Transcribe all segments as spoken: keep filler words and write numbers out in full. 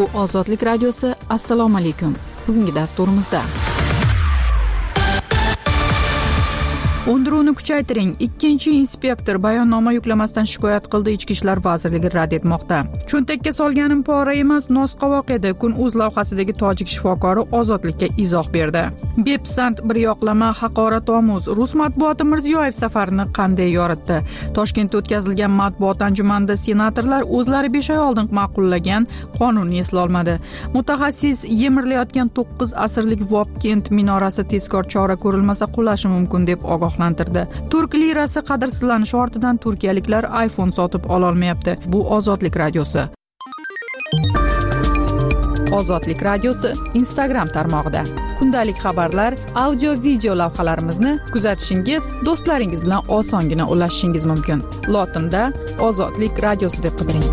Bu Ozodlik radiosi. Assalomu alaykum. Bugungi dasturimizda Undiruvni kuchaytiring. Ikkinchi inspektor bayonnoma yuklamasdan shikoyat qildi. Ichki ishlar vazirligi rad etmoqda. Cho'ntakka solganim pora emas, nosqovoq edi. Kun.uz lavhasidagi tojik shifokori Ozodlikka izoh berdi. Bepsand bir yoqlama haqoratomuz. Rus matbuoti Mirziyoyev safarini qanday yoritdi? Toshkentda o'tkazilgan matbuot anjumanida senatorlar o'zlari besh oy oldin ma'qullagan qonunni eslolmadi. Mutaxassis yemirilayotgan to'qqiz asrlik Vobkent minorasi tezkor chora ko'rilmasa qulashi mumkin deb ogohlantirdi. Turk lirasi qadrsizlanishi ortidan turkiyaliklar iPhone sotib ololmayapti. Bu Ozodlik radiosi. Ozodlik radiosi Instagram tarmog'ida kundalik xabarlar, audio video lavhalarimizni kuzatishingiz, do'stlaringiz bilan osongina ulashishingiz mumkin. Lotinda Ozodlik radiosi deb qidiring.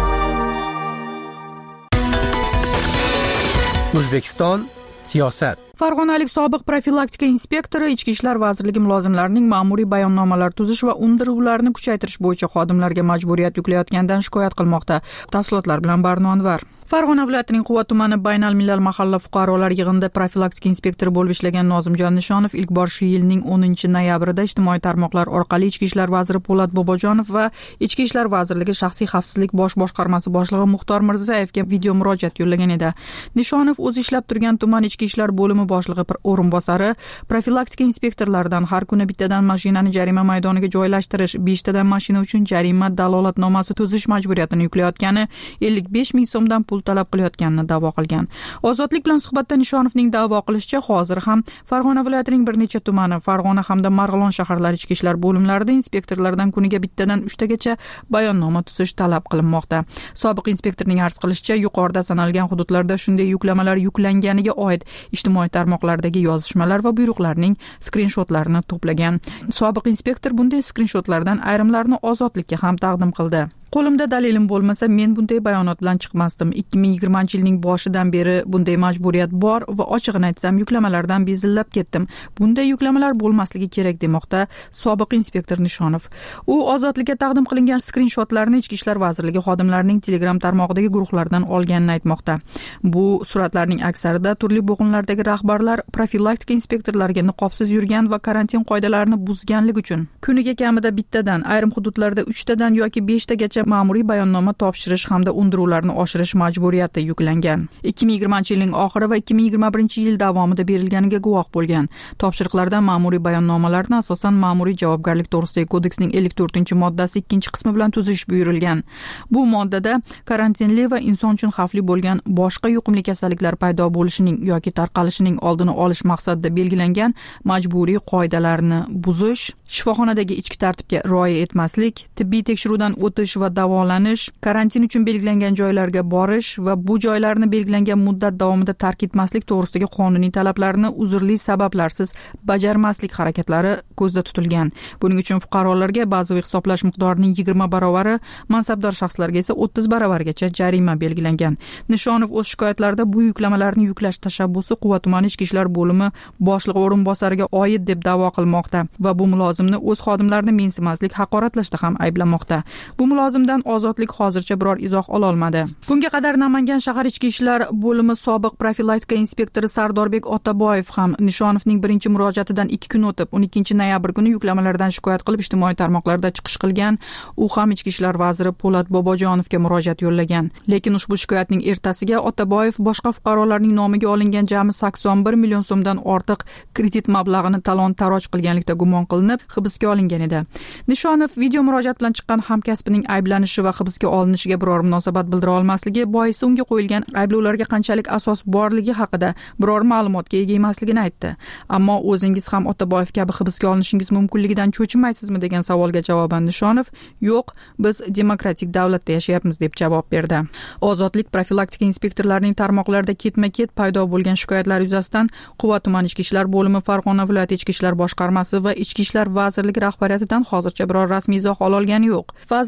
O'zbekiston siyosat. Farg'onalik sobiq profilaktika inspektori Ichki ishlar vazirligi mulozimlarining ma'muriy bayonnomalar tuzish va undiruvlarni kuchaytirish bo'yicha xodimlarga majburiyat yuklayotganidan shikoyat qilmoqda. Tafsilotlar bilan Barno Anvar. Farg'ona viloyatining Quva tumani Baynal millal mahalla fuqarolar yig'inida profilaktika inspektori bo'lib ishlagan Nozimjon Nishonov ilk bor shu yilning o'ninchi noyabrida ijtimoiy tarmoqlar orqali Ichki ishlar vaziri Po'lat Bobojonov va Ichki ishlar vazirligi shaxsiy xavfsizlik bosh boshqarmasi boshlig'i Muxtor Mirzayevga video murojaat yo'llagan edi. Nishonov o'zi ishlab turgan tuman ichki ishlar bo'limi boshlig'i o'rinbosari profilaktika inspektorlaridan har kuni bittadan mashinani jarima maydoniga joylashtirish, beshtadan mashina uchun jarima dalolatnomasi tuzish majburiyatini yuklayotgani, ellik besh ming so'mdan pul talab qilayotganini da'vo qilgan. Ozodlik bilan suhbatda Nishonovning da'vo qilishicha, hozir ham Farg'ona viloyatining bir necha tumani, Farg'ona hamda Marg'ilon shaharlari ichki ishlar bo'limlarida inspektorlardan kuniga bittadan uchtagacha bayonnoma tuzish talab qilinmoqda. Sobiq inspektorning arz qilishicha, yuqorida sanalgan hududlarda shunday yuklamalar yuklanganiga oid ijtimoiy tarmoqlardagi yozishmalar va buyruqlarning skrinshotlarini to'plagan. Sobiq inspektor bunday skrinshotlardan ayrimlarini Ozodlikka ham taqdim qildi. Qo'limda dalilim bo'lmasa, men bunday bayonot bilan chiqmasdim. ikki ming yigirmanchi yilning boshidan beri bunday majburiyat bor va ochig'ini aytsam, yuklamalardan bezillab ketdim. Bunday yuklamalar bo'lmasligi kerak demoqda sobiq inspektor Nishonov. U Ozodlikka taqdim qilingan skrinshotlarni Ichki ishlar vazirligi xodimlarining Telegram tarmog'idagi guruhlardan olganini aytmoqda. Bu suratlarning aksarida turli bo'g'inlardagi rahbarlar profilaktika inspektorlariga niqobsiz yurgan va karantin qoidalarini buzganlik uchun kuniga kamida bittadan, ayrim hududlarda uchtadan yoki beshtagacha ma'muriy bayonnoma topshirish hamda undiruvlarni oshirish majburiyati yuklangan. ikki ming yigirmanchi yilning oxiri va ikki ming yigirma birinchi yil davomida berilganiga guvoh bo'lgan. Topshiriqlarda ma'muriy bayonnomalarni asosan ma'muriy javobgarlik to'g'risidagi kodeksning ellik to'rtinchi moddasi ikkinchi qismi bilan tuzish buyurilgan. Bu moddada karantinli va inson uchun xavfli bo'lgan boshqa yuqumli kasalliklar paydo bo'lishining yoki tarqalishining oldini olish maqsadida belgilangan majburiy qoidalarni buzish, shifoxonadagi ichki tartibga rioya etmaslik, tibbiy tekshiruvdan o'tish va davolanish, karantin uchun belgilangan joylarga borish va bu joylarni belgilangan muddat davomida tark etmaslik to'g'risidagi qonuniy talablarni uzrli sabablarsiz bajarmaslik harakatlari ko'zda tutilgan. Buning uchun fuqarolarga bazaviy hisoblash miqdorining yigirma barovari, mansabdor shaxslarga esa o'ttiz barobargacha jarima belgilangan. Nishonov o'z shikoyatlarida bu yuklamalarni yuklash tashabbusi Quva tumani ichki ishlar bo'limi boshlig'i o'rinbosariga oid deb da'vo qilmoqda va bu mulozimni o'z xodimlarini mensimaslik, haqoratlashda ham ayblamoqda. Bu mulozimdan Ozodlik hozircha biror izoh ola olmadi. Bunga qadar Namangan shahar ichki ishlar bo'limi sobiq profilaktika inspektori Sardorbek Otaboyev ham Nishonovning birinchi murojaatidan ikki kun o'tib, o'n ikkinchi noyabr kuni yuklamalardan shikoyat qilib ijtimoiy tarmoqlarda chiqish qilgan. U ham ichki ishlar vaziri Po'lat Bobojonovga murojaat yo'llagan. Lekin ushbu shikoyatning ertasiga Otaboyev boshqa fuqarolarning nomiga olingan jami sakson bir million so'mdan ortiq kredit mablag'ini talon-taroj qilganlikda gumon qilinib hibsga olingan edi. Nishonov video murojaat bilan chiqqan hamkasbining ayblanishi va hibsga olinishiga biror munosabat bildira olmasligi boisi unga qo'yilgan ayblovlarga qanchalik asos borligi haqida biror ma'lumotga ega emasligini aytdi. Ammo o'zingiz ham Otaboyev kabi hibsga olinishingiz mumkinligidan cho'chimaysizmi degan savolga javoban Nishonov, yo'q, biz demokratik davlatda yashayapmiz deb javob berdi. Ozodlik profilaktika inspektorlarining tarmoqlarida ketma-ket paydo bo'lgan shikoyatlar yuzasidan Quva tuman ichki ishlar bo'limi, Farg'ona viloyati ichki ishlar boshqarmasi va Ichki ishlar vazirligi rahbariyatidan hozircha biror rasmiy izoh ola olgani yo'q. Vazirlik matbuot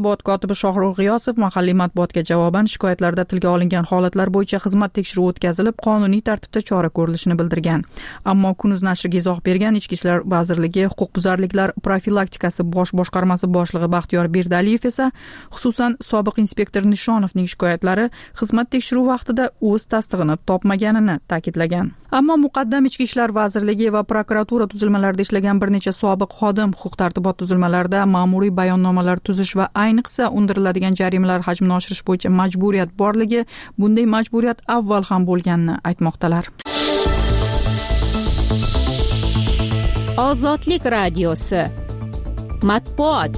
matbuot kotibi Shohrux G'iyosov mahalliy matbuotga javoban shikoyatlarda tilga olingan holatlar bo'yicha xizmat tekshiruvi o'tkazilib, qonuniy tartibda chora ko'rilishini bildirgan. Ammo Kunuz nashriga izoh bergan Ichki ishlar vazirligi huquqbuzarliklar profilaktikasi bosh boshqarmasi boshlig'i Baxtiyor Berdaliyev esa, xususan sobiq inspektor Nishonovning shikoyatlari xizmat tekshiruvi vaqtida o'z tasdig'ini topmaganini ta'kidlagan. Ammo muqaddam Ichki ishlar vazirligi va prokuratura tuzilmalarida ishlagan bir necha sobiq xodim huquq-tartibot tuzilmalarida ma'muriy bayonnomalar tuzish va ayniqsa undiriladigan jarimalar hajmini oshirish bo'yicha majburiyat borligi, bunday majburiyat avval ham bo'lganini aytmoqdalar. Ozodlik radiosi matbuot.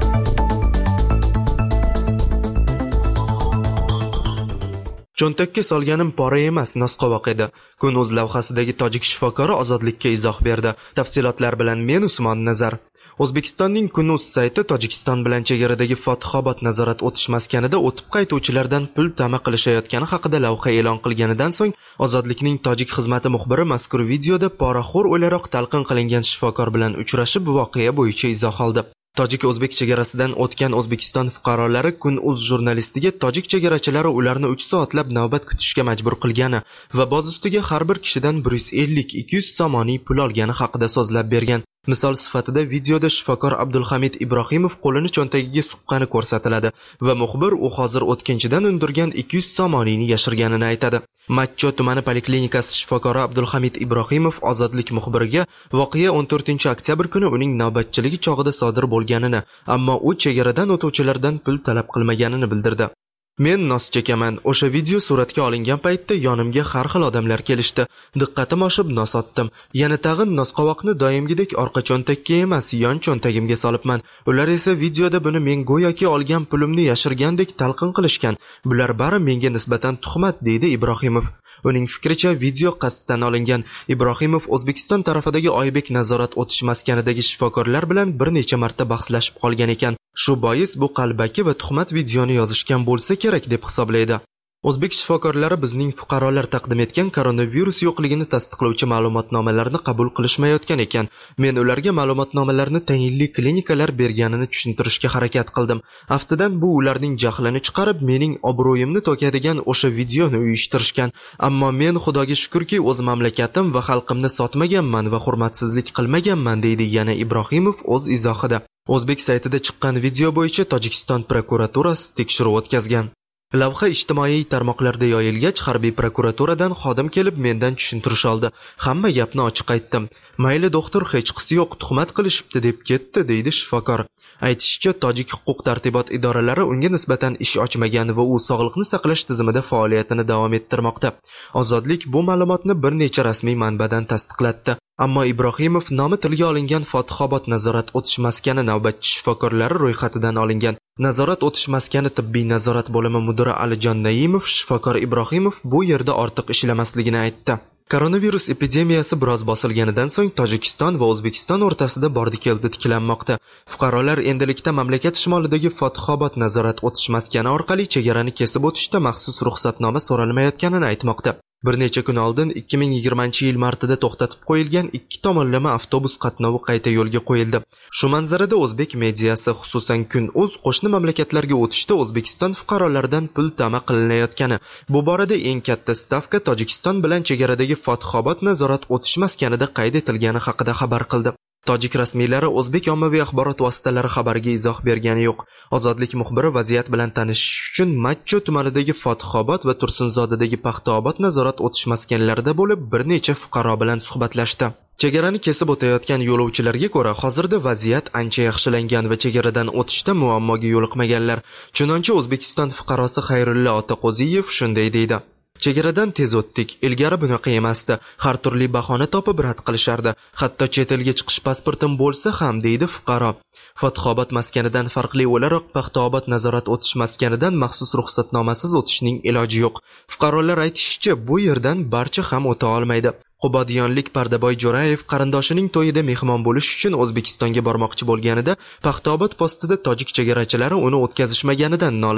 Cho'ntakka solganim pora emas, nosqovoq edi. Kun.uz lavhasidagi tojik shifokori ozodlikka izoh berdi. Tafsilotlar bilan men Usmon Nazar. O'zbekistonning Kun.uz sayti Tojikiston bilan chegaradagi Fatihobod nazorat o'tish maskanida o'tib qaytuvchilardan pul ta'ma qilishayotgani haqida lavha e'lon qilganidan so'ng Ozodlikning tojik xizmati muxbiri mazkur videoda poraxo'r o'laroq talqin qilingan shifokor bilan uchrashib, voqea bo'yicha izoh oldi. Tojik-o'zbek chegarasidan o'tgan O'zbekiston fuqarolari Kun.uz jurnalistiga tojik chegarachilari ularni uch soatlab navbat kutishga majbur qilgani va boz ustiga har bir kishidan bir yuz ellik ikki yuz somoniy pul olgani haqida so'zlab bergan. Misol sifatida videoda shifokor Abdulhamid Ibrohimov qo'lini cho'ntagiga suqqani ko'rsatiladi va muxbir u hozir o'tkinchidan undirgan ikki yuz somoniyni yashirganini aytadi. Matcho tumani poliklinikasi shifokori Abdulhamid Ibrohimov Ozodlik muxbiriga voqea o'n to'rtinchi oktyabr kuni uning navbatchiligi chog'ida sodir bo'lganini, ammo u chegaradan o'tuvchilardan pul talab qilmaganini bildirdi. Men nos chekaman. O'sha video suratga olingan paytda yonimga har xil odamlar kelishdi. Diqqatim oshib nos otdim. Yana tag'in nosqovoqni doimgidek orqa cho'ntakka emas, yon cho'ntagimga solibman. Ular esa videoda buni men go'yoki olgan pulimni yashirgandek talqin qilishgan. Bular bari menga nisbatan tuhmat, deydi Ibrohimov. Uning fikricha video qasddan olingan. Ibrohimov O'zbekiston tarafidagi Oybek nazorat o'tish maskanidagi shifokorlar bilan bir necha marta bahslashib qolgan ekan. Shu bois bu qalbaki va tuhmat videoni yozishgan bo'lsa kerak deb hisoblaydi. O'zbek shifokorlari bizning fuqarolar taqdim etgan koronavirus yo'qligini tasdiqlovchi ma'lumotnomalarni qabul qilishmayotgan ekan. Men ularga ma'lumotnomalarni tayinli klinikalar berganini tushuntirishga harakat qildim. Aftidan bu ularning jahlini chiqarib, mening obro'yimni to'kadigan o'sha videoni uyushtirishgan. Ammo men Xudoga shukrki, o'z mamlakatim va xalqimni sotmaganman va hurmatsizlik qilmaganman, deydi yana Ibrohimov o'z izohida. O'zbek saytida chiqqan video bo'yicha Tojikiston prokuraturasi tekshiruv o'tkazgan. Lavha ijtimoiy tarmoqlarda yoyilgach, harbiy prokuraturadan xodim kelib mendan tushuntirish oldi. Hamma gapni ochiq aytdim. Mayli doktor, hech qisi yo'q, tuhmat qilishibdi deb ketdi, deydi shifokor. Aytishicha, tojik huquq-tartibot idoralari unga nisbatan ish ochmagan va u sog'liqni saqlash tizimida faoliyatini davom ettirmoqda. Ozodlik bu ma'lumotni bir necha rasmiy manbadan tasdiqlatdi. Ammo Ibrohimov nomi tilga olingan Fatihobod nazorat o'tish maskani navbatchi shifokorlari ro'yxatidan olingan. Nazorat o'tish maskani tibbiy nazorat bo'limi mudiri Alijon Naimov shifokor Ibrohimov bu yerda ortiq ishlamasligini aytdi. Koronavirus epidemiyasi biroz bosilganidan so'ng Tojikiston va O'zbekiston o'rtasida bordi-keldi tiklanmoqda. Fuqarolar endilikda mamlakat shimolidagi Fatihobod nazorat o'tish maskani orqali chegarani kesib o'tishda maxsus ruxsatnoma so'ralmayotganini aytmoqda. Bir necha kun oldin ikki ming yigirmanchi yil martida to'xtatib qo'yilgan ikki tomonlama avtobus qatnovi qayta yo'lga qo'yildi. Shu manzarada o'zbek mediyasi, xususan Kun.uz qo'shni mamlakatlarga o'tishda O'zbekiston fuqarolaridan pul ta'ma qilinayotgani, bu borada eng katta stavka Tojikiston bilan chegaradagi Fatihobod nazorat o'tish maskanida qayd etilgani haqida xabar qildi. Tojik rasmiylari o'zbek ommaviy axborot vositalari xabariga izoh bergani yo'q. Ozodlik muxbiri vaziyat bilan tanishish uchun Matcho tumanidagi Fatihobod va Tursunzodadagi Paxtaobod nazorat o'tish maskanlarida bo'lib, bir necha fuqaro bilan suhbatlashdi. Chegarani kesib o'tayotgan yo'lovchilarga ko'ra, hozirda vaziyat ancha yaxshilangan va chegaradan o'tishda muammoga yo'liqmaganlar. Chunonchi O'zbekiston fuqarosi Xayrulla Otaqo'ziyev shunday deydi: Chegaradan tez o'tdik. Ilgari bunaqa emasdi. Har turli bahona topib rad qilishardi. Hatto chet elga chiqish pasportim bo'lsa ham, deydi fuqaro. Fatihobod maskanidan farqli o'laroq Paxtaobod nazorat o'tish maskanidan maxsus ruxsatnomasiz o'tishning iloji yo'q. Fuqarolar aytishicha, bu yerdan barcha ham o'ta olmaydi. Qubodiyonlik Pardaboy Jo'rayev qarindoshining to'yida mehmon bo'lish uchun O'zbekistonga bormoqchi bo'lganida Paxtaobod postida tojik chegarachilari uni o'tkazishmaganidan nolidi.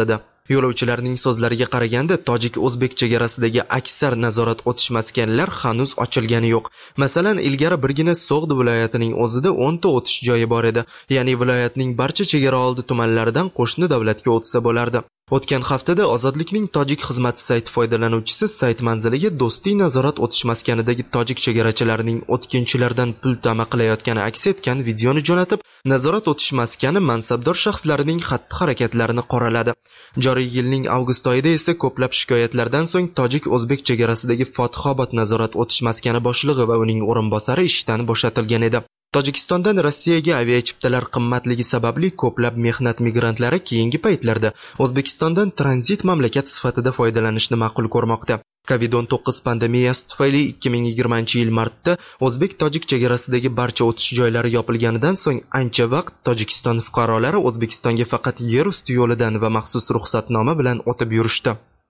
Yo'lovchilarning so'zlariga qaraganda, tojik-o'zbek chegarasidagi aksar nazorat o'tish maskanlar hanuz ochilgani yo'q. Masalan, ilgari birgina So'g'd viloyatining o'zida o'n ta o'tish joyi bor edi. Ya'ni viloyatning barcha chegara oldi tumanlaridan qo'shni davlatga o'tsa bo'lardi. O'tgan haftada Ozodlikning tojik xizmati sayti foydalanuvchisi sayt manziliga do'stiy nazorat o'tish maskanidagi tojik chegarachilarining o'tkinchilardan pul tama qilayotgani aks etgan videoni jo'natib, nazorat o'tish maskani mansabdor shaxslarining xatti-harakatlarini qoraladi. Joriy yilning avgust oyida esa ko'plab shikoyatlardan so'ng tojik-o'zbek chegarasidagi Fotihobod nazorat o'tish maskani boshlig'i va uning o'rinbosari ishdan bo'shatilgan edi. Tojikistondan Rossiyaga aviachiptalar qimmatligi sababli ko'plab mehnat migrantlari keyingi paytlarda O'zbekistondan tranzit mamlakat sifatida foydalanishni ma'qul ko'rmoqda. covid o'n to'qqiz pandemiyasi tufayli ikki ming yigirmanchi yil martda o'zbek-tojik chegarasidagi barcha o'tish joylari yopilganidan so'ng ancha vaqt Tojikiston fuqarolari O'zbekistonga faqat yer usti yo'lidan va maxsus ruxsatnoma bilan o'tib yurishdi.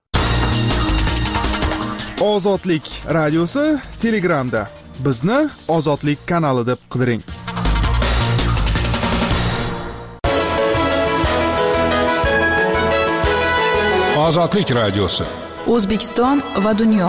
Ozodlik radiosi Telegramda. Bizni Ozodlik kanali deb qidiring. Ozodlik radiosi. O'zbekiston va dunyo.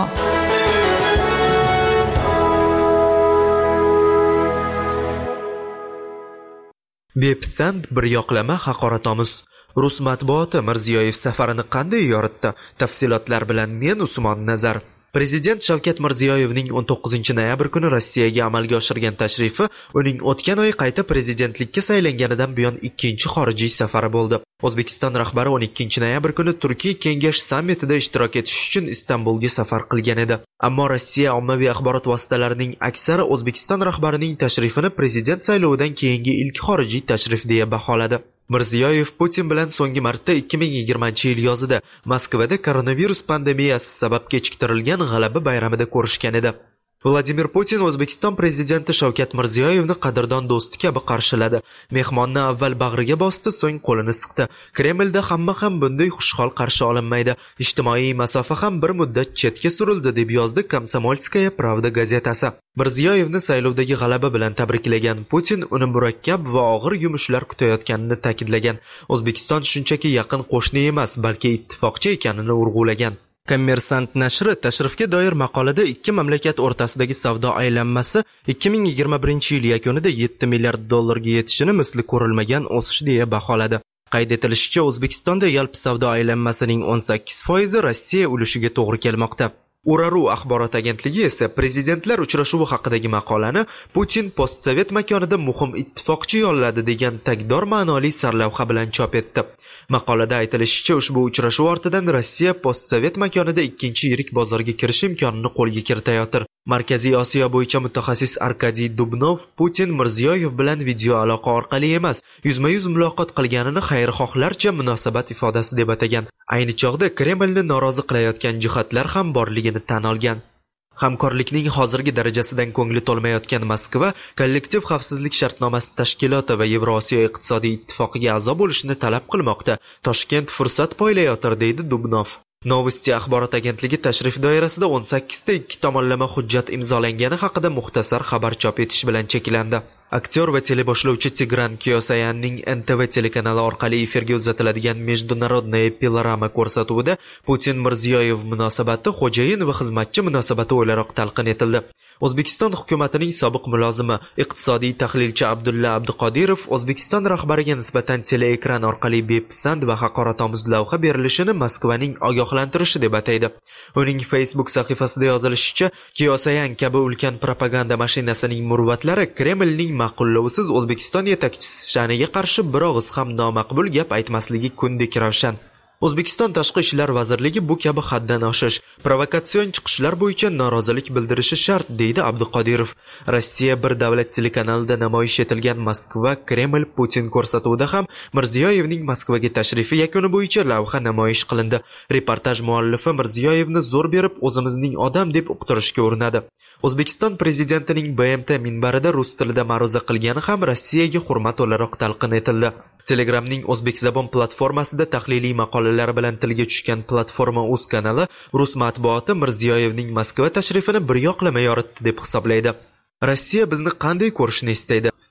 Bepisand bir yoqlama haqoratomuz. Rus matbuoti Mirziyoyev safarini qanday yoritdi? Tafsilotlar bilan men Usmon Nazar. Prezident Shavkat Mirziyoyevning o'n to'qqizinchi noyabr kuni Rossiyaga amalga oshirgan tashrifi uning o'tgan oy qayta prezidentlikka saylanganidan buyon ikkinchi xorijiy safari bo'ldi. O'zbekiston rahbari o'n ikkinchi noyabr kuni Turkiy kengash sammitida ishtirok etish uchun Istanbulga safar qilgan edi. Ammo Rossiya ommaviy axborot vositalarining aksari O'zbekiston rahbarining tashrifini prezident saylovidan keyingi ilk xorijiy tashrif deya baholadi. Mirziyoyev Putin bilan so'nggi marta ikki ming yigirmanchi yil yozida Moskvada koronavirus pandemiyasi sabab kechiktirilgan G'alaba bayramida ko'rishgan edi. Vladimir Putin O'zbekiston prezidenti Shavkat Mirziyoyevni qadrdon do'sti kabi qarshiladi. Mehmonni avval bag'riga bosdi, so'ng qo'lini siqdi. Kremlda hamma ham bunday xushhol qarshi olinmaydi. Ijtimoiy masofa ham bir muddat chetga surildi, deb yozdi Komsomolskaya Pravda gazetasi. Mirziyoyevni saylovdagi g'alaba bilan tabriklagan Putin uni murakkab va og'ir yumushlar kutayotganini ta'kidlagan. O'zbekiston shunchaki yaqin qo'shni emas, balki ittifoqchi ekanini urg'ulagan. Kommersant nashri tashrifga doir maqolada ikki mamlakat o'rtasidagi savdo aylanmasi ikki ming yigirma birinchi yil yakunida yetti milliard dollarga yetishini misli ko'rilmagan o'sish deya baholadi. Qayd etilishicha, O'zbekistonda yalpi savdo aylanmasining o'n sakkiz foizi Rossiya ulushiga to'g'ri kelmoqda. Uraru axborot agentligi esa prezidentlar uchrashuvi haqidagi maqolani Putin postsovet makonida muhim ittifoqchi yolladi degan tagdor ma'noli sarlavha bilan chop etdi. Maqolada aytilishicha, ushbu uchrashuv ortidan Rossiya postsovet makonida ikkinchi yirik bozorga kirish imkonini qo'lga kiritayotir. Markaziy Osiyo bo'yicha mutaxassis Arkadiy Dubnov Putin Mirziyoyev bilan video aloqa orqali emas, yuzma-yuz muloqot qilganini xayrixohlarcha munosabat ifodasi deb atagan. Ayni chog'da Kremlni norozi qilayotgan jihatlar ham borligini tan olgan. Hamkorlikning hozirgi darajasidan ko'ngli to'lmayotgan Moskva kollektiv xavfsizlik shartnomasi tashkiloti va Yevrosiyo iqtisodiy ittifoqiga a'zo bo'lishni talab qilmoqda. Toshkent fursat poylayotir, deydi Dubnov. Novosti axborot agentligi tashrif doirasida o'n sakkiz ta ikki tomonlama hujjat imzolangani haqida muxtasar xabar chop etish bilan cheklandi. Aktyor va teleboshlovchi Tigran Kyosayanning N T V telekanali orqali efirga uzatiladigan Международная Pilorama ko'rsatuvida Putin Mirziyoyev munosabati xo'jayin va xizmatchi munosabati o'laroq talqin etildi. O'zbekiston hukumatining sobiq mulozimi, iqtisodiy tahlilchi Abdulla Abduqodirov O'zbekiston rahbariga nisbatan teleekran orqali bepisand va haqoratomuz lavha berilishini Moskvaning ogohlantirishi deb ataydi. Uning Facebook sahifasida yozilishicha, Kyosayan kabi ulkan propaganda mashinasining murvatlari Kremlning ma'qullovsiz O'zbekiston yetakchisi sha'niga qarshi bir og'iz ham nomaqbul gap aytmasligi kundek ravshan. O'zbekiston Tashqi ishlar vazirligi bu kabi haddan oshish, provokatsion chiqishlar bo'yicha norozilik bildirishi shart, deydi Abduqodirov. Rossiya bir davlat telekanalida namoyish etilgan Moskva Kreml Putin ko'rsatuvida ham Mirziyoyevning Moskvaga tashrifi yakuni bo'yicha lavha namoyish qilindi. Reportaj muallifi Mirziyoyevni zo'r berib o'zimizning odam deb uqtirishga urinadi. O'zbekiston prezidentining B M T minbarida rus tilida ma'ruza qilgani ham Rossiyaga hurmat o'laroq talqin etildi. Telegramning o'zbek zabon platformasida tahliliy maqolalar bilan tilga tushgan platforma uz kanali rus matbuoti Mirziyoyevning Moskva tashrifini bir yoqlama yoritdi deb hisoblaydi. Rossiya bizni qanday ko'rishni istaydi?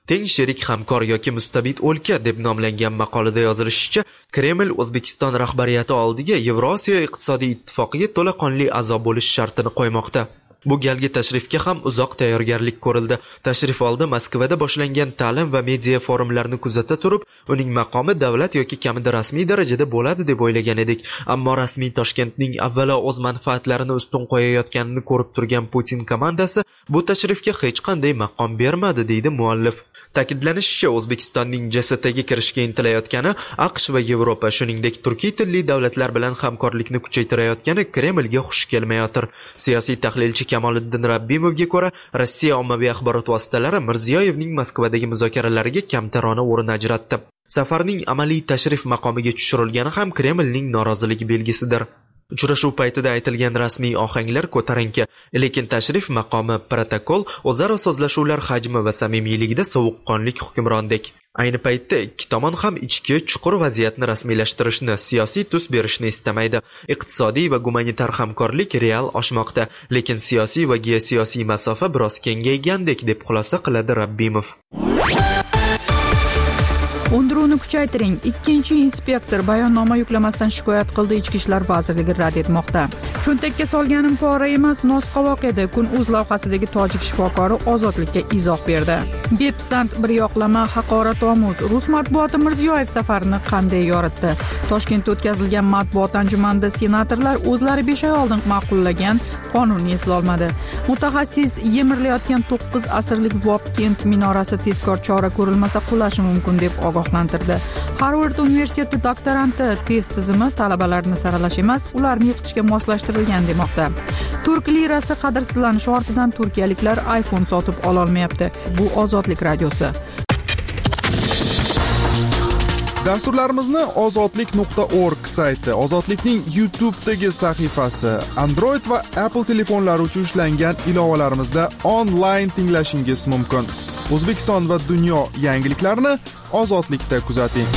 teng sherik hamkor yoki mustabid o'lka deb nomlangan maqolada yozilishicha, Kreml O'zbekiston rahbariyati oldiga Yevrosiyo iqtisodiy ittifoqiga to'laqonli a'zo bo'lish shartini qo'ymoqda. Bu galgi tashrifga ham uzoq tayyorgarlik ko'rildi. Tashrif oldi Moskvada boshlangan ta'lim va media forumlarini kuzata turib, uning maqomi davlat yoki kamida rasmiy darajada bo'ladi deb o'ylagan edik. Ammo rasmiy Toshkentning avvalo o'z manfaatlarini ustun qo'yayotganini ko'rib turgan Putin komandasi bu tashrifga hech qanday maqom bermadi, deydi muallif. Ta'kidlanishicha, O'zbekistonning G S T ga kirishga intilayotgani AQSh va Yevropa, shuningdek turkiy tilli davlatlar bilan hamkorlikni kuchaytirayotgani Kremlga xush kelmayotir. Siyosiy tahlilchi Kamoliddin Rabbimovga ko'ra, Rossiya ommaviy axborot vositalari Mirziyoyevning Moskvadagi muzokaralariga kamtarona o'rin ajratdi. Safarning amaliy tashrif maqomiga tushirilgani ham Kremlning noroziligi belgisidir. Uchrashuv paytida aytilgan rasmiy ohanglar ko'tarinki, lekin tashrif maqomi, protokol, o'zaro so'zlashuvlar hajmi va samimiyligida sovuqqonlik hukmrondek. Ayni paytda ikki tomon ham ichki chuqur vaziyatni rasmiylashtirishni, siyosiy tus berishni istamaydi. Iqtisodiy va gumanitar hamkorlik real oshmoqda, lekin siyosiy va geosiyosiy masofa biroz kengaygandek, deb xulosa qiladi Rabbimov. Undiruvni kuchaytiring. Ikkinchi inspektor bayonnoma yuklamasdan shikoyat qildi, Ichki ishlar vazirligi rad etmoqda. Cho'ntakka solganim pora emas, nosqovoq edi. Kun.uz lavhasidagi tojik shifokori ozodlikka izoh berdi. Bepsand bir yoqlama, haqoratomuz. Rus matbuoti Mirziyoyev safarini qanday yoritdi? Toshkentda o'tkazilgan matbuot anjumanida senatorlar o'zlari besh oy oldin ma'qullagan qonunni eslolmadi. Mutaxassis yemirilayotgan to'qqiz asrlik Vobkent minorasi tezkor chora ko'rilmasa qulashi mumkin deb ogohlantirdi. Harvard universiteti doktoranti test tizimi talabalarni saralash emas, ularni yiqitishga moslashtirilgan demoqda. Turk lirasi qadrsizlanishi ortidan turkiyaliklar iPhone sotib ola olmayapti. Bu Ozodlik radiosi. Dasturlarimizni ozodlik nuqta org sayti, Ozodlikning YouTube'dagi sahifasi, Android va Apple telefonlari uchun ishlangan ilovalarimizda onlayn tinglashingiz mumkin. O'zbekiston va dunyo yangiliklarini Ozodlikda kuzating.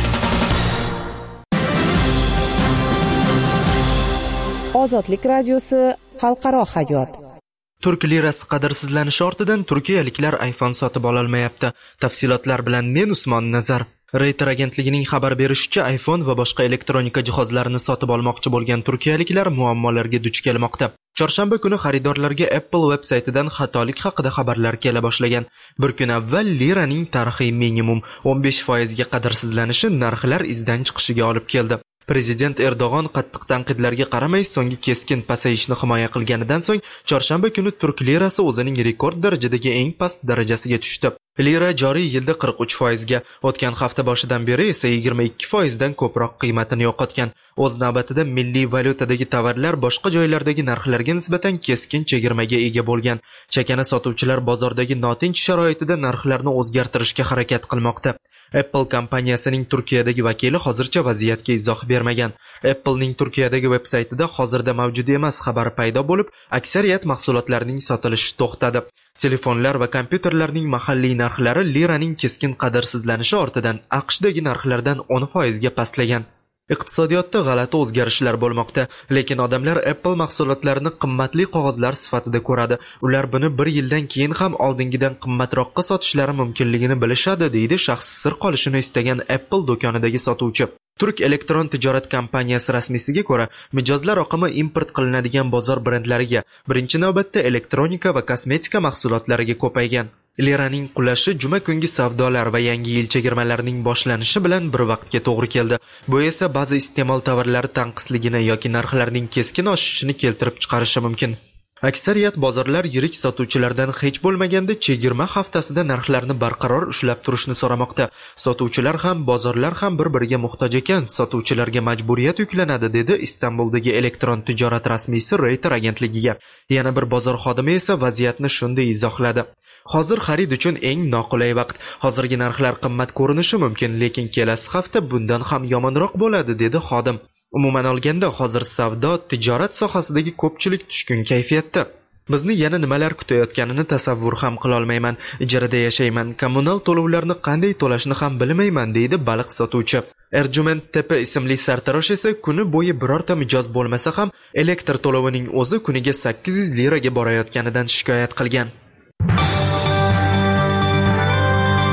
Ozodlik radiosi xalqaro hayot. Turk lirasi qadrsizlanishi ortidan turkiyaliklar iPhone sotib ola olmayapti. Tafsilotlar bilan men Usmon Nazar. Reuters agentligining xabar berishicha, iPhone va boshqa elektronika jihozlarini sotib olmoqchi bo'lgan turkiyaliklar muammolarga duch kelmoqda. Chorshanba kuni xaridorlarga Apple veb-saytidan xatolik haqida xabarlar kela boshlagan. Bir kun avval liraning tarixiy minimum o'n besh foizga qadrsizlanishi narxlar izdan chiqishiga olib keldi. Prezident Erdo'g'on qattiq tanqidlarga qaramay so'nggi keskin pasayishni himoya qilganidan so'ng chorshanba kuni turk lirasi o'zining rekord darajadagi eng past darajasiga tushdi. Lira joriy yilda qirq uch foizga, o'tgan hafta boshidan beri esa yigirma ikki foizdan ko'proq qiymatini yo'qotgan. O'z navbatida milliy valyutadagi tovarlar boshqa joylardagi narxlarga nisbatan keskin chegirmaga ega bo'lgan. Chakana sotuvchilar bozordagi notinch sharoitida narxlarni o'zgartirishga harakat qilmoqda. Apple kompaniyasining Turkiyadagi vakili hozircha vaziyatga izoh bermagan. Applening Turkiyadagi veb-saytida hozirda mavjud emas xabar paydo bo'lib, aksariyat mahsulotlarning sotilishi to'xtadi. Telefonlar va kompyuterlarning mahalliy narxlari liraning keskin qadrsizlanishi ortidan AQShdagi narxlardan o'n foizga pastlagan. Iqtisodiyotda g'alati o'zgarishlar bo'lmoqda, lekin odamlar Apple mahsulotlarini qimmatli qog'ozlar sifatida ko'radi. Ular buni bir yildan keyin ham oldingidan qimmatroqqa sotishlari mumkinligini bilishadi, deydi shaxsi sir qolishini istagan Apple do'konidagi sotuvchi. Turk elektron tijorat kompaniyasi rasmiysiga ko'ra, mijozlar oqimi import qilinadigan bozor brendlariga, birinchi navbatda elektronika va kosmetika mahsulotlariga ko'paygan. Liraning qulashi juma kungi savdolar va yangi yil chegirmalarining boshlanishi bilan bir vaqtga to'g'ri keldi. Bu esa ba'zi iste'mol tovarlari tanqisligini yoki narxlarning keskin oshishini keltirib chiqarishi mumkin. Aksariyat bozorlar yirik sotuvchilardan hech bo'lmaganda chegirma haftasida narxlarni barqaror ushlab turishni so'ramoqda. Sotuvchilar ham, bozorlar ham bir-biriga muhtoj ekan, sotuvchilarga majburiyat yuklanadi, dedi Istanbuldagi elektron tijorat rasmiysi Reuters agentligiga. Yana bir bozor xodimi esa vaziyatni shunday izohladi. Hozir xarid uchun eng noqulay vaqt. Hozirgi narxlar qimmat ko'rinishi mumkin, lekin kelasi hafta bundan ham yomonroq bo'ladi, dedi xodim. Umuman olganda, hozir savdo, tijorat sohasidagi ko'pchilik tushkun kayfiyatda. Bizni yana nimalar kutayotganini tasavvur ham qila olmayman. Ijarada yashayman, kommunal to'lovlarni qanday to'lashni ham bilmayman, deydi baliq sotuvchi. Erjument Tepa ismli sartarosh esa kuni bo'yi birorta mijoz bo'lmasa ham elektr to'lovining o'zi kuniga sakkiz yuz liraga borayotganidan shikoyat qilgan.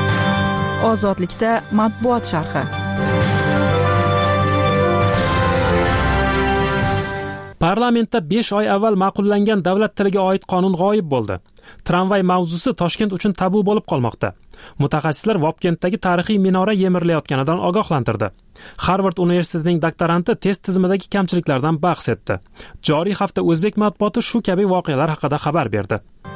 Ozodlikda matbuot sharhi. Parlamentda besh oy avval ma'qullangan davlat tiliga oid qonun g'oyib bo'ldi. Tramvay mavzusi Toshkent uchun tabu bo'lib qolmoqda. Mutaxassislar Vobkentdagi tarixiy minora yemirilayotganidan ogohlantirdi. Harvard universitetining doktoranti test tizimidagi kamchiliklardan bahs etdi. Joriy hafta o'zbek matbuoti shu kabi voqealar haqida xabar berdi.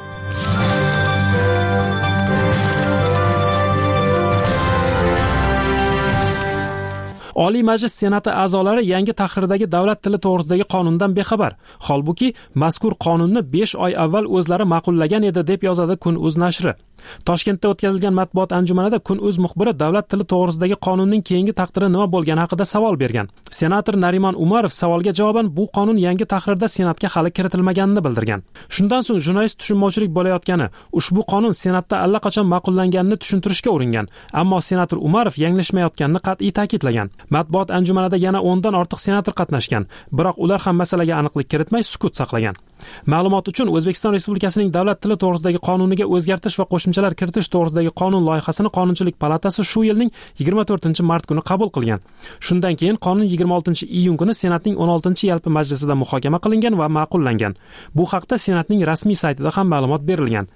Oliy Majlis Senati a'zolari yangi tahrirdagi davlat tili to'g'risidagi qonundan bexabar. Holbuki mazkur qonunni besh oy avval o'zlari ma'qullagan edi deb yozadi Kun.uz nashri. Toshkentda o'tkazilgan matbuot anjumanida Kun.uz muxbiri davlat tili to'g'risidagi qonunning keyingi taqdiri nima bo'lgani haqida savol bergan. Senator Narimon Umarov savolga javoban bu qonun yangi tahrirda Senatga hali kiritilmaganini bildirgan. Shundan so'ng jurnalist tushunmovchilik bo'layotgani, ushbu qonun Senatda allaqachon ma'qullanganini tushuntirishga uringan, ammo senator Umarov yanglishmayotganini qat'iy ta'kidlagan. Matbuot anjumanida yana o'ndan ortiq senator qatnashgan, biroq ular ham masalaga aniqlik kiritmay sukut saqlagan. Ma'lumot uchun O'zbekiston Respublikasining davlat tili to'g'risidagi qonuniga o'zgartirish va qo'shimchalar kiritish to'g'risidagi qonun loyihasini Qonunchilik palatasi shu yilning yigirma to'rtinchi mart kuni qabul qilgan. Shundan keyin qonun yigirma oltinchi iyun kuni Senatning o'n oltinchi yalpi majlisida muhokama qilingan va ma'qullangan. Bu haqda Senatning rasmiy saytida ham ma'lumot berilgan.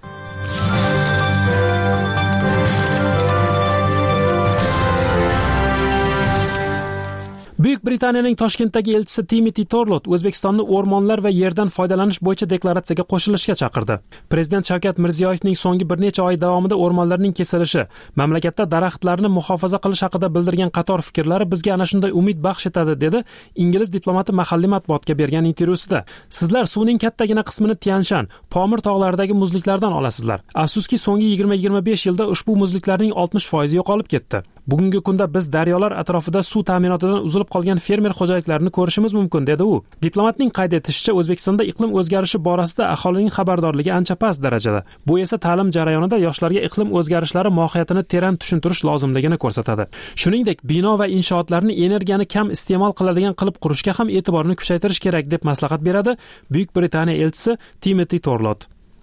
Buyuk Britaniyaning Toshkentdagi elchisi Timothy Torlot O'zbekistonni o'rmonlar va yerdan foydalanish bo'yicha deklaratsiyaga qo'shilishga chaqirdi. Prezident Shavkat Mirziyoyevning so'nggi bir necha oy davomida o'rmonlarning kesilishi, mamlakatda daraxtlarni muhofaza qilish haqida bildirgan qator fikrlari bizga ana shunday umid baxsh etadi, dedi ingliz diplomati mahalliy matbuotga bergan intervyusida. Sizlar suvning kattagina qismini Tianshan, Pomir tog'laridagi muzliklardan olasizlar. Afsuski, so'nggi yigirma yigirma besh yilda ushbu muzliklarning oltmish foizi yo'qolib ketdi. Bugungi kunda biz daryolar atrofida suv ta'minotidan uzilib qolgan fermer xo'jaliklarini ko'rishimiz mumkin, dedi u. Diplomatning qayd etishicha, O'zbekistonda iqlim o'zgarishi borasida aholining xabardorligi ancha past darajada. Bu esa ta'lim jarayonida yoshlarga iqlim o'zgarishlari mohiyatini teran tushuntirish lozimligini ko'rsatadi. Shuningdek, bino va inshootlarni energiyani kam iste'mol qiladigan qilib qurishga ham e'tiborni kuchaytirish kerak deb maslahat beradi Buyuk Britaniya elchisi Timothy Torlot.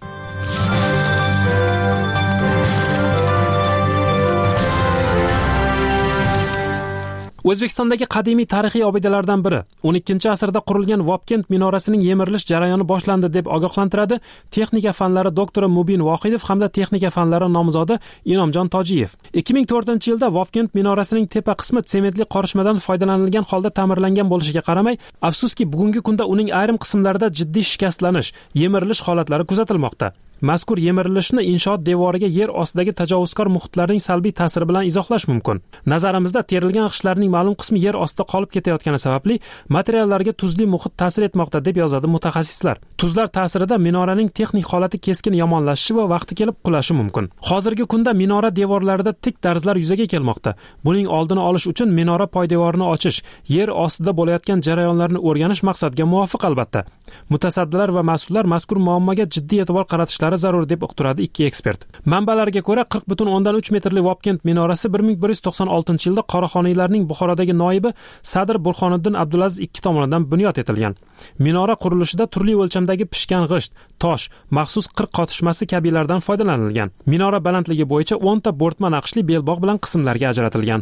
O'zbekistondagi qadimiy tarixiy obidalardan biri o'n ikkinchi asrda qurilgan Vobkent minorasining yemirilish jarayoni boshlandi deb ogohlantiradi texnika fanlari doktori Mubin Vohidov hamda texnika fanlari nomzodi Inomjon Tojiyev. ikki ming to'rtinchi yilda Vobkent minorasining tepa qismi sementli qorishmadan foydalanilgan holda ta'mirlangan bo'lishiga qaramay, afsuski bugungi kunda uning ayrim qismlarida jiddiy shikastlanish, yemirilish holatlari kuzatilmoqda. Mazkur yemirilishni inshoot devoriga yer ostidagi tajovuzkor muhitlarning salbiy ta'siri bilan izohlash mumkin. Nazarimizda, terilgan g'ishtlarning ma'lum qismi yer ostida qolib ketayotgani sababli materiallarga tuzli muhit ta'sir etmoqda, deb yozadi mutaxassislar. Tuzlar ta'sirida minoraning texnik holati keskin yomonlashishi va vaqti kelib qulashi mumkin. Hozirgi kunda minora devorlarida tik darzlar yuzaga kelmoqda. Buning oldini olish uchun minora poydevorini ochish, yer ostida bo'layotgan jarayonlarni o'rganish maqsadga muvofiq albatta. Mutasaddilar va mas'ullar mazkur muammoga jiddiy e'tibor qaratishlari zarur deb uqtiradi ikki ekspert. Manbalarga ko'ra qirq butun o'ndan uch metrli Vobkent minorasi bir ming bir yuz to'qson oltinchi yilda qoraxoniylarning Buxorodagi noibi Sadr Burxoniddin Abdulaziz ikki tomonidan bunyod etilgan. Minora qurilishida turli o'lchamdagi pishgan g'isht, tosh, maxsus qir qotishmasi kabilardan foydalanilgan. Minora balandligi bo'yicha o'n ta bo'rtma naqshli belbog' bilan qismlarga ajratilgan.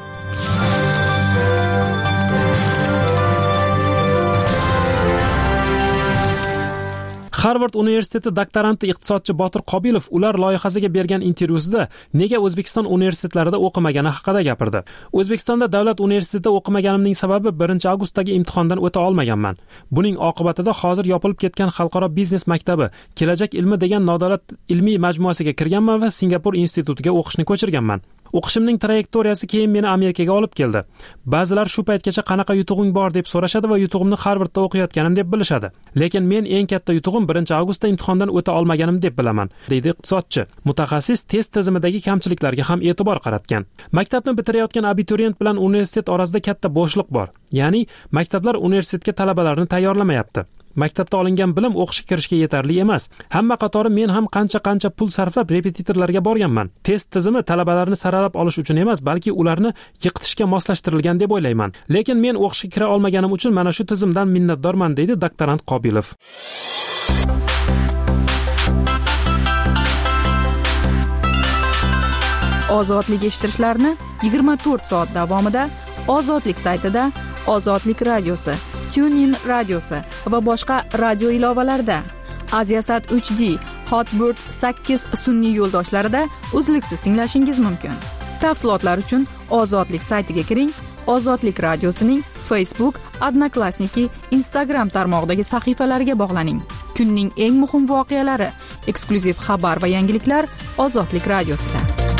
Harvard universiteti doktoranti iqtisodchi Botir Qobilov ular loyihasiga bergan intervyusida nega O'zbekiston universitetlarida o'qimagani haqida gapirdi. O'zbekistonda davlat universitetida o'qimaganimning sababi birinchi avgustdagi imtihondan o'ta olmaganman. Buning oqibatida hozir yopilib ketgan Xalqaro biznes maktabi, Kelajak ilmi degan nodavlat ilmiy majmuasiga kirganman va Singapur institutiga o'qishni ko'chirganman. O'qishimning trayektoriyasi keyin meni Amerikaga olib keldi. Ba'zilar shu paytgacha qanaqa yutug'ing bor deb so'rashadi va yutug'imni Harvardda o'qiyotganim deb bilishadi. Lekin men eng katta yutug'im birinchi avgustda imtihondan o'ta olmaganim deb bilaman, deydi iqtisodchi. Mutaxassis test tizimidagi kamchiliklarga ham e'tibor qaratgan. Maktabni bitirayotgan abituriyent bilan universitet orasida katta bo'shliq bor. Ya'ni maktablar universitetga talabalarni tayyorlamayapti. Maktabda olingan bilim o'qishga kirishga yetarli emas. Hamma qatori men ham qancha-qancha pul sarflab repetitorlarga borganman. Test tizimi talabalarni saralab olish uchun emas, balki ularni yiqitishga moslashtirilgan deb o'ylayman. Lekin men o'qishga kira olmaganim uchun mana shu tizimdan minnatdorman, deydi doktorant Qobilov. ozodlik eshittirishlarini yigirma to'rt soat davomida ozodlik saytida, ozodlik radiosi, TuneIn radiosi va boshqa radio ilovalarida, Aziasat uch D, Hotbird sakkiz sun'iy yo'ldoshlarida uzluksiz tinglashingiz mumkin. Tafsilotlar uchun ozodlik saytiga kiring. Ozodlik radiosining Facebook, Odnoklassniki, Instagram tarmog'idagi sahifalariga bog'laning. Kunning eng muhim voqealari, eksklyuziv xabar va yangiliklar Ozodlik radiosida.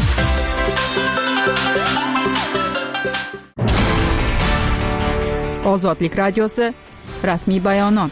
Ozodlik radiosi rasmiy bayonot.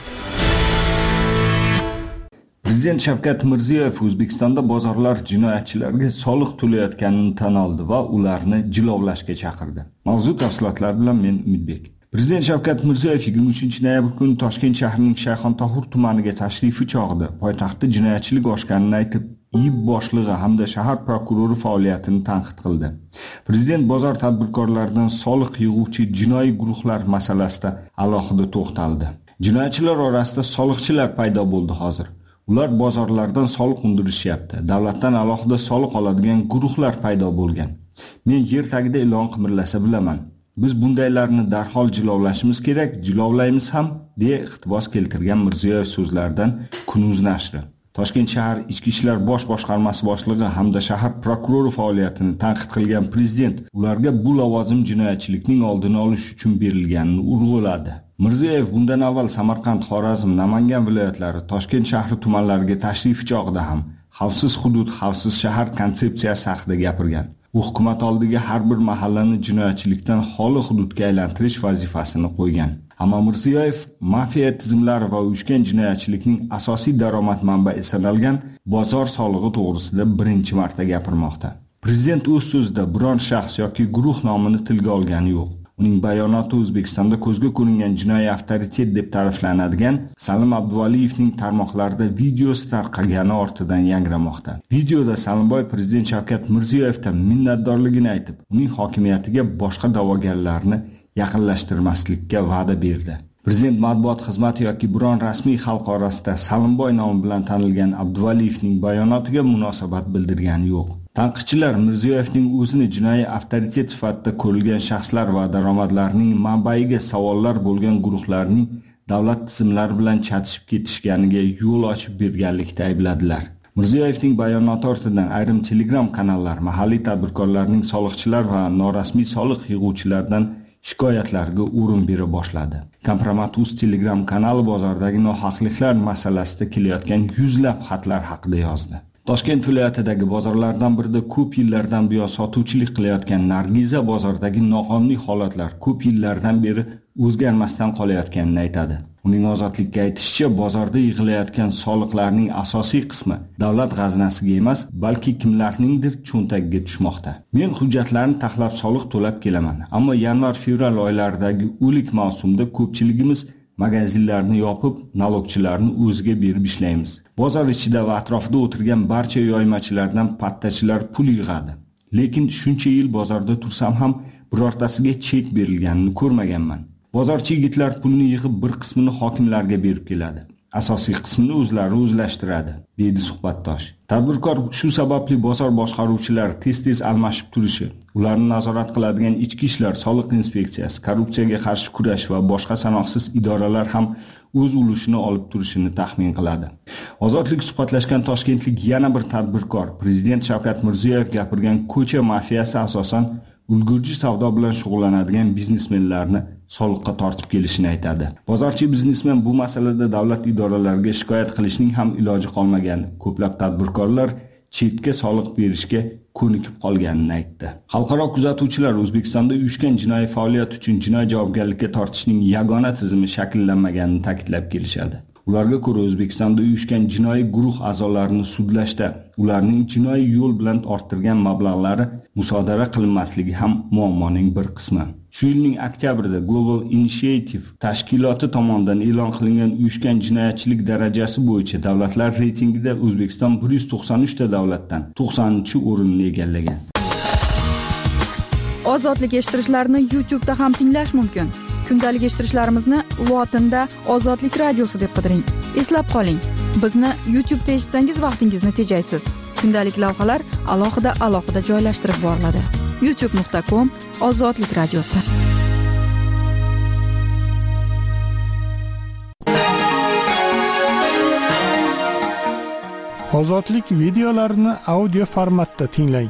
Prezident Shavkat Mirziyoyev O'zbekistonda bozorlar jinoyatchilarga soliq to'layotganini tan oldi va ularni jilovlashga chaqirdi. Mavzu tafsilotlari bilan men Umidbek. Prezident Shavkat Mirziyoyev yigirma uchinchi noyabr kuni Toshkent shahrining Shayxontohur tumaniga tashrifi chog'ida poytaxtda jinoyatchilik oshganini aytib, I B boshlig'i hamda shahar prokurori faoliyatini tanqid qildi. Prezident bozor tadbirkorlaridan soliq yig'uvchi jinoiy guruhlar masalasida alohida to'xtaldi. Jinoyatchilar orasida soliqchilar paydo bo'ldi hozir. Ular bozorlardan soliq undirishyapti. Davlatdan alohida soliq oladigan guruhlar paydo bo'lgan. Men yer tagida ilon qimirlasa bilaman. Biz bundaylarni darhol jilovlashimiz kerak, jilovlaymiz ham, deya iqtibos keltirgan Mirziyoyev so'zlaridan Kunuz nashri. Toshkent shahar Ichki ishlar bosh boshqarmasi boshlig'i hamda shahar prokurori faoliyatini tanqid qilgan prezident ularga bu lavozim jinoyatchilikning oldini olish uchun berilganini urg'uladi. Mirziyoyev bundan avval Samarqand, Xorazm, Namangan viloyatlari, Toshkent shahri tumanlariga tashrifi chog'ida ham xavfsiz hudud, xavfsiz shahar konsepsiyasi haqida gapirgan. U hukumat oldiga har bir mahallani jinoyatchilikdan xoli hududga aylantirish vazifasini qo'ygan. Ammo Mirziyoyev mafiya tizimlari va uyushgan jinoyatchilikning asosiy daromad manbai sanalgan bozor solig'i to'g'risida birinchi marta gapirmoqda. Prezident o'z so'zida biron shaxs yoki guruh nomini tilga olgani yo'q. Uning bayonoti O'zbekistonda ko'zga ko'ringan jinoiy avtoritet deb ta'riflanadigan Salim Abduvaliyevning tarmoqlarida videosi tarqagani ortidan yangramoqda. Videoda Salimboy prezident Shavkat Mirziyoyevdan minnatdorligini aytib, uning hokimiyatiga boshqa da'vogarlarni yaqinlashtirmaslikka va'da berdi. Prezident matbuot xizmati yoki biron rasmiy xalq orasida Salimboy nomi bilan tanilgan Abduvaliyevning bayonotiga munosabat bildirgani yo'q. Tanqidchilar Mirziyoyevning o'zini jinoiy avtoritet sifatida ko'rilgan shaxslar va daromadlarning manbaiga savollar bo'lgan guruhlarning davlat tizimlari bilan chatishib ketishganiga yo'l ochib berganlikda aybladilar. Mirziyoyevning bayonoti ortidan ayrim Telegram kanallar mahalliy tadbirkorlarning soliqchilar va norasmiy soliq yig'uvchilardan shikoyatlarga o'rin bera boshladi. Kompromat.uz Telegram kanali bozordagi nohaqliklar masalasida kelayotgan yuzlab xatlar haqida yozdi. Toshkent viloyatidagi bozorlardan birida ko'p yillardan buyon sotuvchilik qilayotgan Nargiza bozordagi noqonuniy holatlar ko'p yillardan beri o'zgarmasdan qolayotganini aytadi. Uning Ozodlikka aytishicha, bozorda yig'ilayotgan soliqlarning asosiy qismi davlat g'aznasiga emas, balki kimlarningdir cho'ntagiga tushmoqda. Men hujjatlarni taxlab soliq to'lab kelaman, ammo yanvar-fevral oylaridagi o'lik mavsumda ko'pchiligimiz magazinlarni yopib, налогchilarni o'ziga berib ishlaymiz. Bozor ichida va atrofida o'tirgan barcha yoymachilardan pattachilar pul yig'adi. Lekin shuncha yil bozorda tursam ham birortasiga chek berilganini ko'rmaganman. Bozorchi yigitlar pulni yig'ib bir qismini hokimlarga berib keladi. Asosiy qismini o'zlari o'zlashtiradi, deydi suhbatdosh. Tadbirkor shu sababli bozor boshqaruvchilari tez-tez almashib turishi, ularni nazorat qiladigan ichki ishlar, soliq inspeksiyasi, korrupsiyaga qarshi kurash va boshqa sanoqsiz idoralar ham o'z ulushini olib turishini taxmin qiladi. Ozodlik suhbatlashgan toshkentlik yana bir tadbirkor, prezident Shavkat Mirziyoyev gapirgan ko'cha mafiyasi asosan ulgurji savdo bilan shug'ullanadigan biznesmenlarni soliqqa tortib kelishini aytadi. Bozorchi biznesmen bu masalada davlat idoralariga shikoyat qilishning ham iloji qolmagan. Ko'plab tadbirkorlar chetga soliq berishga ko'nikib qolganini aytdi. Xalqaro kuzatuvchilar O'zbekistonda uyushgan jinoiy faoliyat uchun jinoiy javobgarlikka tortishning yagona tizimi shakllanmaganini ta'kidlab kelishadi. Ularga ko'ra O'zbekistonda uyushgan jinoiy guruh a'zolarini sudlashda ularning jinoiy yo'l bilan orttirgan mablag'lari musodara qilinmasligi ham muammoning bir qismi. Shu yilning oktyabrida Global Initiative tashkiloti tomonidan e'lon qilingan uyushgan jinoyatchilik darajasi bo'yicha davlatlar reytingida O'zbekiston bir yuz to'qson uch ta davlatdan to'qsoninchi o'rinni egallagan. Ozodlik eshittirishlarni YouTube da ham tinglash mumkin. Kundalik eshittirishlarimizni lotinda Ozodlik radiosi deb qidiring. Eslab qoling, bizni YouTube da eshitsangiz vaqtingizni tejaysiz. kundalik lavhalar alohida alohida joylashtirib boriladi. youtube nuqta com ozodlik radiosi. Ozodlik videolarini audio formatda tinglang.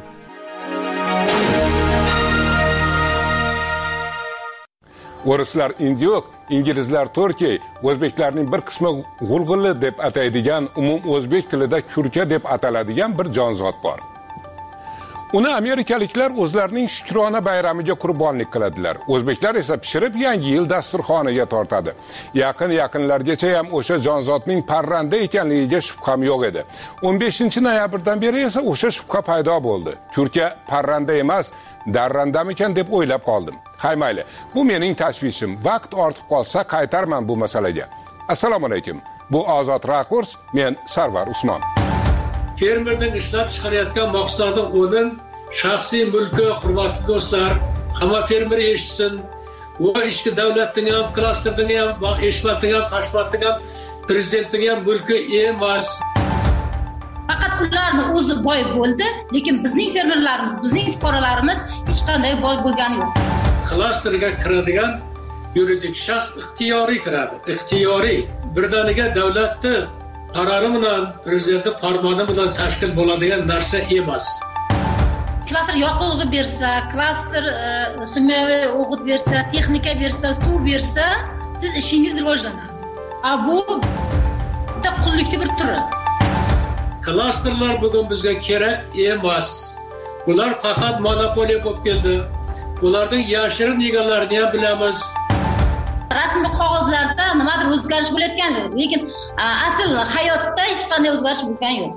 O'rislar Indiok, inglizlar Turkiy, o'zbeklarning bir qismi g'ulg'uli deb ataydigan umum o'zbek tilida kurka deb ataladigan bir jonzot bor. Uni amerikaliklar o'zlarining shukrona bayramiga qurbonlik qiladilar. O'zbeklar esa pishirib yangi yil dasturxoniga tortadi. Yaqin yaqinlargacha ham o'sha jonzotning parranda ekanligiga shubham yo'q edi. o'n beshinchi noyabrdan beri esa o'sha shubha paydo bo'ldi. Kurka parranda emas, darrandamikan deb o'ylab qoldim. Hay mayli, bu mening tashvishim. Vaqt ortib qolsa qaytarman bu masalaga. Assalomu alaykum. Bu Ozod Rakurs, men Sarvar Usmon. Fermerning ishlab chiqarayotgan mahsulotlardan o'nin shaxsiy mulki, hurmatli do'stlar, hamma fermer eshitsin. U ichki davlatning ham, klasterning ham, vaqt eshitmatning ham, tashmatning ham, prezidentning ham mulki emas. Faqat ularning o'zi boy bo'ldi, lekin bizning fermerlarimiz, bizning fuqarolarimiz hech qanday boy bo'lgani yo'q. Klasterga kiradigan yuridik shaxs ixtiyoriy kiradi, ixtiyoriy. Birdaniga davlatni qarori bilan, prezidentning farmoni bilan tashkil bo'ladigan narsa emas. Klaster yoqilg'i bersa, klaster himoyaviy o'g'it bersa, texnika bersa, suv bersa, siz ishingiz rivojlanadi. A bu bitta qullikning bir turi. Klasterlar bugun bizga kerak emas. Ular faqat monopoliya bo'lib keldi. Ularning yashirin egalarini ham bilamiz. Rasmiy qog'ozlarda nimadir o'zgarish bo'layotgan, lekin asl hayotda hech qanday o'zgarish bo'lgani yo'q.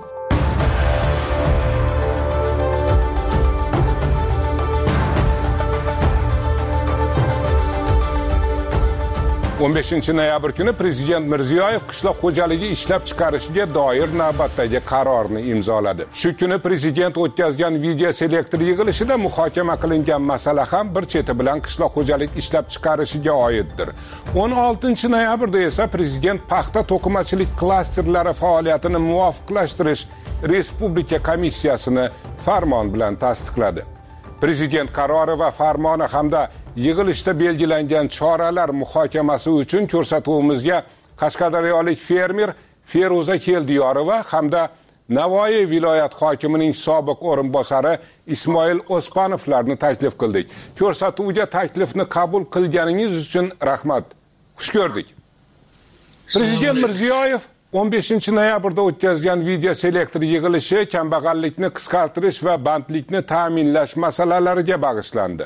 o'n beshinchi noyabr kuni Prezident Mirziyoyev qishloq xo'jaligi ishlab chiqarishiga doir navbatdagi qarorni imzoladi. Shu kuni prezident o'tkazgan video selektor yig'ilishida muhokama qilingan masala ham bir cheti bilan qishloq xo'jalik ishlab chiqarishiga oiddir. o'n oltinchi noyabrda esa prezident paxta to'qimachilik klasterlari faoliyatini muvofiqlashtirish respublika komissiyasini farmon bilan tasdiqladi. Prezident qarori va farmoni hamda yig'ilishda belgilangan choralar muhokamasi uchun ko'rsatuvimizga Qashqadaryolik fermer Feruza Keldiyorova hamda Navoiy viloyat hokimining sobiq o'rinbosari Ismoil Ospanovlarni taklif qildik. Ko'rsatuvga taklifni qabul qilganingiz uchun rahmat. Xush ko'rdik. Prezident Mirziyoyev o'n beshinchi noyabrda o'tkazgan video selektor yig'ilishi kambag'allikni qisqartirish va bandlikni ta'minlash masalalariga bag'ishlandi.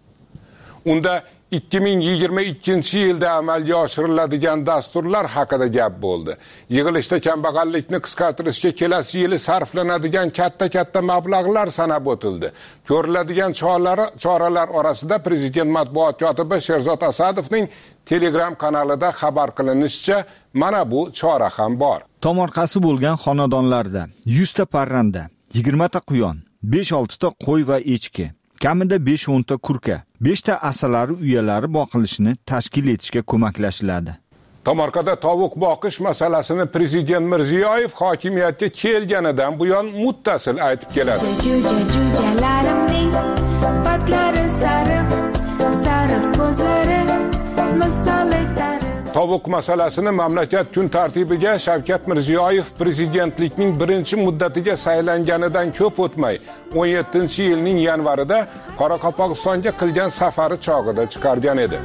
Unda ikki ming yigirma ikkinchi yilda amalga oshiriladigan dasturlar haqida gap bo'ldi. Yig'ilishda kambag'allikni qisqartirishga kelasi yili sarflanadigan katta-katta mablag'lar sanab o'tildi. Ko'riladigan choralar choralar orasida prezident matbuot kotibi Sherzod Asadovning Telegram kanalida xabar qilinishicha, mana bu chora ham bor. Tomorqasi bo'lgan xonadonlarda yuz ta parranda, yigirma ta quyon, besh olti ta qo'y va echki, kamida besh o'n ta kurka, besh ta asalari uyalari boqilishini tashkil etishga ko'maklashiladi. Tomorqada tovuq boqish masalasini prezident Mirziyoyev hokimiyatga kelganidan buyon muttasil aytib keladi. Jujalarimning patlari sariq, sariq ko'zlari misoli Tovuq masalasini mamlakat kun tartibiga Shavkat Mirziyoyev prezidentlikning birinchi muddatiga saylanganidan ko'p o'tmay o'n yettinchi yilning yanvarida Qoraqalpog'istonga qilgan safari chog'ida chiqargan edi.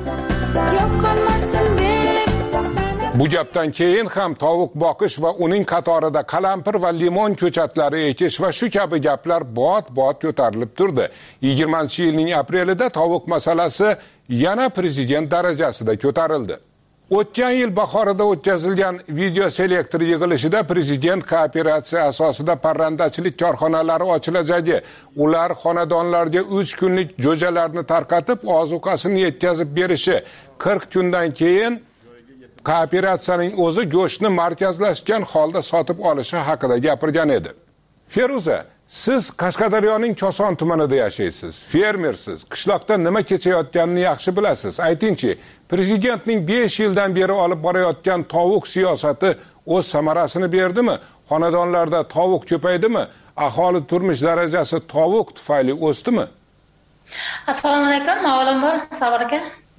Bu gapdan keyin ham tovuq boqish va uning qatorida qalampir va limon ko'chatlari ekish va shu kabi gaplar bot-bot ko'tarilib turdi. yigirmanchi yilning aprelida tovuq masalasi yana prezident darajasida ko'tarildi. O'tgan yil bahorida o'tkazilgan video selektor yig'ilishida prezident kooperatsiya asosida parrandachilik korxonalari ochilajagi, ular xonadonlarga uch kunlik jo'jalarni tarqatib ozuqasini yetkazib berishi, qirq kundan keyin kooperatsiyaning o'zi go'shtni markazlashgan holda sotib olishi haqida gapirgan edi. Feruza, siz Qashqadaryoning Koson tumanida yashaysiz, fermersiz, qishloqda nima kechayotganini yaxshi bilasiz. Aytingchi, prezidentning besh yildan beri olib borayotgan tovuq siyosati o'z samarasini berdimi? Xonadonlarda tovuq ko'paydimi? aholi turmush darajasi tovuq tufayli o'sdimi? Assalomu alaykum, avvalambor Sabir aka.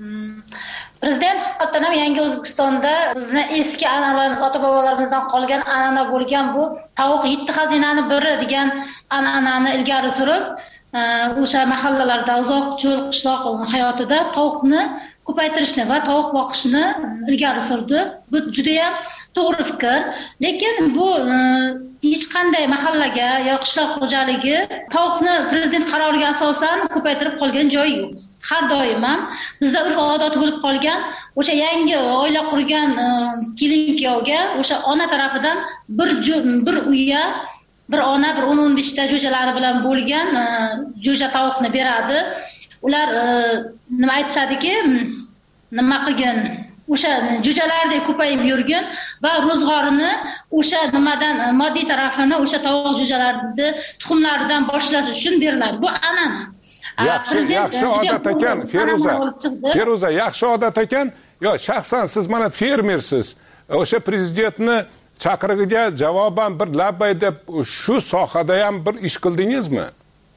Prezident haqiqatan ham yangi O'zbekistonda bizni eski an'analarimiz, ota-bobolarimizdan qolgan an'ana bo'lgan bu tovuq yetti xazinani biri degan an'anani ilgari surib, o'sha mahallalarda, uzoq cho'l qishloq hayotida tovuqni ko'paytirishni va tovuq boqishni ilgari surdi. Bu juda ham to'g'ri fikr, lekin bu hech qanday mahallaga yo qishloq xo'jaligi tovuqni prezident qaroriga asosan ko'paytirib qolgan joyi yo'q. Har doim ham bizda urf-odat bo'lib qolgan, o'sha yangi oila qurgan kelin-kuyovga o'sha ona tarafidan bir bir uyga bir ona bir o'n o'n besh ta jo'jalari bilan bo'lgan jo'ja tovuqni beradi. Ular nima aytishadiki, nima qilgin, o'sha jo'jalardek ko'payib yurgin va ro'zg'orini o'sha nimadan moddiy tarafini o'sha tovuq jo'jalarni tuxumlaridan boshlash uchun beriladi. Bu an'ana. Yaxshi, yaxshi odat ekan, Feruza. Feruza, yaxshi odat ekan. Yo, shaxsan siz mana fermersiz. O'sha prezidentni chaqirig'iga javoban bir labbay deb shu sohada ham bir ish qildingizmi?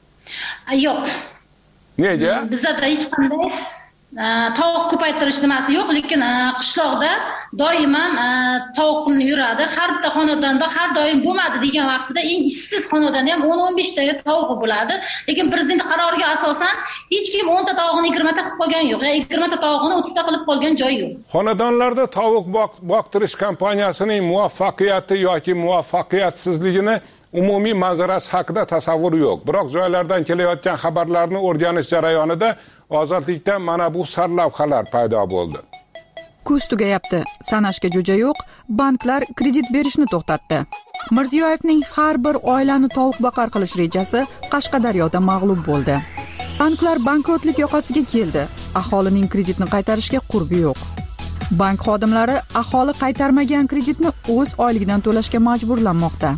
Yo'q. Nega? Bizda hech qanday tovuq ko'paytirish nimasi yo'q, lekin qishloqda doim ham tovuq yuradi. Har bitta xonadonda har doim bo'lmadi degan vaqtida eng ishsiz xonadonda ham o'n o'n besh ta tovuq bo'ladi. Lekin prezident qaroriga asosan hech kim o'n ta tovuqni yigirma ta qilib qolgan yo'q, yo yigirma ta tovuqni o'ttiz ta qilib qolgan joyi yo'q. Xonadonlarda tovuq boqtirish kompaniyasining muvaffaqiyati yoki muvaffaqiyatsizligini umumiy manzarasi haqida tasavvur yo'q. Biroq joylardan kelayotgan xabarlarni o'rganish jarayonida ozodlikda mana bu sarlavhalar paydo bo'ldi. Kuz tugayapti, sanashga jo'ja yo'q, banklar kredit berishni to'xtatdi. Mirziyoyevning har bir oilani tovuq boqar qilish rejasi Qashqadaryoda mag'lub bo'ldi. Banklar bankrotlik yoqasiga keldi. Aholining kreditni qaytarishga qurbi yo'q. Bank xodimlari aholi qaytarmagan kreditni o'z oyligidan to'lashga majburlanmoqda.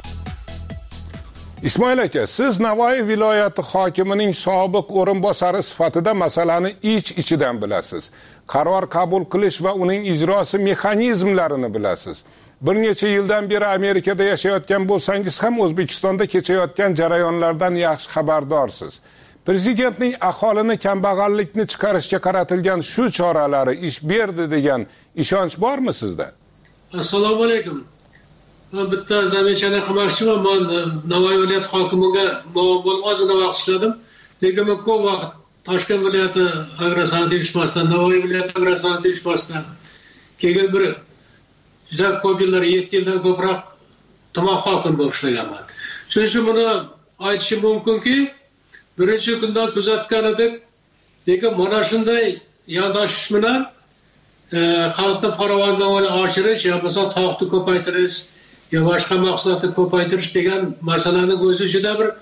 Ismoil aka, siz Navoiy viloyati hokimining sobiq o'rinbosari sifatida masalani ich-ichidan bilasiz. Qaror qabul qilish va uning ijrosi mexanizmlarini bilasiz. Bir necha yildan beri Amerikada yashayotgan bo'lsangiz ham O'zbekistonda kechayotgan jarayonlardan yaxshi xabardorsiz. Prezidentning aholini kambag'allikni chiqarishga qaratilgan shu choralari ish berdi degan ishonch bormi sizda? Assalomu alaykum. Men bitta zamechani qilmoqchiman. Men Navoiy viloyati hokimiga muavin bo'lib ozgina vaqt ishladim. Lekin men ko'p vaqt Toshkent viloyati agrosanoat uyushmasidan, Navoiy viloyati agrosanoat uyushmasidan kelgan biri. Juda ko'p yillar, yetti yildan ko'proq tuman hokim bo'lib ishlaganman. Shuning uchun buni aytishim mumkinki, birinchi kundan kuzatgan edik, lekin mana shunday yondashish bilan xalqni farovonligini oshirish, yo bo'lmasa tovuqni ko'paytirish, yo boshqa mahsulotni ko'paytirish degan masalaning o'zi juda bir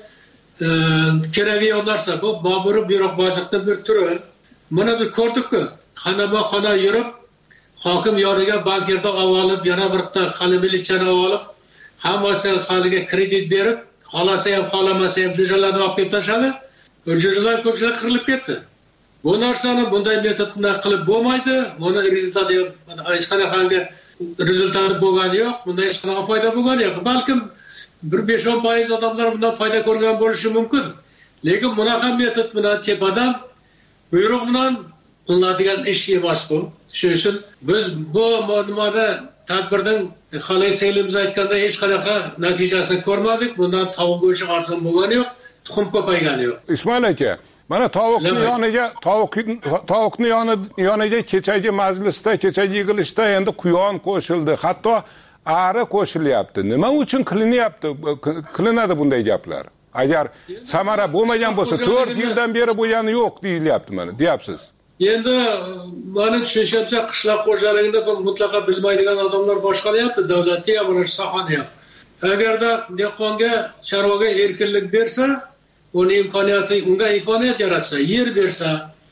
kerakli narsa. Bu ma'muriy byuro bojiqning bir turi. Mana bir ko'rdikku, xonama-xona yurib, hokim yoniga bankirda olib, yana bir ta qalamilikchani olib, hammasi xalqiga kredit berib, xolasa ham, xolamasa ham jo'jalarni olib kelib tashladi. Jo'jalar ko'pchilik qirilib ketdi. Bu narsani bunday metod bilan qilib bo'lmaydi. Buni rezultati hech qanday rezultati bo'lgani yo'q, bundan hech qanaqa foyda bo'lgani yo'q. Balkim bir besh o'n foiz odamlar bundan foyda ko'rgan bo'lishi mumkin. Lekin bunaqa metod bilan tepadan buyruq bilan qilinadigan ish emas bu. Shuning uchun biz bu nimani tadbirning halay seylimiz aytganda hech qanaqa natijasini ko'rmadik. Bundan tovuq go'shti arzon bo'lgani yo'q, tuxum ko'paygani yo'q. Ismoil aka, mana tovuqni yoniga tovuq tovuqni yoniga kechagi majlisda, kechagi yig'ilishda endi quyon qo'shildi, hatto ari qo'shilyapti. Nima uchun qilinyapti? Qilinadi bunday gaplar. Agar samara bo'lmagan bo'lsa, to'rt yildan beri bo'lgani yo'q deyilyapti mana, deyapsiz. Endi meni tushunishimcha qishloq xo'jaligida bu mutlaqo bilmaydigan odamlar boshqaryapti, davlatga ham, mana shu sohani ham. Agarda dehqonga, chorvaga erkinlik bersa, uni imkoniyati, unga imkoniyat yaratsa, yer bersa,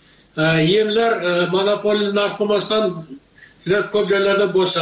yemlar monopoliya narx qo'ymasdan juda ko'p joylarda bo'lsa,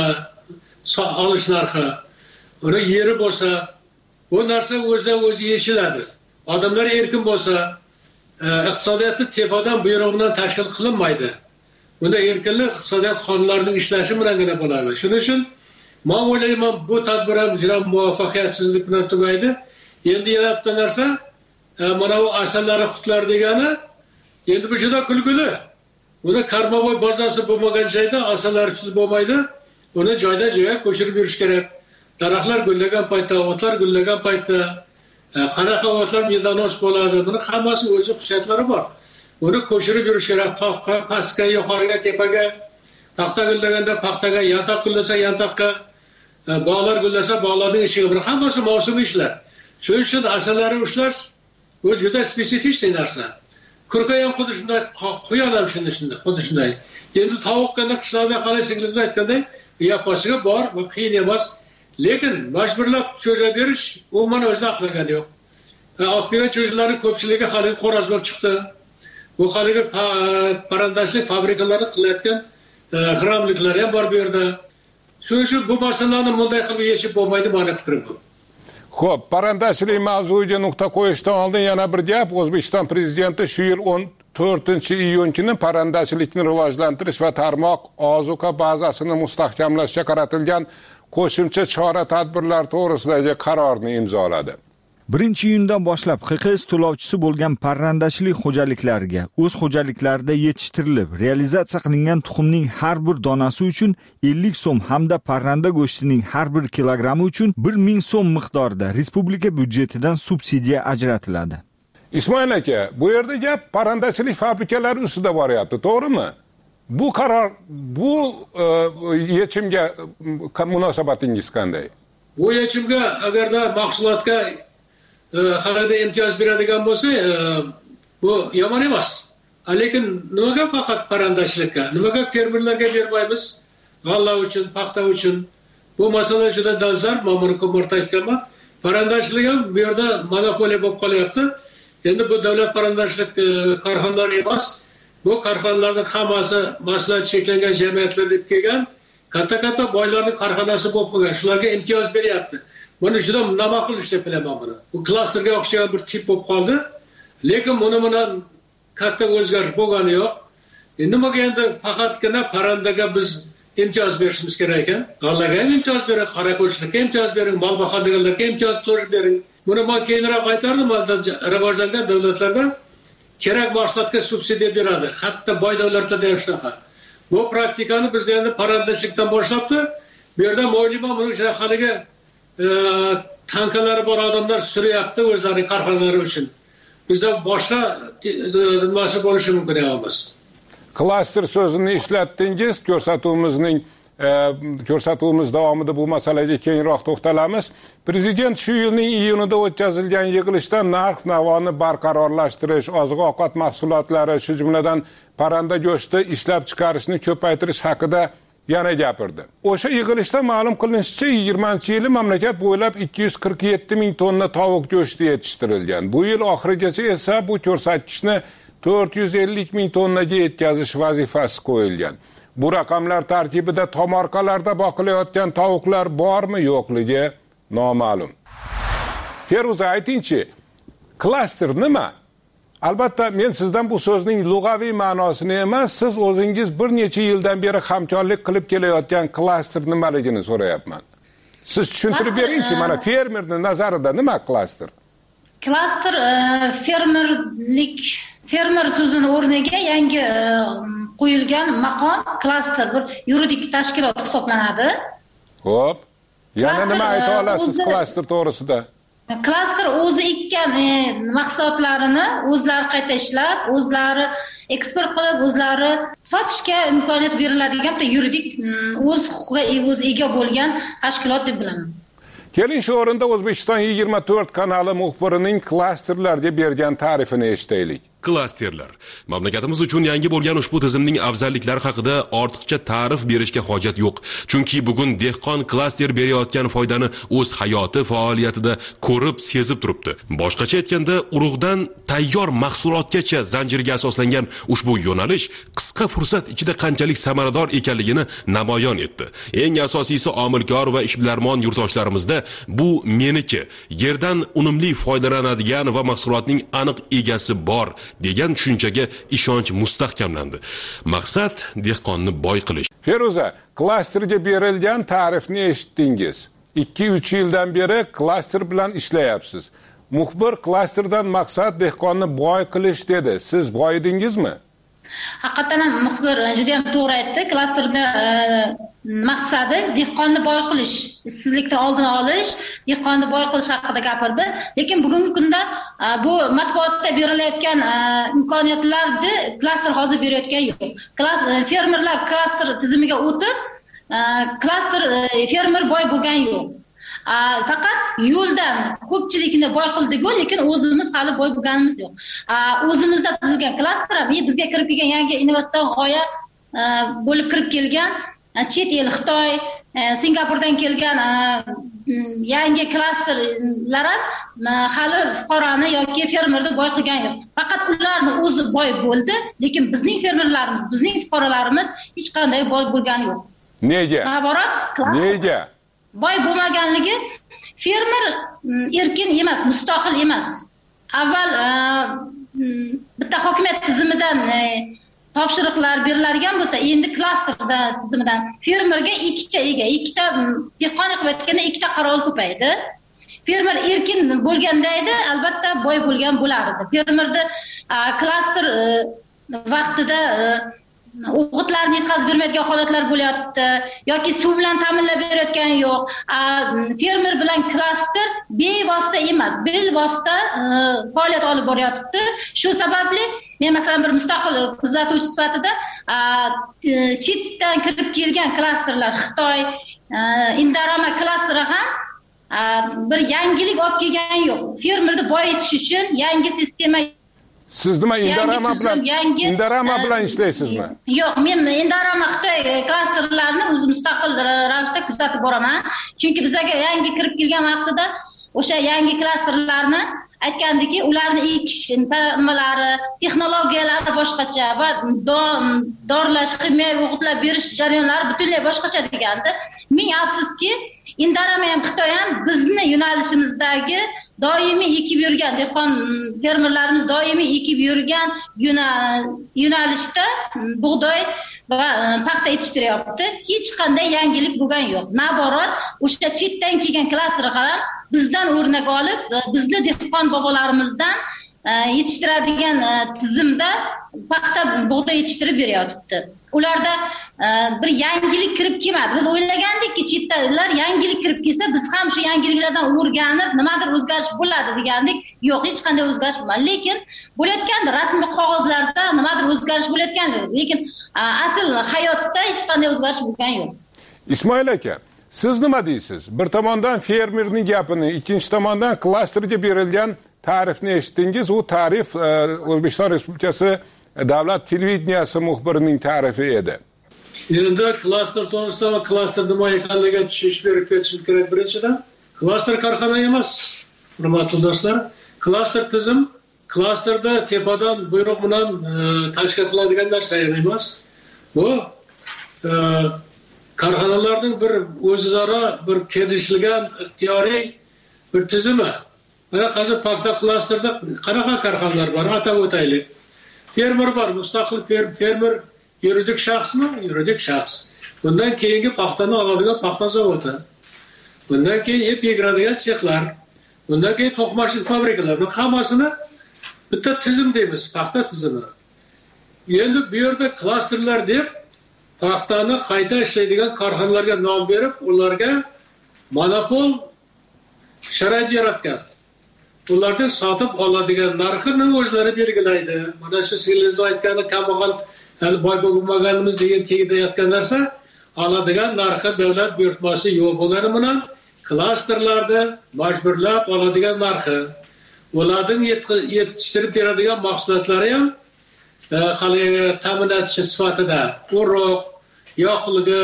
olish narxi, uni yeri bo'lsa, bu narsa o'zidan o'zi yechiladi. Odamlar erkin bo'lsa, iqtisodiyotni tepadan buyruq bilan tashkil qilinmaydi. Bunda erkinlik iqtisodiyot qonunlarining ishlashi bilangina bo'ladi. Shuning uchun men o'ylayman, bu tadbir ham juda muvaffaqiyatsizlik bilan tugaydi. endi yana bitta narsa, mana bu asalari xutlar degani, endi bu juda kulgili. Uni karmovoy bazasi bo'lmagan joyda asalari tutib bo'lmaydi. Uni joyda joyga ko'chirib yurish kerak. Daraxtlar gullagan paytda, o'tlar gullagan paytda qanaqa o'tlar medonos bo'ladi. Buni hammasi o'z xususiyatlari bor. Uni ko'chirib yurish kerak. Toqqa, pastga, yuqoriga, tepaga, paxta gullaganda paxtaga, yantoq gullasa yantoqqa, bog'lar gullasa bog'larning ishiga. Buni hammasi mavsumiy ishlar. Shuning uchun asalari ushlash bu juda spesifik narsa. Kurka ham xuddi shunday, quyon ham shunday shunday, xuddi shunday. Endi tovuqqanda qishlarda qalay singlimda aytganday, yapasiga bor, bu qiyin emas. Lekin majburlab cho'ja berish, u mana o'zida aqlagan yo'q. Olib kelgan cho'jalarning ko'pchiligi hali xo'roz bo'lib chiqdi. Bu haligi parrandashlik fabrikalari qilayotgan g'irramliklar ham bor bu yerda. Shuning uchun bu masalalarni bunday qilib yechib bo'lmaydi, meni fikrim bu. Xo'p, parrandashlik mavzuiga nuqta qo'yishdan oldin yana bir gap. O'zbekiston prezidenti shu yil o'n to'rtinchi iyun kuni parrandashlikni rivojlantirish va tarmoq ozuqa bazasini mustahkamlashga qaratilgan qo'shimcha chora-tadbirlar to'g'risidagi qarorni imzoladi. birinchi iyundan boshlab X Q S to'lovchisi bo'lgan parrandashlik xo'jaliklariga o'z xo'jaliklarida yetishtirilib, realizatsiya qilingan tuxumning har bir donasi uchun ellik so'm hamda parranda go'shtining har bir kilogrammi uchun bir ming so'm miqdorida respublika byudjetidan subsidiya ajratiladi. Ismoil aka, bu yerda gap parrandachilik fabrikalari ustida boryapti, to'g'rimi? Bu qaror, bu yechimga munosabatingiz qanday? Bu yechimga agarda mahsulotga xalqga imtiyoz beradigan bo'lsa, bu yomon emas. Lekin nimaga faqat parrandashlikka, nimaga fermerlarga bermaymiz? G'alla uchun, paxta uchun. Bu masala juda dolzarb, men buni ko'p marta aytganman. Parrandashlik ham bu yerda monopoliya bo'lib qolyapti. Endi bu davlat parrandashlik korxonalari emas. Bu korxonalarning hammasi maslahat cheklangan jamiyatlar deb kelgan, katta-katta boylarning korxonasi bo'lib qolgan. Shularga imtiyoz beryapti. Buni juda namaqul ish deb bilaman buni. Bu klasterga o'xshagan bir tip bo'lib qoldi. Lekin buni bilan katta o'zgarish bo'lgani yo'q. Nimaga endi faqatgina parrandaga biz imtiyoz berishimiz kerak ekan? G'allaga ham imtiyoz bering, qorako'lchilikka imtiyoz bering, mol boqadiganlarga imtiyoz to'g'ri bering. Buni men keyinroq aytardim, rivojlangan davlatlarda kerak mahsulotga subsidiya beradi. Hatto boy davlatlarda ham shunaqa. Bu praktikani biz endi parrandashlikdan boshlabdi. Bu yerda mo'ylima buni uchun haliga tankalari bor odamlar suryapti o'zlarining korxonalari uchun. Bizda boshqa nimasi bo'lishi mumkin emas. Klaster so'zini ishlatdingiz, ko'rsatuvimizning ko'rsatuvimiz davomida bu masalaga keyinroq to'xtalamiz. Prezident shu yilning iyunida o'tkazilgan yig'ilishda narx-navoni barqarorlashtirish, oziq-ovqat mahsulotlari, shu jumladan parranda go'shti ishlab chiqarishni ko'paytirish haqida yana gapirdi. O'sha yig'ilishda ma'lum qilinishicha, yigirmanchi yili mamlakat bo'ylab ikki yuz qirq yetti ming tonna tovuq go'shti yetishtirilgan. Bu yil oxirigacha esa bu ko'rsatkichni to'rt yuz ellik ming tonnaga yetkazish vazifasi qo'yilgan. Bu raqamlar tarkibida tomorqalarda boqilayotgan tovuqlar bormi yo'qligi noma'lum. Feruza, aytingchi, klaster nima? Albatta, men sizdan bu so'zning lug'aviy ma'nosini emas, siz o'zingiz bir necha yildan beri hamkorlik qilib kelayotgan klaster nimaligini so'rayapman. Siz tushuntirib beringchi, mana fermerning nazarida nima klaster? Klaster fermerlik, fermer so'zini o'rniga yangi qo'yilgan maqom klaster bir yuridik tashkilot hisoblanadi. Xo'p. Yana nima ayta olasiz klaster to'g'risida? Klaster o'zi ekkan mahsulotlarini o'zlari qayta ishlab, o'zlari eksport qilib, o'zlari sotishga imkoniyat beriladigan yuridik o'z huquqiga o'z ega bo'lgan tashkilot deb bilaman. Keling shu o'rinda O'zbekiston yigirma to'rt kanali muxbirining klasterlarga bergan ta'rifini eshitaylik. Klasterlar. Mamlakatimiz uchun yangi bo'lgan ushbu tizimning afzalliklari haqida ortiqcha ta'rif berishga hojat yo'q. Chunki bugun dehqon klaster berayotgan foydani o'z hayoti faoliyatida ko'rib, sezib turibdi. Boshqacha aytganda, urug'dan tayyor mahsulotgacha zanjirga asoslangan ushbu yo'nalish qisqa fursat ichida qanchalik samarador ekanligini namoyon etdi. Eng asosiysi omilkor va ishbilarmon yurtdoshlarimizda bu meniki, yerdan unumli foydalanadigan va mahsulotning aniq egasi bor degan tushunchaga ishonch mustahkamlandi. Maqsad dehqonni boy qilish. Feruza, klasterga berilgan ta'rifni eshitdingiz. ikki uch yildan beri klaster bilan ishlayapsiz. muxbir klasterdan maqsad dehqonni boy qilish dedi. Siz boy edingizmi? Haqiqatan ham muxbir juda ham to'g'ri aytdi. Klasterni maqsadi dehqonni boy qilish, ishsizlikni oldini olish, dehqonni boy qilish haqida gapirdi. Lekin bugungi kunda bu matbuotda berilayotgan imkoniyatlarni klaster hozir berayotgan yo'q. Fermerlar klaster tizimiga o'tib, klaster fermer boy bo'lgan yo'q. Faqat yo'ldan ko'pchilikni boy qildik-ku, lekin o'zimiz hali boy bo'lganimiz yo'q. O'zimizda tuzilgan klaster ham bizga kirib kelgan yangi innovatsion g'oya bo'lib kirib kelgan chet el Xitoy, Singapurdan kelgan yangi klasterlar ham hali fuqaroni yoki fermerni boy qilgan yo'q. Faqat ularni o'zi boy bo'ldi, lekin bizning fermerlarimiz, bizning fuqarolarimiz hech qanday boy bo'lgani yo'q. Nega? Nega? Boy bo'lmaganligi fermer erkin emas, mustaqil emas. Avval bitta hokimiyat tizimidan topshiriqlar beriladigan bo'lsa, endi klasterda tizimidan fermerga ikkita ega, ikkita dehqon qilib aytganda ikkita qarovul ko'paydi. Fermer erkin bo'lganda edi, albatta boy bo'lgan bo'lardi. Fermerni klaster vaqtida o'g'itlarni yetkazib bermaydigan holatlar bo'lyapti yoki suv bilan ta'minlab berayotgani yo'q. Fermer bilan klaster bevosita emas, bilvosita faoliyat olib boryapti. Shu sababli men masalan bir mustaqil kuzatuvchi sifatida chetdan kirib kelgan klasterlar, Xitoy, Indorama klasteri ham bir yangilik olib kelgani yo'q. Fermerni boyitish uchun yangi sistema. Siz nima Indorama bilan Indorama bilan ishlaysizmi? Yo'q, men Indorama Xitoy klasterlarini o'zim mustaqil ravishda kuzatib boraman. Chunki bizga yangi kirib kelgan vaqtida o'sha yangi klasterlarni aytgandiki, ularni ekish nimalari, texnologiyalari boshqacha va dorlash, kimyoviy o'g'itlar berish jarayonlari butunlay boshqacha degandi. Ming afsuski, Indorama ham Xitoy ham bizni yo'nalishimizdagi doimiy ekib yurgan dehqon fermerlarimiz doimiy ekib yurgan yo'nalishda bug'doy va paxta yetishtiryapti. Hech qanday yangilik bo'lgan yo'q. Naborot, o'sha chetdan kelgan klaster ham bizdan o'rnak olib, bizni dehqon bobolarimizdan yetishtiradigan tizimda paxta bug'doy yetishtirib beryapti. Ularda bir yangilik kirib kelmadi. Biz o'ylagandikki, chetdagilar yangilik kirib kelsa, biz ham shu yangiliklardan o'rganib, nimadir o'zgarish bo'ladi degandik. Yo'q, hech qanday o'zgarish bo'lmadi. Lekin bo'layotgandi, rasmiy qog'ozlarda nimadir o'zgarish bo'layotgandi. Lekin asl hayotda hech qanday o'zgarish bo'lgan yo'q. Ismoil aka, siz nima deysiz? Bir tomondan fermerning gapini, ikkinchi tomondan klasterga berilgan ta'rifni eshitdingiz. U ta'rif O'zbekiston Respublikasi davlat televideniyasi muxbirining ta'rifi edi. Endi klaster to'g'risida va klaster nima ekanligiga tushunish berib ketishim kerak. Birinchidan, klaster korxona emas, hurmatli do'stlar. Klaster tizim, klasterda tepadan buyruq bilan tashkil qiladigan narsa emas. Bu korxonalarning bir o'zaro bir kelishilgan ixtiyoriy bir tizimi. Mana hozir paxta klasterda qanaqa korxonalar bor, atab o'taylik. Fermer var, mustaqil fermer yuridik shaxsmi? Yuridik shaxs. Bundan keyingi paxtani oladigan paxta zavodi. Bundan keyin ip yigiradigan sexlar. Bundan keyin to'qimachilik fabrikalarning hammasini bitta tizim deymiz, paxta tizimi. Endi bu yerda klasterlar deb paxtani qayta ishlaydigan korxonalarga nom berib, ularga monopol sharoit yaratgan. Ulardan sotib oladigan narxini o'zlari belgilaydi. Mana shu sizlar aytgani kambag'al, hali boy bo'lmaganimiz degan tegida yotgan narsa, oladigan narxi davlat buyurtmasi yo'q bo'lgani bilan klasterlarda majburlab oladigan narxi, ularning yetishtirib beradigan mahsulotlari ham hali ta'minotchi sifatida urug', yoqilg'i,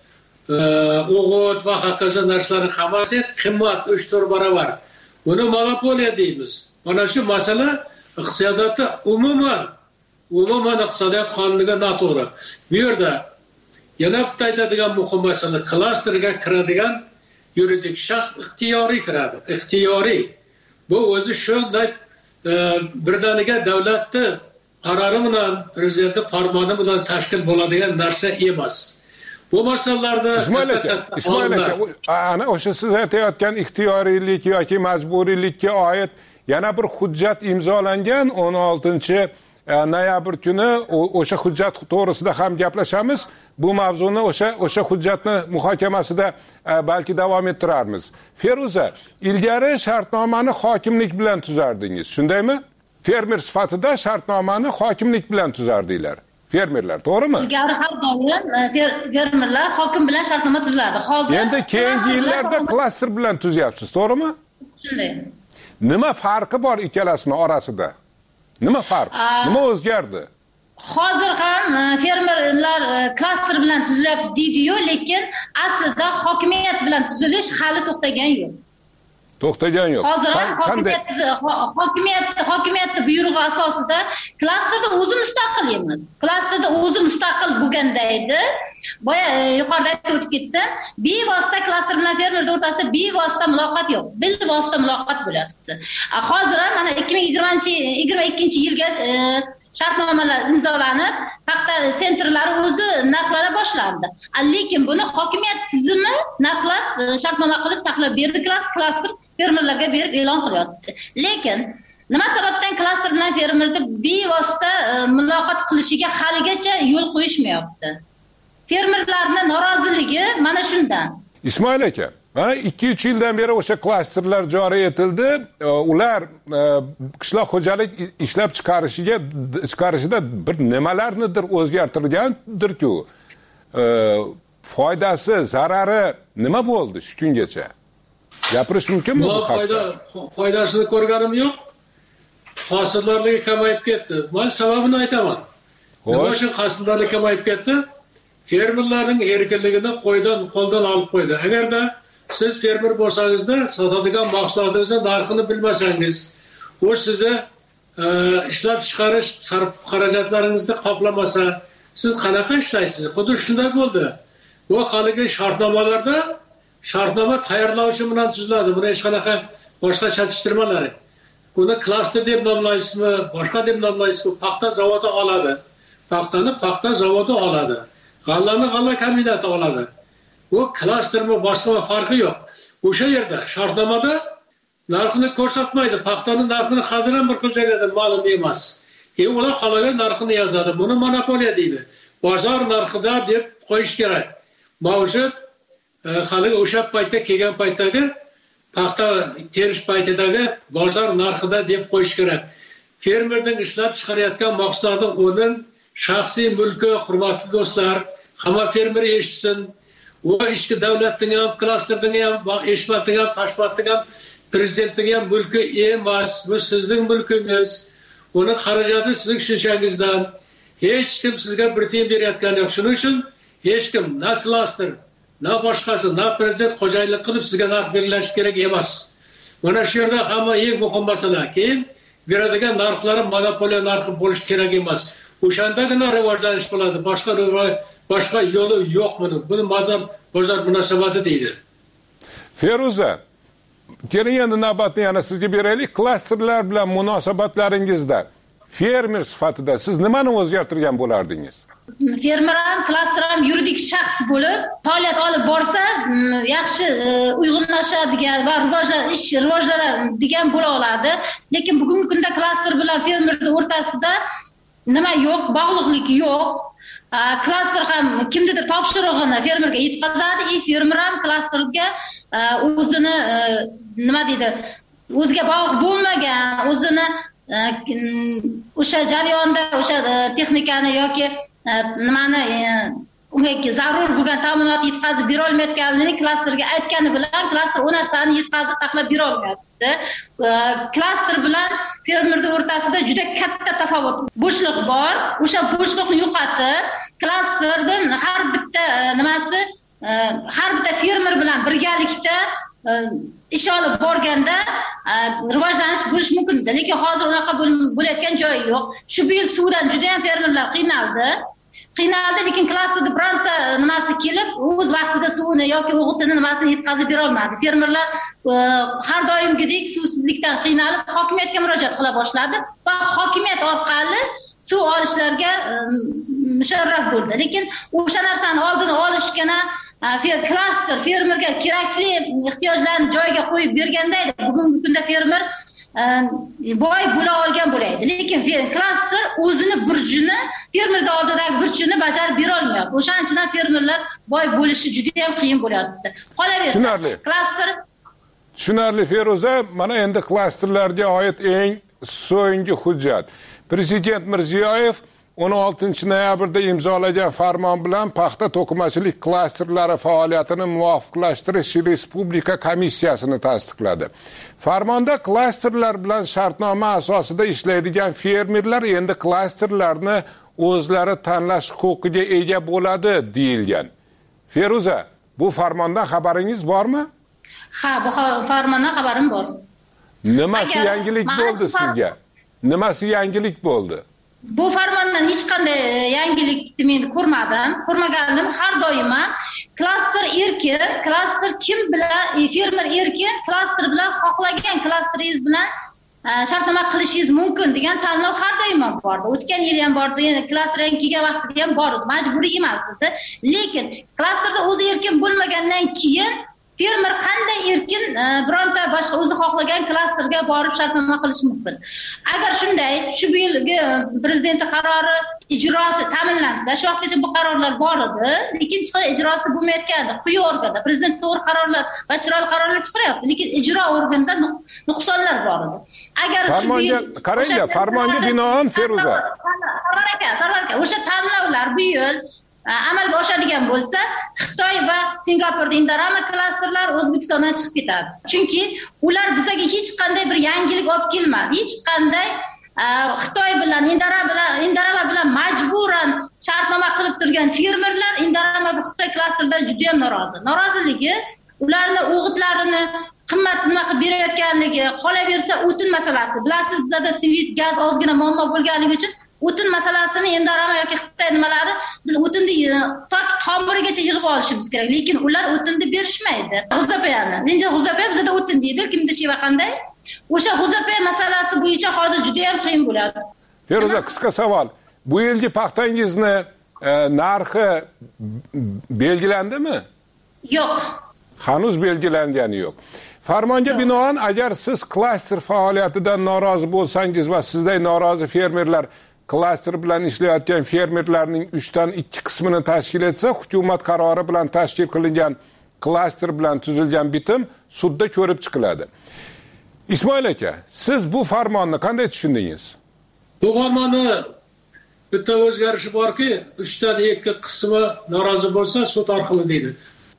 o'g'it va hokazo narsalar hammasi qimmat uch to'rt barobar. Buni monopoliya deymiz. Mana shu masala iqtisodiyotda umuman, umuman iqtisodiyot qonuniga noto'g'ri. Bu yerda yana bitta aytadigan muhim masala, klasterga kiradigan yuridik shaxs ixtiyoriy kiradi. Ixtiyoriy. Bu o'zi shunday birdaniga davlatni qarori bilan, prezidentning farmoni bilan tashkil bo'ladigan narsa emas. Bu masalalarda Ismoil aka, Ismoil aka, ana o'sha siz aytayotgan ixtiyoriylik yoki majburiylikka oid yana bir hujjat imzolangan o'n oltinchi noyabr kuni o'sha hujjat to'g'risida ham gaplashamiz. Bu mavzuni o'sha o'sha hujjatni muhokamasida balki davom ettirarmiz. Feruza, ilgari shartnomani hokimlik bilan tuzardingiz, shundaymi? Fermer sifatida shartnomani hokimlik bilan tuzardinglar. Fermerlar, to'g'rimi? Ilgari har doim fermerlar hokim bilan shartnoma tuzardi. Hozir endi keyingi yillarda klaster bilan tuzyapsiz, to'g'rimi? Shunday. Nima farqi bor ikkalasining orasida? Nima farq? Nima o'zgardi? Hozir ham fermerlar klaster bilan tuzilyapti deydi-yu, lekin aslida hokimiyat bilan tuzilish hali to'xtagan yo'q. To'xtagan yo'q. Hozir ham hokimiyat hokimiyat hokimiyatning buyrug'i asosida klasterda o'zi mustaqil emas. Klasterda o'zi mustaqil bo'lganda edi. Boya yuqorida aytib o'tib ketdim. Bevosita klaster bilan fermerlar o'rtasida bevosita muloqot yo'q. Bilvosita muloqot bo'lyapti. Hozir ham mana ikki ming yigirma ikkinchi yilga shartnomalar imzolanib, paxta sentrlari o'zi narxlara boshlandi. Lekin buni hokimiyat tizimi narxlar shartnoma qilib taklif berdi, klaster fermerlarga berib e'lon qilyapti. Lekin nima sababdan klaster bilan fermerda bevosita muloqot qilishiga haligacha yo'l qo'yishmayapti? Fermerlarning noroziligi mana shundan. Ismoil aka, ikki uch yildan beri o'sha klasterlar joriy etildi. Ular qishloq xo'jalik ishlab chiqarishiga chiqarishida bir nimalarnidir o'zgartirgandir-ku. Foydasi, zarari nima bo'ldi shu kungacha? Gapirish mumkinmi bu haqda? Foydasini ko'rganim yo'q. Hosillarligi kamayib ketdi. Men sababini aytaman. Nima uchun hosillarlik kamayib ketdi? Fermerlarning erkinligini qo'ydan qo'ldan olib qo'ydi. Agarda siz fermer bo'lsangizda, sotadigan mahsulotingizni narxini bilmasangiz, u sizni ishlab chiqarish sarf xarajatlaringizni qoplamasa, siz qanaqa ishlaysiz? Xuddi shunday bo'ldi. Bu haligi shartnomalarda shartnoma tayyorlovchi bilan tuziladi. Buni hech qanaqa boshqa chatishtirmalari. Buni klaster deb nomlaysizmi, boshqa deb nomlaysizmi? Paxta zavodi oladi. Paxtani paxta zavodi oladi. G'allani g'alla kombinati oladi. Bu klastermi boshqa farqi yo'q. O'sha yerda shartnomada narxini ko'rsatmaydi. Paxtaning narxini hozir ham bir xil ma'lum emas. Keyin ular qolagan narxini yozadi. Buni monopoliya deydi. Bozor narxida deb qo'yish kerak. Mavjud hali o'sha paytda kelgan paytdagi paxta terish paytidagi bozor narxida deb qo'yish kerak. Fermerning ishlab chiqarayotgan mahsulotning o'nin shaxsiy mulki, hurmatli do'stlar, hamma fermer eshitsin. U ichki davlatning ham, klasterning ham, eshitmatning ham, tashmatning ham, prezidentning ham mulki emas. Bu sizning mulkingiz. Uni xarajati sizning tushunchangizdan. Hech kim sizga bir tiyin berayotgani yo'q. Shuning uchun hech kim na klaster, na boshqasi, na prezident xo'jayinlik qilib sizga narx belgilash kerak emas. Mana shu yerda hamma eng muhim masala. Keyin beradigan narxlari monopoliya narxi bo'lish kerak emas. O'shandagina rivojlanish bo'ladi. Boshqa boshqa yo'li yo'q buni. Buni bozor bozor munosabati deydi. Feruza, keling endi navbatni yana sizga beraylik. Klasterlar bilan munosabatlaringizda fermer sifatida siz nimani o'zgartirgan bo'lardingiz? Fermer ham, klaster ham yuridik shaxs bo'lib, faoliyat olib borsa, yaxshi uyg'unlashadigan va rivojlanish rivojlanadigan bo'la oladi. Lekin bugungi kunda klaster bilan fermerning o'rtasida nima yo'q, bog'liqlik yo'q. Klaster ham kimnidir topshirig'ini fermerga yetkazadi, и fermer ham klasterga o'zini nima deydi, o'ziga bog'liq bo'lmagan, o'zini o'sha jarayonda o'sha texnikani yoki nimani unga zarur bo'lgan ta'minot yetkazib bera olmayotganini klasterga aytgani bilan klaster u narsani yetkazib taklif bera olmayapti. Klaster bilan fermerning o'rtasida juda katta tafovut, bo'shliq bor. O'sha bo'shliqni yo'qotib, klasterdan har bitta nimasi, har bitta fermer bilan birgalikda ish olib borganda rivojlanish bo'lish mumkin. Lekin hozir unaqa bo'layotgan joyi yo'q. Shu yil suvdan juda ham fermerlar qiynaldi. Qiynaldi, lekin klasterda bironta nimasi kelib, o'z vaqtida suvini yoki o'g'itini nimasini yetkazib bera olmadi. Fermerlar har doimgidek suvsizlikdan qiynalib, hokimiyatga murojaat qila boshladi va hokimiyat orqali suv olishlarga musharraf bo'ldi. Lekin o'sha narsani oldini olishgina klaster fermerga kerakli ehtiyojlarni joyiga qo'yib berganda edi. Bugungi kunda fermer boy bo'la olgan bo'laydi, lekin klaster o'zini burchini, fermerning oldidagi burchini bajarib bera olmayapti. O'shaning uchun ham fermerlar boy bo'lishi juda ham qiyin bo'lyapti. Qolaversa, klaster Tushunarli Feruza, mana endi klasterlarga oid eng so'nggi hujjat. Prezident Mirziyoyev o'n oltinchi noyabrda imzolagan farmon bilan paxta to'qimachilik klasterlari faoliyatini muvofiqlashtirish respublika komissiyasini tasdiqladi. Farmonda klasterlar bilan shartnoma asosida ishlaydigan fermerlar endi klasterlarni o'zlari tanlash huquqiga ega bo'ladi deyilgan. Feruza, bu farmondan xabaringiz bormi? Ha, bu farmondan xabarim bor. Nimasi yangilik bo'ldi sizga? Nimasi yangilik bo'ldi? Bu farmondan hech qanday yangilik men ko'rmadim. Ko'rmaganim har doim klaster erkin, klaster kim bilan, fermer erkin, klaster bilan xohlagan klasteringiz bilan shartnoma qilishingiz mumkin degan tanlov har doim bor. O'tgan yil ham bor, klasterga kelgan vaqtda ham bor, majburiy emas edi. Lekin klasterda o'zi erkin bo'lmagandan keyin fermer qanday erkin bironta boshqa o'zi xohlagan klasterga borib shartnoma qilish mumkin. Agar shunday, shu yilgi prezident qarori ijrosi ta'minlansa, shu vaqtgacha bu qarorlar bor edi, lekin ijrosi bo'lmayotgandi. Quyi organda prezident to'g'ri qarorlar va chiroyli qarorlar chiqaryapti, lekin ijro organida nuqsonlar bor edi. Agar farmonga qarangda, farmonga binoan Feruza. Sarvar aka, Sarvar aka, o'sha tanlovlar bu yil amalga oshadigan bo'lsa, Xitoy va Singapurda Indorama klasterlar O'zbekistondan chiqib ketadi. Chunki ular bizga hech qanday bir yangilik olib kelmadi. Hech qanday Xitoy bilan, Indorama bilan, Indorama bilan majburan shartnoma qilib turgan fermerlar Indorama va Xitoy klasterdan juda ham norozi. Noroziligi ularning o'g'itlarini qimmat nima qilib berayotganligi, qolaversa o'tin masalasi. Bilasiz, bizda svit gaz ozgina muammo bo'lganligi uchun o'tin masalasini Indorama yoki Xitoy nimalari biz o'tinni tok tomirigacha yig'ib olishimiz kerak, lekin ular o'tinni berishmaydi. G'uzapayani. Endi g'uzapay bizda o'tin deydi, kimda sheva qanday? O'sha g'uzapay masalasi bo'yicha hozir juda ham qiyin bo'ladi. Feruza, qisqa savol. Bu yilgi paxtangizni e, narxi belgilandimi? Yo'q. Hanuz belgilangani yo'q. Farmonga binoan agar siz klaster faoliyatidan norozi bo'lsangiz va sizday norozi fermerlar klaster bilan ishlayotgan fermerlarning uchdan ikki qismini tashkil etsa, hukumat qarori bilan tashkil qilingan klaster bilan tuzilgan bitim sudda ko'rib chiqiladi. Ismoil aka, siz bu farmonni qanday tushundingiz? Bu farmonni bitta o'zgarishi borki, uchdan ikki qismi norozi bo'lsa, sud orqali deydi.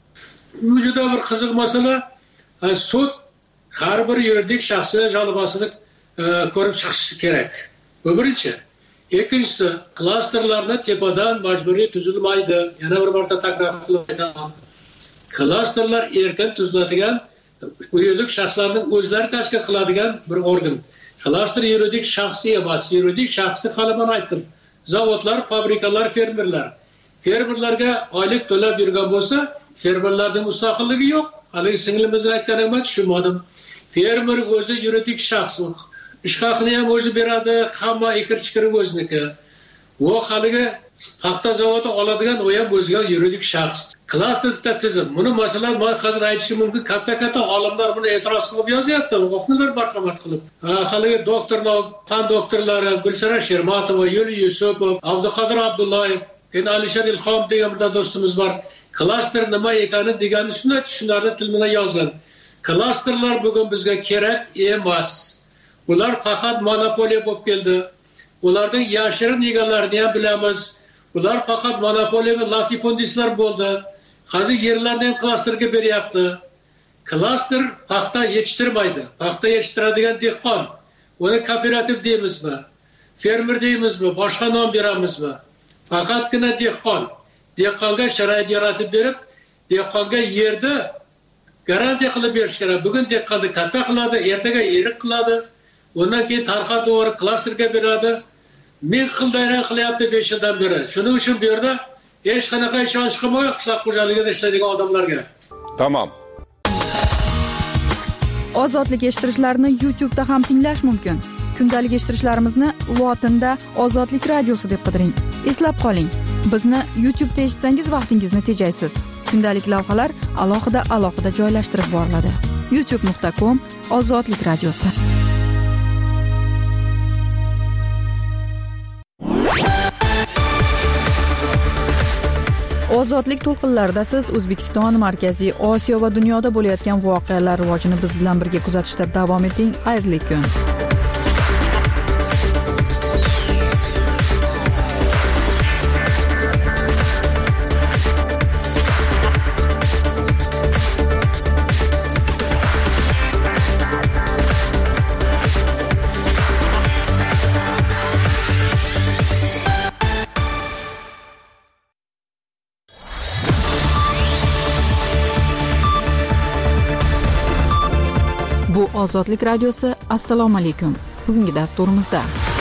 Bu juda bir qiziq masala. Sud har bir yuridik shaxsni jalobasini ko'rib chiqishi kerak. Bu birinchi. Ikkinchisi, klasterlarni tepadan majburiy tuzilmaydi. Yana bir marta takror qilib aytaman. Klasterlar erkin tuziladigan yuridik shaxslarning o'zlari tashkil qiladigan bir organ. Klaster yuridik shaxsiy emas, yuridik shaxsni hali men aytdim. Zavodlar, fabrikalar, fermerlar. Fermerlarga oylik to'lab yurgan bo'lsa, fermerlarning mustaqilligi yo'q. Haligi singlimizning aytganiga tushunmadim. Fermer o'zi yuridik shaxs. Ish haqini ham o'zi beradi, hamma ekir-chikiri o'zniki. U haligi paxta zavodi oladigan u ham o'ziga yuridik shaxs. Klasterda tizim. Buni masalan men hozir aytishim mumkin, katta-katta olimlar buni e'tiroz qilib yozyapti, huquqnilar barqaror qilib. Haligi doktorlar, fan doktorlari Gulchara Shermatova, Yuli Yusupov, Abduqodir Abdullayev, keyin Alisher Ilhom degan bir do'stimiz bor. Klaster nima ekani deganini shunday tushunarli til bilan yozgan. Klasterlar bugun bizga kerak emas. Ular faqat monopoliya bo'lib keldi. Ularning yashirin egalarini ham bilamiz. Ular faqat monopoliya va latifundistlar bo'ldi. Hozir yerlarni ham klasterga beryapti. Klaster paxta yetishtirmaydi. Paxta yetishtiradigan dehqon. Uni kooperativ deymizmi? Fermer deymizmi? Boshqa nom beramizmi? Faqatgina dehqon. Dehqonga sharoit yaratib berib, dehqonga yerni garantiya qilib berish kerak. Bugun dehqonni katta qiladi, ertaga eriq qiladi. Undan keyin tarqatib o'rib klasterga beradi. Ming xildayran qilyapti besh yildan beri. Shuning uchun bu yerda hech qanaqa ishonch qilmaydi qishloq xo'jaligida ishlaydigan odamlarga. Tamam. Ozodlik eshittirishlarni YouTube'da ham tinglash mumkin. Kundalik eshittirishlarimizni lotinda Ozodlik radiosi deb qidiring. Eslab qoling, bizni YouTube'da eshitsangiz vaqtingizni tejaysiz. Kundalik lavhalar alohida alohida joylashtirib boriladi. youtube nuqta com Ozodlik radiosi. Ozodlik to'lqinlarida siz O'zbekiston, Markaziy Osiyo va dunyoda bo'layotgan voqealar rivojini biz bilan birga kuzatishda davom eting. Xayrli kun. Bu Ozodlik radiosi. Assalomu alaykum. Bugungi dasturimizda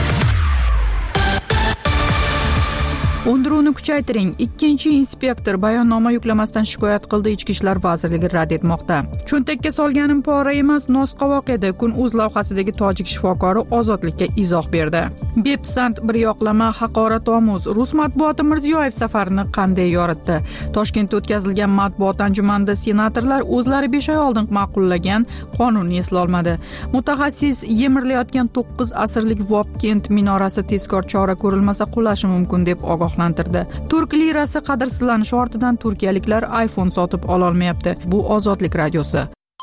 Undiruvni kuchaytiring. Ikkinchi inspektor bayonnoma yuklamasdan shikoyat qildi. Ichki ishlar vazirligi rad etmoqda. Cho'ntakka solganim pora emas, nosqovoq edi. Kun.uz lavhasidagi tojik shifokori ozodlikka izoh berdi. Bepisand bir yoqlama haqoratomuz. Rus matbuoti Mirziyoyev safarini qanday yoritdi? Toshkentda o'tkazilgan matbuot anjumanida senatorlar o'zlari besh oy oldin ma'qullagan qonunni eslolmadi. Mutaxassis yemirilayotgan to'qqiz asrlik Vobkent minorasi tezkor chora ko'rilmasa qulashi mumkin deb ogoh Turk lirasi qadrsizlanishi ortidan turkiyaliklar iPhone sotib ola olmayapti. Bu Ozodlik radiosi.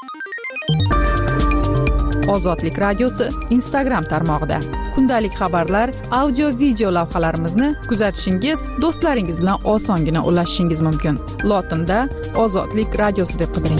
Ozodlik radiosi Instagram tarmog'ida kundalik xabarlar, audio, video lavhalarimizni kuzatishingiz, do'stlaringiz bilan osongina ulashishingiz mumkin. Lotinda Ozodlik radiosi deb qidiring.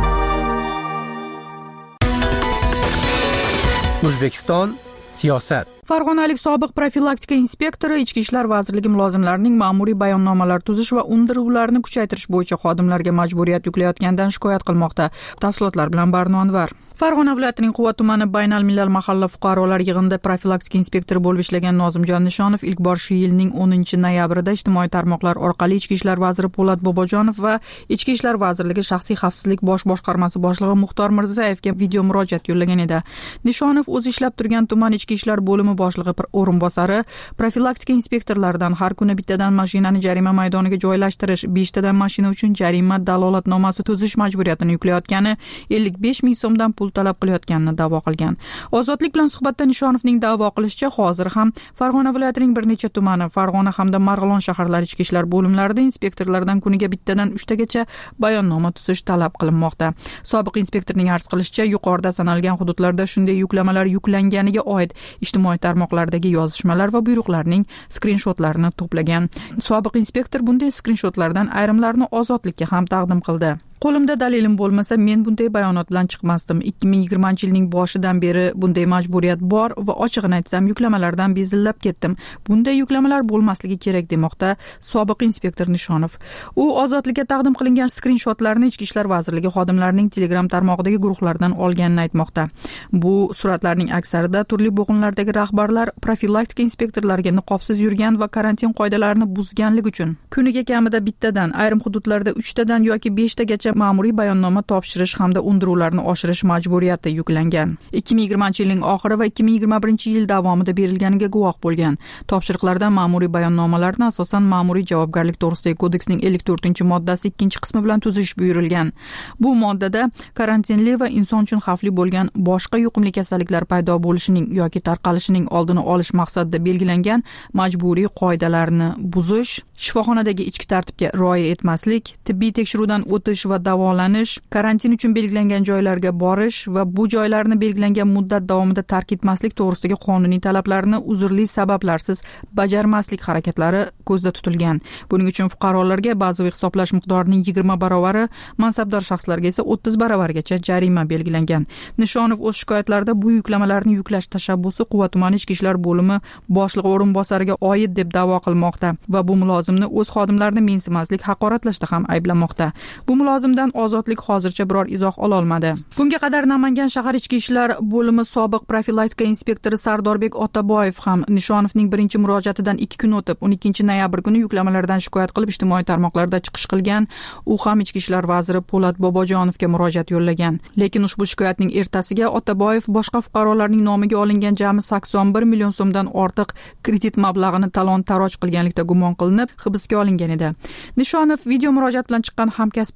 O'zbekiston siyosat. Farg'onalik sobiq profilaktika inspektori Ichki ishlar vazirligi mulozimlarining ma'muriy bayonnomalar tuzish va undiruvlarni kuchaytirish bo'yicha xodimlarga majburiyat yuklayotganidan shikoyat qilmoqda. Tafsilotlar bilan Barno Anvar. Farg'ona viloyatining Quva tumani Baynal millal mahalla fuqarolar yig'inida profilaktika inspektori bo'lib ishlagan Nozimjon Nishonov ilk bor shu yilning o'ninchi noyabrida ijtimoiy tarmoqlar orqali Ichki ishlar vaziri Po'lat Bobojonov va Ichki ishlar vazirligi shaxsiy xavfsizlik bosh boshqarmasi boshlig'i Muxtor Mirzayevga video murojaat yo'llagan edi. Nishonov o'zi ishlab turgan tuman ichki ishlar bo'limi boshlig'i o'rinbosari profilaktika inspektorlaridan har kuni bittadan mashinani jarima maydoniga joylashtirish, beshtadan mashina uchun jarima dalolatnomasi tuzish majburiyatini yuklayotgani, ellik besh ming so'mdan pul talab qilayotganini da'vo qilgan. Ozodlik bilan suhbatda Nishonovning da'vo qilishicha, hozir ham Farg'ona viloyatining bir necha tumani, Farg'ona hamda Marg'ilon shaharlari ichki ishlar bo'limlarida inspektorlardan kuniga bittadan uchtagacha bayonnoma tuzish talab qilinmoqda. Sobiq inspektorning arz qilishicha, yuqorida sanalgan hududlarda shunday yuklamalar yuklanganiga oid ijtimoiy tarmoqlardagi yozishmalar va buyruqlarning skrinshotlarini to'plagan. Sobiq inspektor bunday skrinshotlardan ayrimlarini Ozodlikka ham taqdim qildi. Qo'limda dalilim bo'lmasa, men bunday bayonot bilan chiqmasdim. ikki ming yigirmanchi yilning boshidan beri bunday majburiyat bor va ochig'ini aytsam, yuklamalardan bezillab ketdim. Bunday yuklamalar bo'lmasligi kerak demoqda sobiq inspektor Nishonov. U Ozodlikka taqdim qilingan skrinshotlarni Ichki ishlar vazirligi xodimlarining Telegram tarmog'idagi guruhlardan olganini aytmoqda. Bu suratlarning aksarida turli bo'g'inlardagi rahbarlar profilaktika inspektorlariga niqobsiz yurgan va karantin qoidalarini buzganlik uchun kuniga kamida bittadan, ayrim hududlarda uchtadan yoki beshtagacha ma'muriy bayonnoma topshirish hamda undiruvlarni oshirish majburiyati yuklangan. ikki ming yigirmanchi yilning oxiri va ikki ming yigirma birinchi yil davomida berilganiga guvoh bo'lgan. Topshiriqlarda ma'muriy bayonnomalarni asosan ma'muriy javobgarlik to'g'risidagi kodeksning ellik to'rtinchi moddasi ikkinchi qismi bilan tuzish buyurilgan. Bu moddada karantinli va inson uchun xavfli bo'lgan boshqa yuqumli kasalliklar paydo bo'lishining yoki tarqalishining oldini olish maqsadida belgilangan majburiy qoidalarni buzish, shifoxonadagi ichki tartibga rioya etmaslik, tibbiy tekshiruvdan o'tish va davolanish, karantin uchun belgilangan joylarga borish va bu joylarni belgilangan muddat davomida tark etmaslik to'g'risidagi qonuniy talablarni uzrli sabablarsiz bajarmaslik harakatlari ko'zda tutilgan. Buning uchun fuqarolarga bazaviy hisoblash miqdorining yigirma barovari, mansabdor shaxslarga esa o'ttiz barobargacha jarima belgilangan. Nishonov o'z shikoyatlarida bu yuklamalarni yuklash tashabbusi Quva tumani ichki ishlar bo'limi boshlig'i o'rinbosariga oid deb da'vo qilmoqda va bu mulozimni o'z xodimlarini mensimaslik, haqoratlashda ham ayblamoqda. Bu mulozimdan Ozodlik hozircha biror izoh ola olmadi. Bunga qadar Namangan shahar ichki ishlar bo'limi sobiq profilaktika inspektori Sardorbek Otaboyev ham Nishonovning birinchi murojaatidan ikki kun o'tib, o'n ikkinchi noyabr kuni yuklamalardan shikoyat qilib ijtimoiy tarmoqlarda chiqish qilgan. U ham ichki ishlar vaziri Po'lat Bobojonovga murojaat yo'llagan. Lekin ushbu shikoyatning ertasiga Otaboyev boshqa fuqarolarning nomiga olingan jami sakson bir million so'mdan ortiq kredit mablag'ini talon-taroj qilganlikda gumon qilinib hibsga olingan edi. Nishonov video murojaat bilan chiqqan hamkasbining ayblari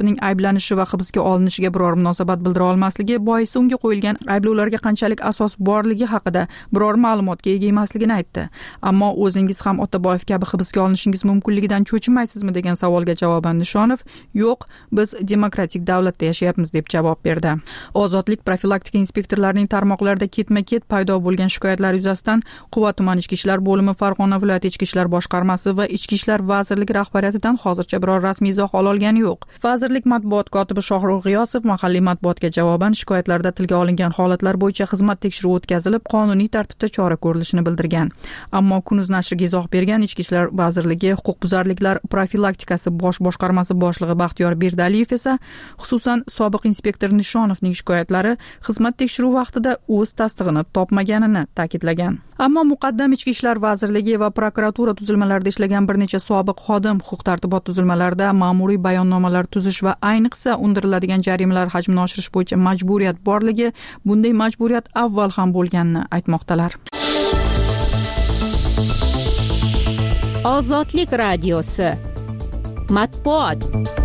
ayblanishi va hibsga olinishiga biror munosabat bildira olmasligi boisi unga qo'yilgan ayblovlarga qanchalik asos borligi haqida biror ma'lumotga ega emasligini aytdi. Ammo o'zingiz ham Otaboyev kabi hibsga olinishingiz mumkinligidan cho'chimaysizmi degan savolga javoban Nishonov, "Yo'q, biz demokratik davlatda yashayapmiz" deb javob berdi. Ozodlik profilaktika inspektorlarining tarmoqlarida ketma-ket paydo bo'lgan shikoyatlar yuzasidan Quva tuman ichki ishlar bo'limi, Farg'ona viloyati ichki ishlar boshqarmasi va ichki ishlar vazirligi rahbariyatidan hozircha biror rasmiy izoh ola olgani yo'q. Vazirlik matbuot kotibi Shohrux G'iyosov mahalliy matbuotga javoban shikoyatlarda tilga olingan holatlar bo'yicha xizmat tekshiruvi o'tkazilib, qonuniy tartibda chora ko'rilishini bildirgan. Ammo Kunuz nashriga izoh bergan Ichki ishlar vazirligi huquqbuzarliklar profilaktikasi bosh boshqarmasi boshlig'i Baxtiyor Berdaliyev esa xususan sobiq inspektor Nishonovning shikoyatlari xizmat tekshiruvi vaqtida o'z tasdig'ini topmaganini ta'kidlagan. Ammo muqaddam Ichki ishlar vazirligi va prokuratura tuzilmalarida ishlagan bir necha sobiq xodim huquq-tartibot tuzilmalarida ma'muriy bayonnomalar tuzish va ayniqsa undiriladigan jarimalar hajmini oshirish bo'yicha majburiyat borligi, bunday majburiyat avval ham bo'lganini aytmoqdalar. Ozodlik radiosi matbuot.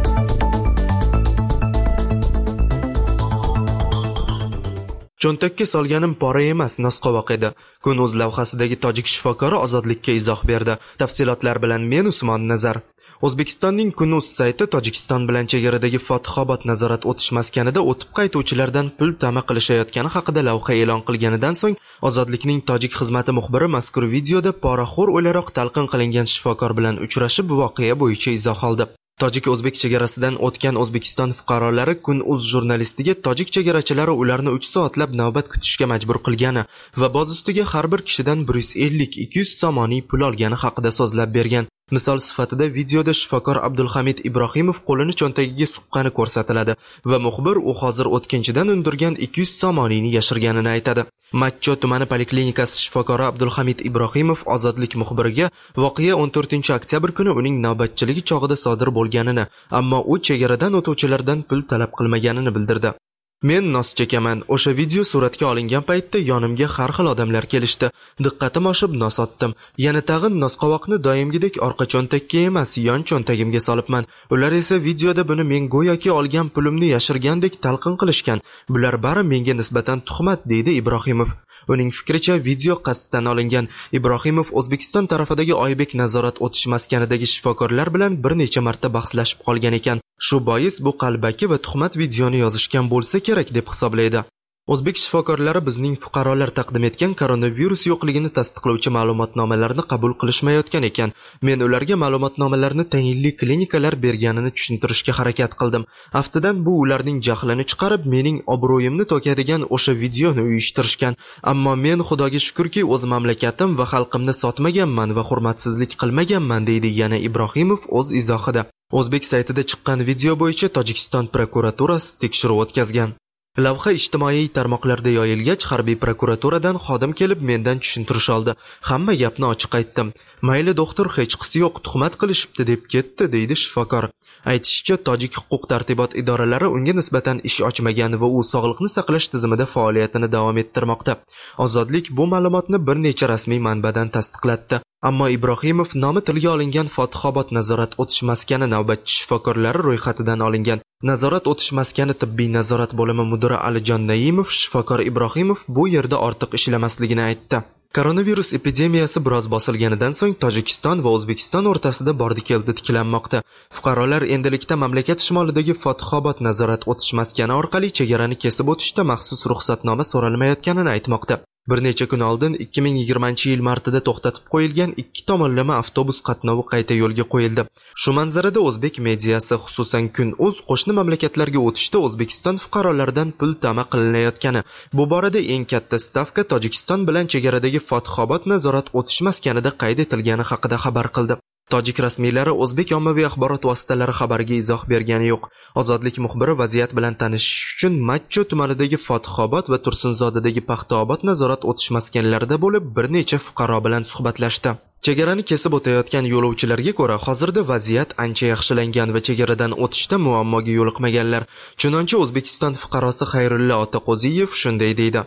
Cho'ntakka solganim pora emas, nosqovoq edi. Kun.uz lavhasidagi tojik shifokori ozodlikka izoh berdi. Tafsilotlar bilan men Usmon Nazar. O'zbekistonning Kun.uz sayti Tojikiston bilan chegaradagi Fatihobod nazorat o'tish maskanida o'tib qaytuvchilardan pul ta'ma qilishayotgani haqida lavha e'lon qilganidan so'ng Ozodlikning tojik xizmati muxbiri mazkur videoda poraxo'r o'laroq talqin qilingan shifokor bilan uchrashib, voqea bo'yicha izoh oldi. Tojik-o'zbek chegarasidan o'tgan O'zbekiston fuqarolari Kun.uz jurnalistiga tojik chegarachilari ularni uch soatlab navbat kutishga majbur qilgani va boz ustiga har bir kishidan bir yuz ellik ikki yuz somoniy pul olgani haqida so'zlab bergan. Misol sifatida videoda shifokor Abdulhamid Ibrohimov qo'lini cho'ntagiga suqqani ko'rsatiladi va muxbir u hozir o'tkinchidan undirgan ikki yuz somoniyni yashirganini aytadi. Matcho tumani poliklinikasi shifokori Abdulhamid Ibrohimov Ozodlik muxbiriga voqea o'n to'rtinchi oktyabr kuni uning navbatchiligi chog'ida sodir bo'lganini, ammo u chegaradan o'tuvchilardan pul talab qilmaganini bildirdi. Men nos chekaman. O'sha video suratga olingan paytda yonimga har xil odamlar kelishdi. Diqqatim oshib nos otdim. Yana tag'in nosqovoqni doimgidek orqa cho'ntakka emas, yon cho'ntagimga solibman. Ular esa videoda buni men go'yoki olgan pulimni yashirgandek talqin qilishgan. Bular bari menga nisbatan tuhmat, deydi Ibrohimov. Uning fikricha video qasddan olingan. Ibrohimov O'zbekiston tarafidagi Oybek nazorat o'tish maskanidagi shifokorlar bilan bir necha marta bahslashib qolgan ekan. Shu bois bu qalbaki va tuhmat videoni yozishgan bo'lsa kerak deb hisoblaydi. O'zbek shifokorlari bizning fuqarolar taqdim etgan koronavirus yo'qligini tasdiqlovchi ma'lumotnomalarni qabul qilishmayotgan ekan. Men ularga ma'lumotnomalarni tayinli klinikalar berganini tushuntirishga harakat qildim. Aftidan bu ularning jahlini chiqarib, mening obro'yimni to'kadigan o'sha videoni uyushtirishgan. Ammo men Xudoga shukrki, o'z mamlakatim va xalqimni sotmaganman va hurmatsizlik qilmaganman, deydi yana Ibrohimov o'z izohida. O'zbek saytida chiqqan video bo'yicha Tojikiston prokuraturasi tekshiruv o'tkazgan. Lavha ijtimoiy tarmoqlarda yoyilgach, harbiy prokuraturadan xodim kelib mendan tushuntirish oldi. Hamma gapni ochiq aytdim. Mayli doktor, hech qisi yo'q, tuhmat qilishibdi deb ketdi, deydi shifokor. Aytishicha, tojik huquq tartibot idoralari unga nisbatan ish ochmagan va u sog'liqni saqlash tizimida faoliyatini davom ettirmoqda. Ozodlik bu ma'lumotni bir necha rasmiy manbadan tasdiqlatdi. Ammo Ibrohimov nomi tilga olingan Fatihobod nazorat o'tish maskani navbatchi shifokorlari ro'yxatidan olingan. Nazorat o'tish maskani tibbiy nazorat bo'limi mudiri Alijon Naimov shifokor Ibrohimov bu yerda ortiq ishlamasligini aytdi. Koronavirus epidemiyasi biroz bosilganidan so'ng Tojikiston va O'zbekiston o'rtasida bordi-keldi tiklanmoqda. Fuqarolar endilikda mamlakat shimolidagi Fatihobod nazorat o'tish maskani orqali chegarani kesib o'tishda maxsus ruxsatnoma so'ralmayotganini aytmoqda. Bir necha kun oldin ikki ming yigirmanchi yil martida to'xtatib qo'yilgan ikki tomonlama avtobus qatnovi qayta yo'lga qo'yildi. Shu manzarada o'zbek mediasi, xususan Kun.uz qo'shni mamlakatlarga o'tishda O'zbekiston fuqarolaridan pul ta'ma qilinayotgani, bu borada eng katta stavka Tojikiston bilan chegaradagi Fatihobod nazorat o'tish maskanida qayd etilgani haqida xabar qildi. Tojik rasmiylari o'zbek ommaviy axborot vositalari xabariga izoh bergani yo'q. Ozodlik muxbiri vaziyat bilan tanishish uchun Matcho tumanidagi Fatihobod va Tursunzodadagi Paxtaobod nazorat o'tish maskanlarida bo'lib, bir necha fuqaro bilan suhbatlashdi. Chegarani kesib o'tayotgan yo'lovchilarga ko'ra, hozirda vaziyat ancha yaxshilangan va chegaradan o'tishda muammoga yo'liqmaganlar. Chunonchi O'zbekiston fuqarosi Xayrulla Otaqo'ziyev shunday deydi: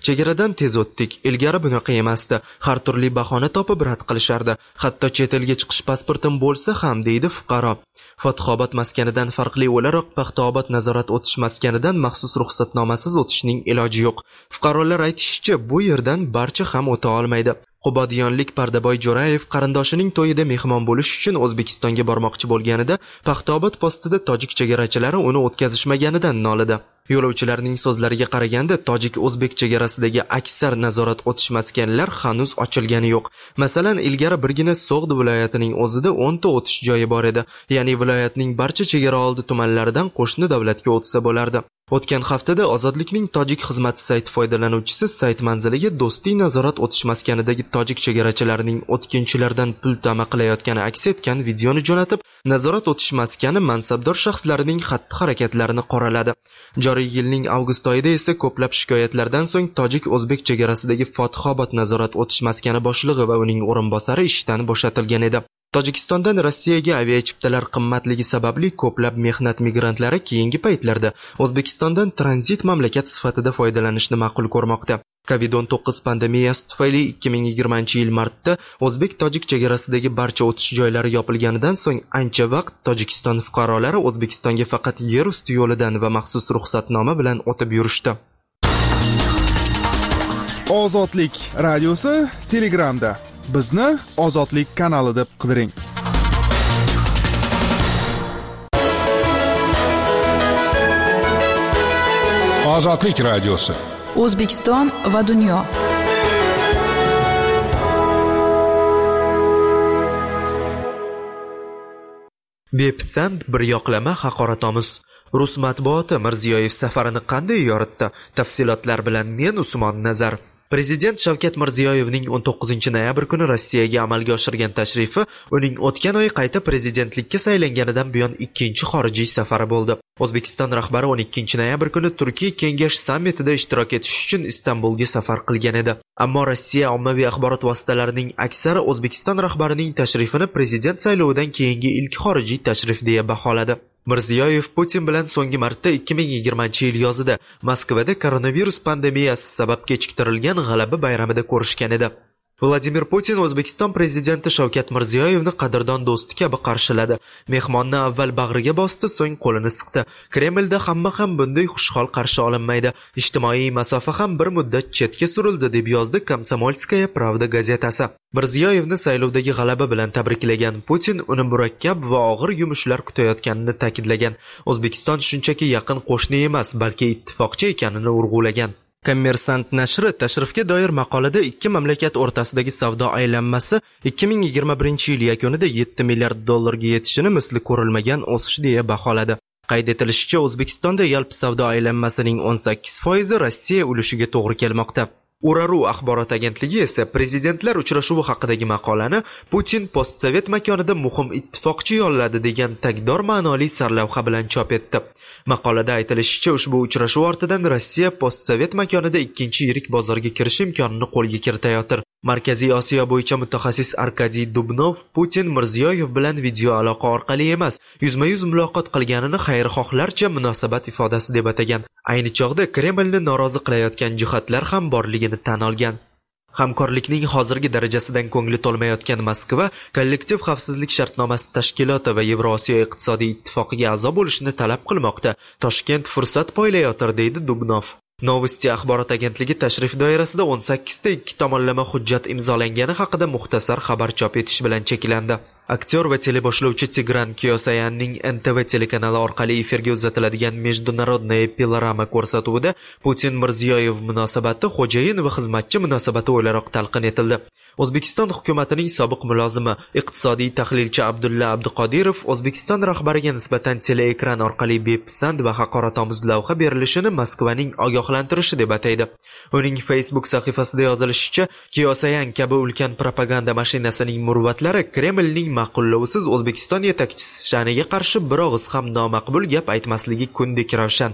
chegaradan tez o'tdik. Ilgari bunaqa emasdi. Har turli bahona topib rad qilishardi. Hatto chet elga chiqish pasportim bo'lsa ham, deydi fuqaro. Fatxobod maskanidan farqli o'laroq Paxtaobod nazorat o'tish maskanidan maxsus ruxsatnomasiz o'tishning iloji yo'q. Fuqarolar aytishicha, bu yerdan barcha ham o'ta olmaydi. Qubodiyonlik Pardaboy Jo'rayev qarindoshining to'yida mehmon bo'lish uchun O'zbekistonga bormoqchi bo'lganida Paxtaobod postida tojik chegarachilari uni o'tkazishmaganidan nolidi. Yo'lovchilarning so'zlariga qaraganda, tojik-o'zbek chegarasidagi aksar nazorat o'tish maskanlar hanuz ochilgani yo'q. Masalan, ilgari birgina So'g'd viloyatining o'zida o'n ta o'tish joyi bor edi. Ya'ni viloyatning barcha chegara oldi tumanlaridan qo'shni davlatga o'tsa bo'lardi. O'tgan haftada Ozodlikning tojik xizmati sayti foydalanuvchisi sayt manziliga do'stlik nazorat o'tish maskanidagi tojik chegarachilarining o'tkinchilardan pul tama qilayotgani aks etgan videoni jo'natib, nazorat o'tish maskani mansabdor shaxslarining xatti-harakatlarini qoraladi. Joriy yilning avgust oyida esa ko'plab shikoyatlardan so'ng tojik-o'zbek chegarasidagi Fatxobod nazorat o'tish maskani boshlig'i va uning o'rinbosari ishdan bo'shatilgan edi. Tojikistondan Rossiyaga aviachiptalar qimmatligi sababli ko'plab mehnat migrantlari keyingi paytlarda O'zbekistondan tranzit mamlakat sifatida foydalanishni ma'qul ko'rmoqda. kovid o'n to'qqiz pandemiyasi tufayli ikki ming yigirmanchi yil martda o'zbek-tojik chegarasidagi barcha o'tish joylari yopilganidan so'ng ancha vaqt Tojikiston fuqarolari O'zbekistonga faqat yer usti yo'lidan va maxsus ruxsatnoma bilan o'tib yurishdi. Ozodlik radiosi Telegramda. Bizni Ozodlik kanali deb qidiring. Ozodlik radiosi. O'zbekiston va dunyo. Bepisand bir yoqlama haqoratomuz. Rus matbuoti Mirziyoyev safarini qanday yoritdi? Tafsilotlar bilan men Usmon Nazar. Prezident Shavkat Mirziyoyevning o'n to'qqizinchi noyabr kuni Rossiyaga amalga oshirgan tashrifi uning o'tgan oy qayta prezidentlikka saylanganidan buyon ikkinchi xorijiy safari bo'ldi. O'zbekiston rahbari o'n ikkinchi noyabr kuni Turkiy kengash sammitida ishtirok etish uchun Istanbulga safar qilgan edi. Ammo Rossiya ommaviy axborot vositalarining aksari O'zbekiston rahbarining tashrifini prezident saylovidan keyingi ilk xorijiy tashrif deya baholadi. Mirziyoyev Putin bilan so'nggi marta ikki ming yigirmanchi yil yozida Moskvada koronavirus pandemiyasi sabab kechiktirilgan G'alaba bayramida ko'rishgan edi. Vladimir Putin O'zbekiston prezidenti Shavkat Mirziyoyevni qadrdon do'sti kabi qarshiladi. Mehmonni avval bag'riga bosdi, so'ng qo'lini siqdi. Kremlda hamma ham bunday xushhol qarshi olinmaydi. Ijtimoiy masofa ham bir muddat chetga surildi, deb yozdi Komsomolskaya Pravda gazetasi. Mirziyoyevni saylovdagi g'alaba bilan tabriklagan Putin uni murakkab va og'ir yumushlar kutayotganini ta'kidlagan. O'zbekiston shunchaki yaqin qo'shni emas, balki ittifoqchi ekanini urg'ulagan. Kommersant nashri tashrifga doir maqolada ikki mamlakat o'rtasidagi savdo aylanmasi ikki ming yigirma birinchi yil yakunida yetti milliard dollarga yetishini misli ko'rilmagan o'sish deya baholadi. Qayd etilishicha, O'zbekistonda yalpi savdo aylanmasining o'n sakkiz foizi Rossiya ulushiga to'g'ri kelmoqda. Uraru axborot agentligi esa prezidentlar uchrashuvi haqidagi maqolani Putin postsovet makonida muhim ittifoqchi yolladi degan tagdor ma'noli sarlavha bilan chop etdi. Maqolada aytilishicha, ushbu uchrashuv ortidan Rossiya postsovet makonida ikkinchi yirik bozorga kirish imkonini qo'lga kiritayotir. Markaziy Osiyo bo'yicha mutaxassis Arkadiy Dubnov Putin Mirziyoyev bilan video aloqa orqali emas, yuzma-yuz muloqot qilganini xayrixohlarcha munosabat ifodasi deb atagan. Ayni chog'da Kremlni norozi qilayotgan jihatlar ham borligini tan olgan. Hamkorlikning hozirgi darajasidan ko'ngli to'lmayotgan Moskva kollektiv xavfsizlik shartnomasi tashkiloti va Yevrosiyo iqtisodiy ittifoqiga a'zo bo'lishni talab qilmoqda. Toshkent fursat poylayotir, deydi Dubnov. Novosti axborot agentligi tashrif doirasida o'n sakkizta ikki tomonlama hujjat imzolangani haqida muxtasar xabar chop etish bilan cheklandi. Aktyor va teleboshlovchi Tigran Kyosayanning N T V telekanali orqali efirga uzatiladigan Международная Pilorama ko'rsatuvida Putin Mirziyoyev munosabati xo'jayin va xizmatchi munosabati o'laroq talqin etildi. O'zbekiston hukumatining sobiq mulozimi, iqtisodiy tahlilchi Abdulla Abduqodirov O'zbekiston rahbariga nisbatan teleekran orqali bepisand va haqoratomuz lavha berilishini Moskvaning ogohlantirishi deb ataydi. Uning Facebook sahifasida yozilishicha, Kyosayan kabi ulkan propaganda mashinasining murvatlari Kremlning ma'qullovsiz O'zbekiston yetakchisi sha'niga qarshi bir og'iz ham nomaqbul gap aytmasligi kundek ravshan.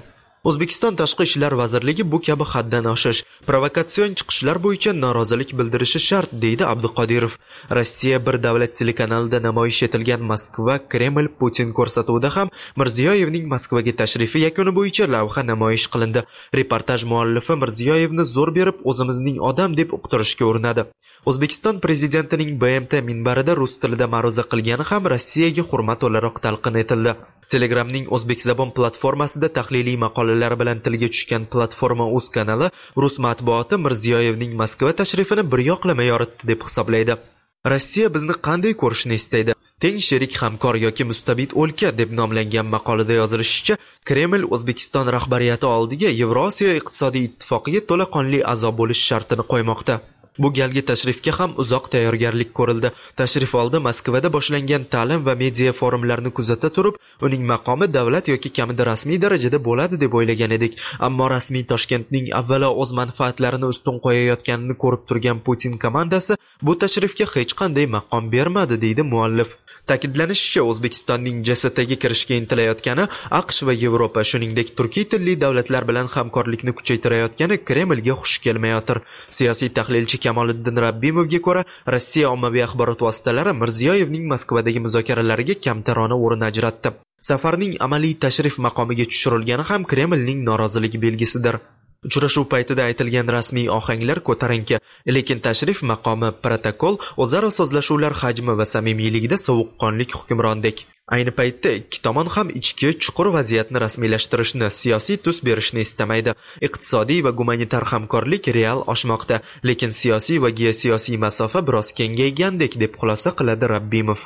O'zbekiston Tashqi ishlar vazirligi bu kabi haddan oshish, provokatsion chiqishlar bo'yicha norozilik bildirishi shart, deydi Abduqodirov. Rossiya bir davlat telekanalida namoyish etilgan Moskva Kreml Putin ko'rsatuvida ham Mirziyoyevning Moskvaga tashrifi yakuni bo'yicha lavha namoyish qilindi. Reportaj muallifi Mirziyoyevni zo'r berib o'zimizning odam deb uqtirishga urinadi. O'zbekiston prezidentining B M T minbarida rus tilida ma'ruza qilgani ham Rossiyaga hurmat o'laroq talqin etildi. Telegramning O'zbekzabon platformasida tahliliy maqolalar bilan tilga tushgan Platforma uz kanali rus matbuoti Mirziyoyevning Moskva tashrifini bir yoqlama yoritdi deb hisoblaydi. Rossiya bizni qanday ko'rishni istaydi? Teng sherik hamkor yoki mustabid o'lka deb nomlangan maqolada yozilishicha, Kreml O'zbekiston rahbariyati oldiga Yevrosiyo iqtisodiy ittifoqiga to'laqonli a'zo bo'lish shartini qo'ymoqda. Bu galgi tashrifga ham uzoq tayyorgarlik ko'rildi. Tashrif oldi Moskvada boshlangan ta'lim va media forumlarni kuzata turib, uning maqomi davlat yoki kamida rasmiy darajada bo'ladi deb o'ylagan edik. Ammo rasmiy Toshkentning avvalo o'z manfaatlarini ustun qo'yayotganini ko'rib turgan Putin komandasi bu tashrifga hech qanday maqom bermadi, deydi muallif. Ta'kidlanishicha, O'zbekistonning G S Tga kirishga intilayotgani AQSh va Yevropa, shuningdek turkiy tilli davlatlar bilan hamkorlikni kuchaytirayotgani Kremlga xush kelmayotir. Siyosiy tahlilchi Kamoliddin Rabbimovga ko'ra, Rossiya ommaviy axborot vositalari Mirziyoyevning Moskvadagi muzokaralariga kamtarona o'rin ajratdi. Safarning amaliy tashrif maqomiga tushirilgani ham Kremlning noroziligi belgisidir. Uchrashuv paytida aytilgan rasmiy ohanglar ko'tarinki, lekin tashrif maqomi, protokol, o'zaro so'zlashuvlar hajmi va samimiyligida sovuqqonlik hukmrondek. Ayni paytda ikki tomon ham ichki chuqur vaziyatni rasmiylashtirishni, siyosiy tus berishni istamaydi. Iqtisodiy va gumanitar hamkorlik real oshmoqda, lekin siyosiy va geosiyosiy masofa biroz kengaygandek, deb xulosa qiladi Rabbimov.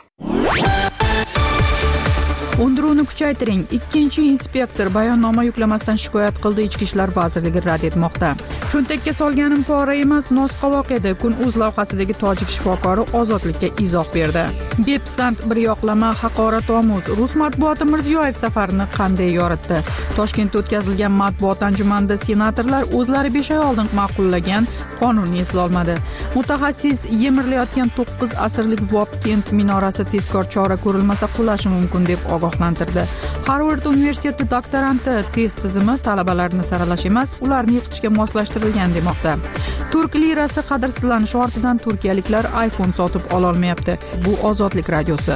Undiruvni kuchaytiring. Ikkinchi inspektor bayonnoma yuklamasdan shikoyat qildi, Ichki ishlar vazirligi rad etmoqda. Cho'ntakka solganim pora emas, nosqovoq edi. Kun.uz lavhasidagi tojik shifokori ozodlikka izoh berdi. Bepsand bir yoqlama haqoratomuz. Rus matbuoti Mirziyoyev safarini qanday yoritdi? Toshkentda o'tkazilgan matbuot anjumanida senatorlar o'zlari besh oy oldin ma'qullagan qonunni eslolmadi. Mutaxassis yemirilayotgan to'qqiz asrlik Vobkent minorasi tezkor chora ko'rilmasa qulashi mumkin deb ogohlantirdi. Harvard universiteti doktoranti test tizimi talabalarni saralash emas, ularni yiqitishga moslashtirilgan demoqda. Turk lirasi qadrsizlanishi ortidan turkiyaliklar iPhone sotib ola olmayapti. Bu Ozodlik radiosi.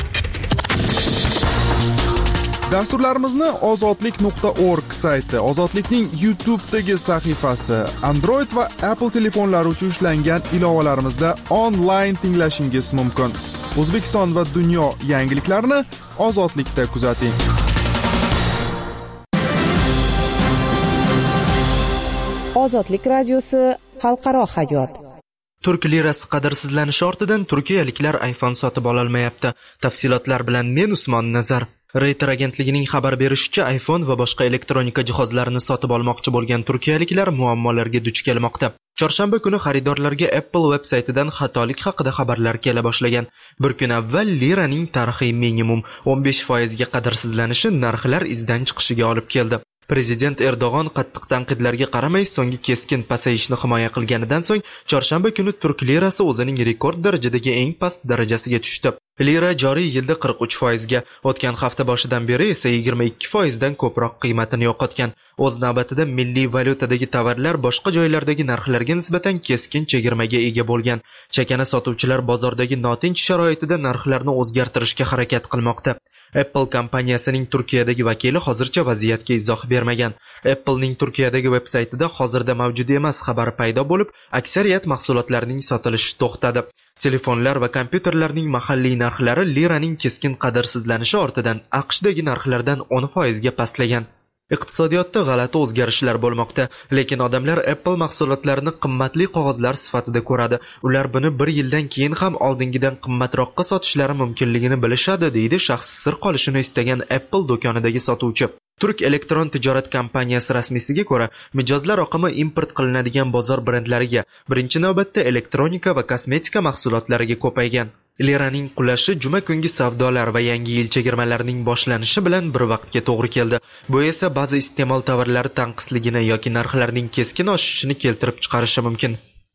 Dasturlarimizni ozodlik nuqta org sayti, Ozodlikning YouTube'dagi sahifasi, Android va Apple telefonlari uchun ishlangan ilovalarimizda onlayn tinglashingiz mumkin. O'zbekiston va dunyo yangiliklarini Ozodlikda kuzating. Ozodlik radiosi xalqaro hayot. Turk lirasi qadrsizlanishi ortidan turkiyaliklar iPhone sotib ola olmayapti. Tafsilotlar bilan men Usmon Nazar. Reuters agentligining xabar berishicha, iPhone va boshqa elektronika jihozlarini sotib olmoqchi bo'lgan turkiyaliklar muammolarga duch kelmoqda. Chorshanba kuni xaridorlarga Apple veb-saytidan xatolik haqida xabarlar kela boshlagan. Bir kun avval liraning tarixiy minimum o'n besh foizga qadrsizlanishi narxlar izdan chiqishiga olib keldi. Prezident Erdo'g'on qattiq tanqidlarga qaramay so'nggi keskin pasayishni himoya qilganidan so'ng chorshanba kuni turk lirasi o'zining rekord darajadagi eng past darajasiga tushdi. Lira joriy yilda qirq uch foizga, o'tgan hafta boshidan beri esa yigirma ikki foizdan ko'proq qiymatini yo'qotgan. O'z navbatida milliy valyutadagi tovarlar boshqa joylardagi narxlarga nisbatan keskin chegirmaga ega bo'lgan. Chakana sotuvchilar bozordagi notinch sharoitida narxlarni o'zgartirishga harakat qilmoqda. Apple kompaniyasining Turkiyadagi vakili hozircha vaziyatga izoh bermagan. Applening Turkiyadagi veb-saytida hozirda mavjud emas xabar paydo bo'lib, aksariyat mahsulotlarning sotilishi to'xtadi. Telefonlar va kompyuterlarning mahalliy narxlari liraning keskin qadrsizlanishi ortidan AQShdagi narxlardan o'n foizga pastlagan. Iqtisodiyotda g'alati o'zgarishlar bo'lmoqda, lekin odamlar Apple mahsulotlarini qimmatli qog'ozlar sifatida ko'radi. Ular buni bir yildan keyin ham oldingidan qimmatroqqa sotishlari mumkinligini bilishadi, deydi shaxsi sir qolishini istagan Apple do'konidagi sotuvchi. Turk elektron tijorat kompaniyasi rasmiysiga ko'ra, mijozlar oqimi import qilinadigan bozor brendlariga, birinchi navbatda elektronika va kosmetika mahsulotlariga ko'paygan. Liraning qulashi juma kungi savdolar va yangi yil chegirmalarining boshlanishi bilan bir vaqtga to'g'ri keldi. Bu esa ba'zi iste'mol tovarlari tanqisligini yoki narxlarning keskin oshishini keltirib chiqarishi mumkin.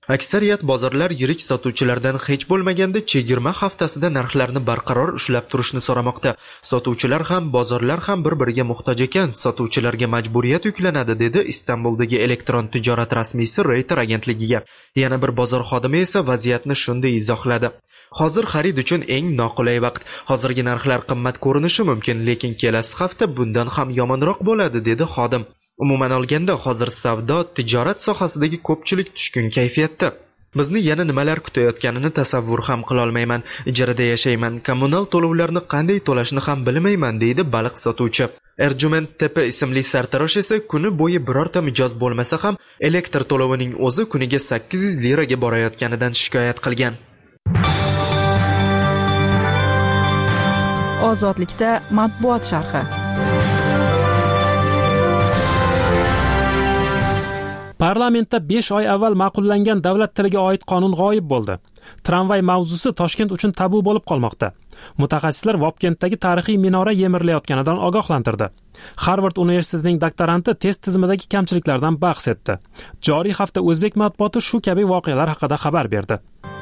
Aksariyat bozorlar yirik sotuvchilardan hech bo'lmaganda chegirma haftasida narxlarni barqaror ushlab turishni so'ramoqda. Sotuvchilar ham, bozorlar ham bir-biriga muhtoj ekan, sotuvchilarga majburiyat yuklanadi, dedi Istanbuldagi elektron tijorat rasmiysi Reuters agentligiga. Yana bir bozor xodimi esa vaziyatni shunday izohladi. Hozir xarid uchun eng noqulay vaqt. Hozirgi narxlar qimmat ko'rinishi mumkin, lekin kelasi hafta bundan ham yomonroq bo'ladi, dedi xodim. Umuman olganda, hozir savdo, tijorat sohasidagi ko'pchilik tushkun kayfiyatda. Bizni yana nimalar kutayotganini tasavvur ham qila olmayman. Ijarada yashayman, kommunal to'lovlarni qanday to'lashni ham bilmayman, deydi baliq sotuvchi. Erjument Tepe ismli sartarosh esa kuni bo'yi birorta mijoz bo'lmasa ham elektr to'lovining o'zi kuniga sakkiz yuz liraga borayotganidan shikoyat qilgan. Ozodlikda matbuot sharhi. Parlamentda besh oy avval ma'qullangan davlat tiliga oid qonun g'oyib bo'ldi. Tramvay mavzusi Toshkent uchun tabu bo'lib qolmoqda. Mutaxassislar Vobkentdagi tarixiy minora yemirilayotganidan ogohlantirdi. Harvard universitetining doktoranti test tizimidagi kamchiliklardan bahs etdi. Joriy hafta o'zbek matbuoti shu kabi voqealar haqida xabar berdi.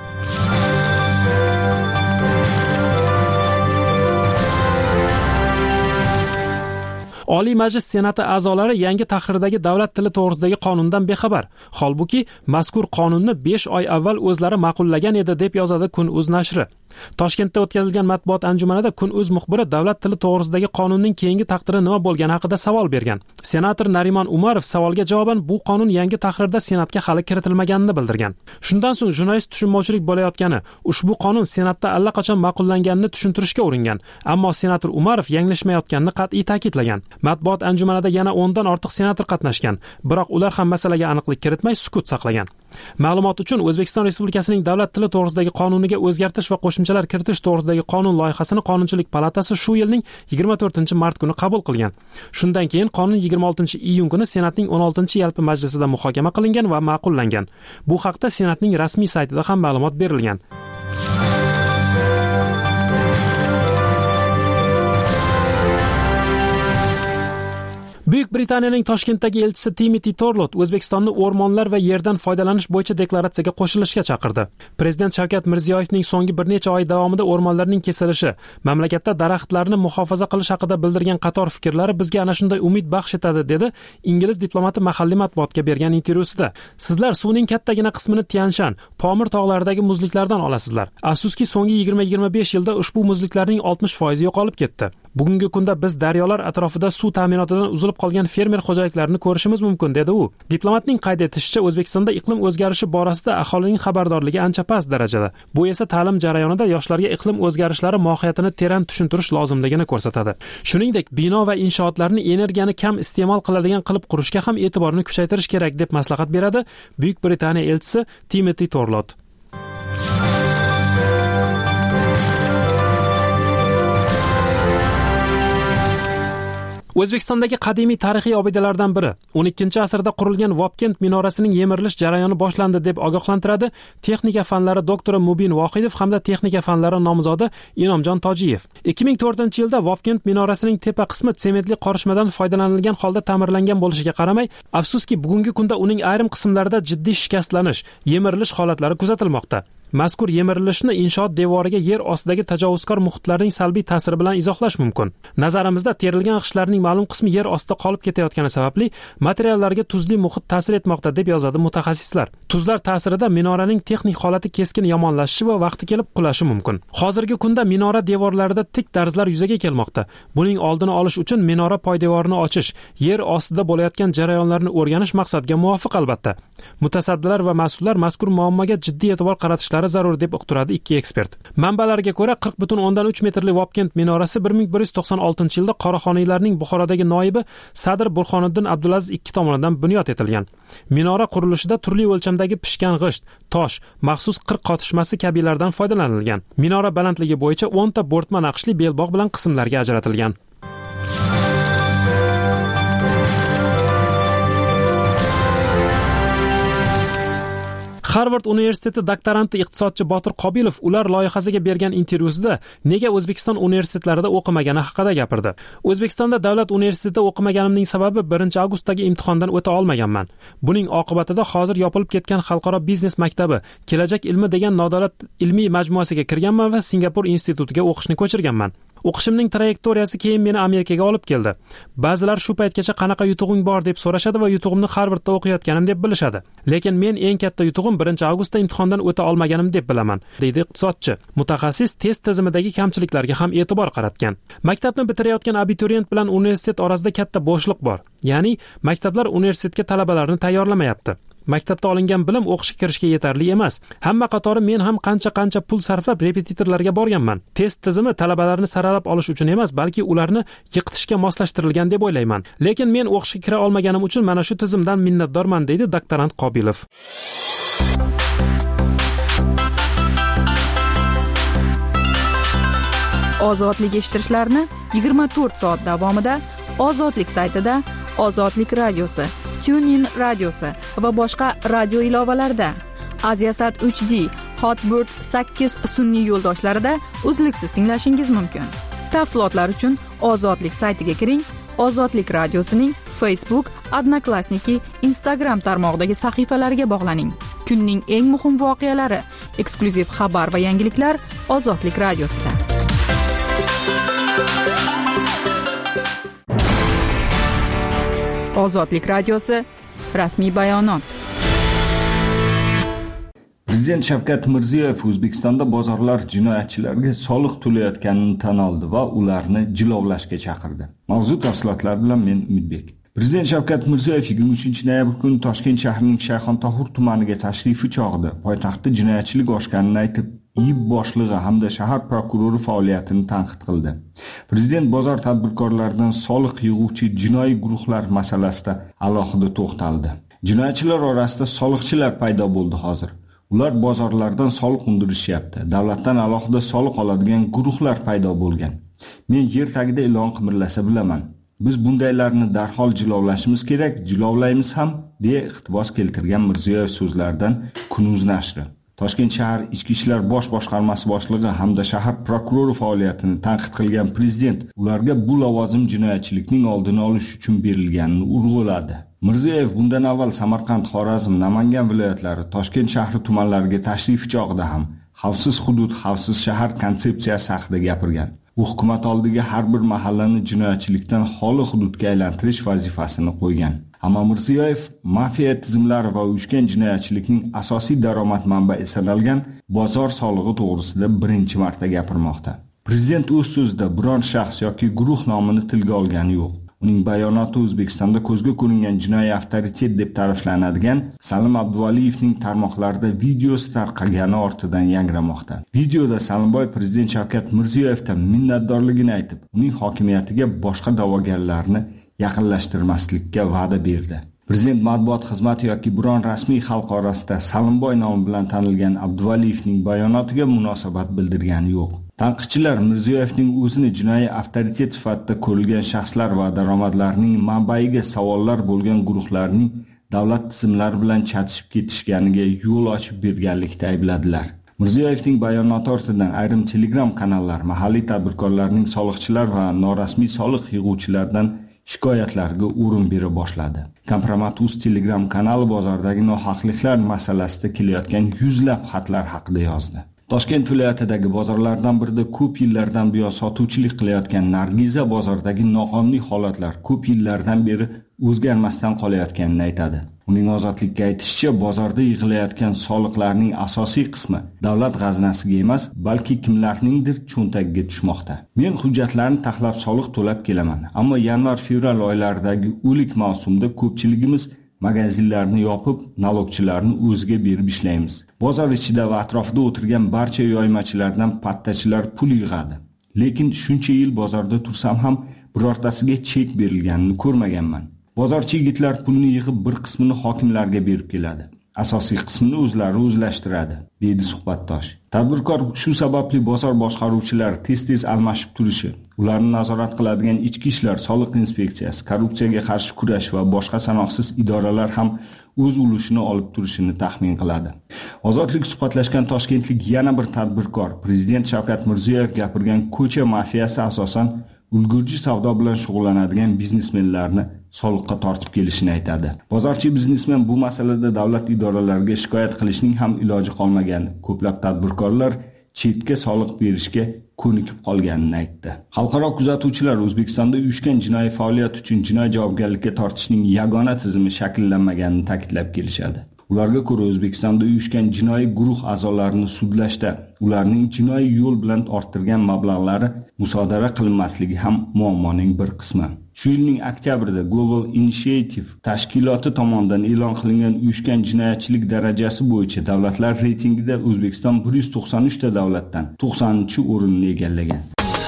Oliy Majlis Senati a'zolari yangi tahrirdagi davlat tili to'g'risidagi qonundan bexabar. Holbuki, mazkur qonunni besh oy avval o'zlari ma'qullagan edi, deb yozadi Kun.uz nashri. Toshkentda o'tkazilgan matbuot anjumanida Kun.uz muxbiri davlat tili to'g'risidagi qonunning keyingi taqdiri nima bo'lgani haqida savol bergan. Senator Narimon Umarov savolga javoban bu qonun yangi tahrirda Senatga hali kiritilmaganini bildirgan. Shundan so'ng jurnalist tushunmovchilik bo'layotgani, ushbu qonun Senatda allaqachon ma'qullanganini tushuntirishga uringan, ammo senator Umarov yanglishmayotganini qat'iy ta'kidlagan. Matbuot anjumanida yana o'ndan ortiq senator qatnashgan, biroq ular ham masalaga aniqlik kiritmay sukut saqlagan. Ma'lumot uchun O'zbekiston Respublikasining davlat tili to'g'risidagi qonuniga o'zgartirish va qo'shimchalar kiritish to'g'risidagi qonun loyihasini Qonunchilik palatasi shu yilning yigirma to'rtinchi mart kuni qabul qilgan. Shundan keyin qonun yigirma oltinchi iyun kuni Senatning o'n oltinchi yalpi majlisida muhokama qilingan va ma'qullangan. Bu haqda Senatning rasmiy saytida ham ma'lumot berilgan. Buyuk Britaniyaning Toshkentdagi elchisi Timothy Torlot O'zbekistonni o'rmonlar va yerdan foydalanish bo'yicha deklaratsiyaga qo'shilishga chaqirdi. Prezident Shavkat Mirziyoyevning so'nggi bir necha oy davomida o'rmonlarning kesilishi, mamlakatda daraxtlarni muhofaza qilish haqida bildirgan qator fikrlari bizga ana shunday umid baxsh etadi, dedi ingliz diplomati mahalliy matbuotga bergan intervyusida. Sizlar suvning kattagina qismini Tianshan, Pomir tog'laridagi muzliklardan olasizlar. Afsuski, so'nggi yigirma yigirma besh yilda ushbu muzliklarning oltmish foizi yo'qolib ketdi. Bugungi kunda biz daryolar atrofida suv ta'minotidan uzilib qolgan fermer xo'jaliklarini ko'rishimiz mumkin, dedi u. Diplomatning qayd etishicha, O'zbekistonda iqlim o'zgarishi borasida aholining xabardorligi ancha past darajada. Bu esa ta'lim jarayonida yoshlarga iqlim o'zgarishlari mohiyatini teran tushuntirish lozimligini ko'rsatadi. Shuningdek, bino va inshootlarni energiyani kam iste'mol qiladigan qilib qurishga ham e'tiborni kuchaytirish kerak, deb maslahat beradi Buyuk Britaniya elchisi Timothy Torlot. O'zbekistondagi qadimiy tarixiy obidalardan biri o'n ikkinchi asrda qurilgan Vobkent minorasining yemirilish jarayoni boshlandi, deb ogohlantiradi texnika fanlari doktori Mubin Vohidov hamda texnika fanlari nomzodi Inomjon Tojiyev. ikki ming to'rtinchi yilda Vobkent minorasining tepa qismi sementli qorishmadan foydalanilgan holda ta'mirlangan bo'lishiga qaramay, afsuski bugungi kunda uning ayrim qismlarida jiddiy shikastlanish, yemirilish holatlari kuzatilmoqda. Mazkur yemirilishni inshoot devoriga yer ostidagi tajovuzkor muhitlarning salbiy ta'siri bilan izohlash mumkin. Nazarimizda terilgan g'ishtlarning ma'lum qismi yer ostida qolib ketayotgani sababli materiallarga tuzli muhit ta'sir etmoqda, deb yozadi mutaxassislar. Tuzlar ta'sirida minoraning texnik holati keskin yomonlashishi va vaqti kelib qulashi mumkin. Hozirgi kunda minora devorlarida tik darzlar yuzaga kelmoqda. Buning oldini olish uchun minora poydevorini ochish, yer ostida bo'layotgan jarayonlarni o'rganish maqsadga muvofiq albatta. Mutasaddilar va mas'ullar mazkur muammoga jiddiy e'tibor qaratishlari zarur, deb uqtiradi ikki ekspert. Manbalarga ko'ra qirq butun o'ndan uch metrli Vobkent minorasi bir ming bir yuz to'qson oltinchi yilda qoraxoniylarning Buxorodagi noibi Sadr Burxoniddin Abdulaziz ikki tomonidan bunyod etilgan. Minora qurilishida turli o'lchamdagi pishgan g'isht, tosh, maxsus qirq qotishmasi kabilardan foydalanilgan. Minora balandligi bo'yicha o'n ta bo'rtma naqshli belbog' bilan qismlarga ajratilgan. Harvard universiteti doktoranti iqtisodchi Botir Qobilov ular loyihasiga bergan intervyusida nega O'zbekiston universitetlarida o'qimagani haqida gapirdi. O'zbekistonda davlat universitetida o'qimaganimning sababi birinchi avgustdagi imtihondan o'ta olmaganman. Buning oqibatida hozir yopilib ketgan Xalqaro biznes maktabi, Kelajak ilmi degan nodavlat ilmiy majmuasiga kirganman va Singapur institutiga o'qishni ko'chirganman. O'qishimning trayektoriyasi keyin meni Amerikaga olib keldi. Ba'zilar shu paytgacha qanaqa yutug'ing bor deb so'rashadi va yutug'imni Harvardda o'qiyotganim deb bilishadi. Lekin men eng katta yutug'im birinchi avgustda imtihondan o'ta olmaganim deb bilaman, deydi iqtisodchi. Mutaxassis test tizimidagi kamchiliklarga ham e'tibor qaratgan. Maktabni bitirayotgan abituriyent bilan universitet orasida katta bo'shliq bor. Ya'ni maktablar universitetga talabalarni tayyorlamayapti. Maktabda olingan bilim o'qishga kirishga yetarli emas. Hamma qatori men ham qancha-qancha pul sarflab repetitorlarga borganman. Test tizimi talabalarni saralab olish uchun emas, balki ularni yiqitishga moslashtirilgan deb o'ylayman. Lekin men o'qishga kira olmaganim uchun mana shu tizimdan minnatdorman, deydi doktorant Qobilov. Ozodlik eshittirishlarni yigirma to'rt soat davomida Ozodlik saytida, Ozodlik radiosi, TuneIn radiosi va boshqa radio ilovalarda, Aziasat uch D, Hotbird sakkiz sun'iy yo'ldoshlarida uzluksiz tinglashingiz mumkin. Tafsilotlar uchun Ozodlik saytiga kiring. Ozodlik radiosining Facebook, Odnoklassniki, Instagram tarmog'idagi sahifalariga bog'laning. Kunning eng muhim voqealari, eksklyuziv xabar va yangiliklar Ozodlik radiosida. Ozodlik radiosi rasmiy bayonot. Prezident Shavkat Mirziyoyev O'zbekistonda bozorlar jinoyatchilarga soliq to'layotganini tan oldi va ularni jilovlashga chaqirdi. Mavzu tafsilotlari bilan men Umidbek. Prezident Shavkat Mirziyoyev yigirma uchinchi noyabr kuni Toshkent shahrining Shayxontohur tumaniga tashrifi chog'ida poytaxtda jinoyatchilik oshganini aytib, I B boshlig'i hamda shahar prokurori faoliyatini tanqid qildi. Prezident bozor tadbirkorlaridan soliq yig'uvchi jinoiy guruhlar masalasida alohida to'xtaldi. Jinoyatchilar orasida soliqchilar paydo bo'ldi hozir. Ular bozorlardan soliq undirishyapti. Davlatdan alohida soliq oladigan guruhlar paydo bo'lgan. Men yer tagida ilon qimirlasa bilaman. Biz bundaylarni darhol jilovlashimiz kerak, jilovlaymiz ham, deya iqtibos keltirgan Mirziyoyev so'zlaridan Kunuz nashri. Toshkent shahar Ichki ishlar bosh boshqarmasi boshlig'i hamda shahar prokurori faoliyatini tanqid qilgan prezident ularga bu lavozim jinoyatchilikning oldini olish uchun berilganini urg'uladi. Mirziyoyev bundan avval Samarqand, Xorazm, Namangan viloyatlari, Toshkent shahri tumanlariga tashrif chog'ida ham xavfsiz hudud, xavfsiz shahar konsepsiyasi haqida gapirgan. U hukumat oldiga har bir mahallani jinoyatchilikdan xoli hududga aylantirish vazifasini qo'ygan. Ammo Mirziyoyev mafiya tizimlari va uyushgan jinoyatchilikning asosiy daromad manbai sanalgan bozor solig'i to'g'risida birinchi marta gapirmoqda. Prezident o'z so'zida biron shaxs yoki guruh nomini tilga olgani yo'q. Uning bayonoti O'zbekistonda ko'zga ko'ringan jinoiy avtoritet deb ta'riflanadigan Salim Abduvaliyevning tarmoqlarida videosi tarqalgani ortidan yangramoqda. Videoda Salimboy prezident Shavkat Mirziyoyevdan minnatdorligini aytib, uning hokimiyatiga boshqa da'vogarlarni yaqinlashtirmaslikka va'da berdi. Prezident matbuot xizmati yoki biron rasmiy xalq orasida Salimboy nomi bilan tanilgan Abduvaliyevning bayonotiga munosabat bildirgani yo'q. Tanqidchilar Mirziyoyevning o'zini jinoiy avtoritet sifatida ko'rilgan shaxslar va daromadlarining manbaiga savollar bo'lgan guruhlarning davlat tizimlari bilan chatishib ketishganiga yo'l ochib berganlikda aybladilar. Mirziyoyevning bayonoti ortidan ayrim Telegram kanallar mahalliy tadbirkorlarning soliqchilar va norasmiy soliq yig'uvchilardan shikoyatlarga o'rin bera boshladi. Kompromat.uz Telegram kanali bozordagi nohaqliklar masalasida kelayotgan yuzlab xatlar haqida yozdi. Toshkent viloyatidagi bozorlardan birida ko'p yillardan buyon sotuvchilik qilayotgan Nargiza bozordagi noqonuniy holatlar ko'p yillardan beri o'zgarmasdan qolayotganini aytadi. Uning Ozodlikka aytishicha, bozorda yig'ilayotgan soliqlarning asosiy qismi davlat g'aznasiga emas, balki kimlarningdir cho'ntagiga tushmoqda. Men hujjatlarni taxlab soliq to'lab kelaman, ammo yanvar-fevral oylaridagi o'lik mavsumda ko'pchiligimiz magazinlarni yopib, nalogchilarni o'ziga berib ishlaymiz. Bozor ichida va atrofida o'tirgan barcha yoymachilardan pattachilar pul yig'adi. Lekin shuncha yil bozorda tursam ham birortasiga chek berilganini ko'rmaganman. Bozorchi yigitlar pulni yig'ib bir qismini hokimlarga berib keladi. Asosiy qismini o'zlari o'zlashtiradi, deydi suhbatdosh. Tadbirkor shu sababli bozor boshqaruvchilari tez-tez almashib turishi, ularni nazorat qiladigan ichki ishlar, soliq inspeksiyasi, korrupsiyaga qarshi kurash va boshqa sanoqsiz idoralar ham o'z ulushini olib turishini taxmin qiladi. Ozodlik suhbatlashgan toshkentlik yana bir tadbirkor Prezident Shavkat Mirziyoyev gapirgan ko'cha mafiyasi asosan ulgurji savdo bilan shug'ullanadigan biznesmenlarni soliqqa tortib kelishini aytadi. Bozorchi biznesmen bu masalada davlat idoralariga shikoyat qilishning ham iloji qolmagan. Ko'plab tadbirkorlar chetga soliq berishga ko'nikib qolganini aytdi. Xalqaro kuzatuvchilar O'zbekistonda uyushgan jinoiy faoliyat uchun jinoiy javobgarlikka tortishning yagona tizimi shakllanmaganini ta'kidlab kelishadi. Ularga ko'ra O'zbekistonda uyushgan jinoiy guruh a'zolarini sudlashda ularning jinoiy yo'l bilan orttirgan mablag'lari musodara qilinmasligi ham muammoning bir qismi. Shu yilning oktyabrida Global Initiative tashkiloti tomonidan e'lon qilingan uyushgan jinoyatchilik darajasi bo'yicha davlatlar reytingida O'zbekiston bir yuz to'qson uch ta davlatdan to'qsoninchi o'rinni egallagan.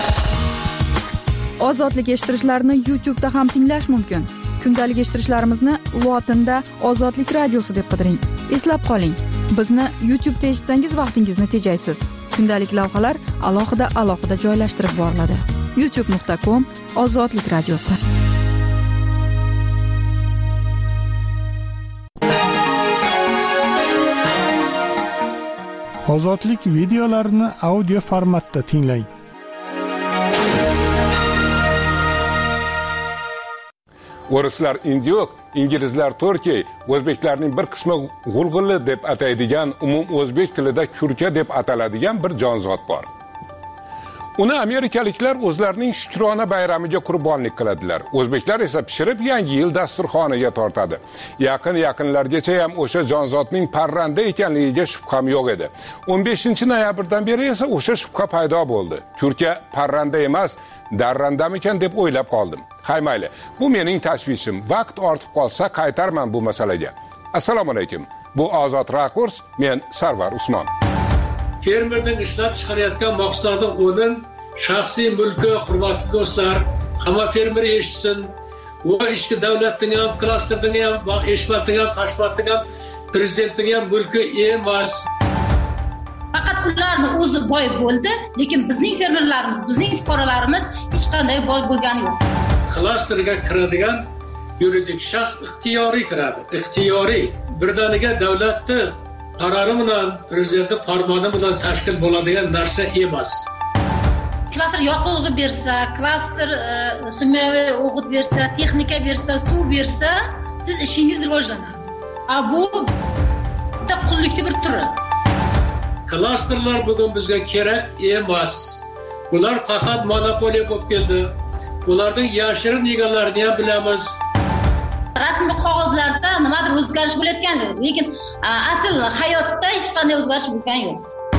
Ozodlik eshittirishlarni YouTube'da ham tinglash mumkin. Kundalik eshittirishlarimizni lotinda Ozodlik radiosi deb qidiring. Eslab qoling, bizni YouTube'da eshitsangiz vaqtingizni tejaysiz. Kundalik lavhalar alohida alohida joylashtirib boriladi. youtube nuqta com Ozodlik radiosi. Ozodlik videolarini audio formatda tinglang. O'rislar Indiok, inglizlar Turkiy, o'zbeklarning bir qismi g'ulg'uli deb ataydigan umum o'zbek tilida kurka deb ataladigan bir jonzot bor. Uni amerikaliklar o'zlarining shukrona bayramiga qurbonlik qiladilar. O'zbeklar esa pishirib yangi yil dasturxoniga tortadi. Yaqin yaqinlargacha ham o'sha jonzotning parranda ekanligiga shubham yo'q edi. o'n beshinchi noyabrdan beri esa o'sha shubha paydo bo'ldi. Kurka parranda emas, darrandamikan deb o'ylab qoldim. Hay mayli, bu mening tashvishim. Vaqt ortib qolsa qaytarman bu masalaga. Assalomu alaykum. Bu Ozod Rakurs, men Sarvar Usmon. Fermerning ishlab chiqarayotgan mahsulotlarida uning shaxsiy mulki, hurmatli do'stlar, hamma fermer eshitsin. U ichki davlatning ham, klasterning ham, va hishmatning ham, tashbatning ham, prezidentning ham mulki emas. Faqat ularni o'zi boy bo'ldi, lekin bizning fermerlarimiz, bizning fuqarolarimiz hech qanday boy bo'lgani yo'q. Klasterga kiradigan yuridik shaxs ixtiyoriy kiradi. Ixtiyoriy birdaniga davlatni qarori bilan, prezidentning farmoni bilan tashkil bo'ladigan narsa emas. Klaster yoqilg'i bersa, klaster kimyoviy o'g'it bersa, texnika bersa, suv bersa, siz ishingiz rivojlanadi. A bu bitta qullikning bir turi. Klasterlar bugun bizga kerak emas. Ular faqat monopoliya bo'lib keldi. Ularning yashirin egalarini ham bilamiz. Rasmiy qog'ozlarda nimadir o'zgarish bo'layotgan, lekin asl hayotda hech qanday o'zgarish bo'lgan yo'q.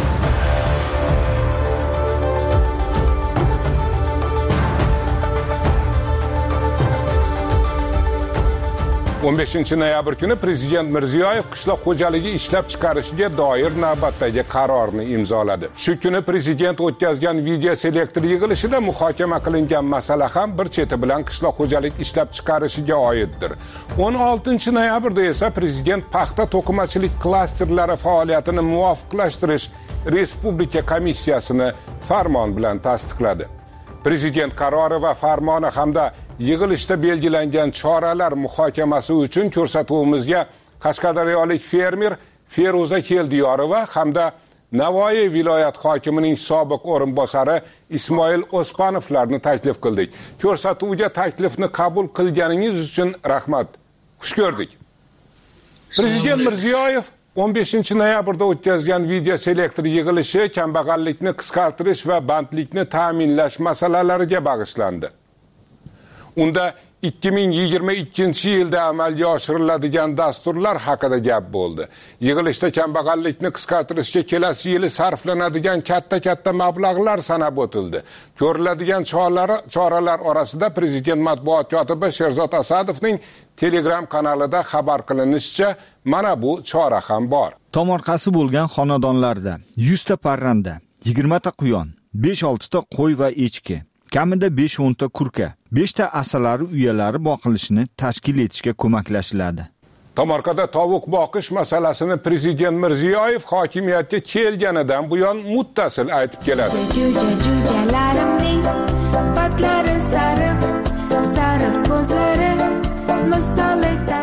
o'n beshinchi noyabr kuni Prezident Mirziyoyev qishloq xo'jaligi ishlab chiqarishiga doir navbatdagi qarorni imzoladi. Shu kuni prezident o'tkazgan video selektor yig'ilishida muhokama qilingan masala ham bir cheti bilan qishloq xo'jalik ishlab chiqarishiga oiddir. o'n oltinchi noyabrda esa prezident paxta to'qimachilik klasterlari faoliyatini muvofiqlashtirish Respublika komissiyasini farmon bilan tasdiqladi. Prezident qarori va farmoni hamda yig'ilishda belgilangan choralar muhokamasi uchun ko'rsatuvimizga Qashqadaryolik fermer Feruza Keldiyorova hamda Navoiy viloyat hokimining sobiq o'rinbosari Ismoil Ospanovlarni taklif qildik. Ko'rsatuvga taklifni qabul qilganingiz uchun rahmat. Xush ko'rdik. Prezident Mirziyoyev o'n beshinchi noyabrda o'tkazgan video selektor yig'ilishi kambag'allikni qisqartirish va bandlikni ta'minlash masalalariga bag'ishlandi. Unda ikki ming yigirma ikkinchi yilda amalga oshiriladigan dasturlar haqida gap bo'ldi. Yig'ilishda kambag'allikni qisqartirishga kelasi yili sarflanadigan katta-katta mablag'lar sanab o'tildi. Ko'riladigan choralar orasida prezident matbuot kotibi Sherzod Asadovning Telegram kanalida xabar qilinishicha, mana bu chora ham bor. Tomorqasi bo'lgan xonadonlarda yuz ta parranda, yigirma ta quyon, besh olti ta qo'y va echki, kamida besh o'n ta kurka, besh ta asalari uyalari boqilishini tashkil etishga ko'maklashiladi. Tomorqada tovuq boqish masalasini prezident Mirziyoyev hokimiyatga kelganidan buyon muttasil aytib keladi. Jo'jalarimning patlari sariq, sariq ko'zlari misol aytadi.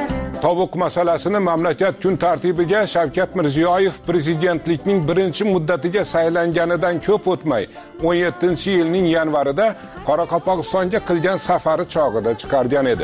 tovuq masalasini mamlakat kun tartibiga Shavkat Mirziyoyev prezidentlikning birinchi muddatiga saylanganidan ko'p o'tmay o'n yettinchi yilning yanvarida Qoraqalpog'istonga qilgan safari chog'ida chiqargan edi.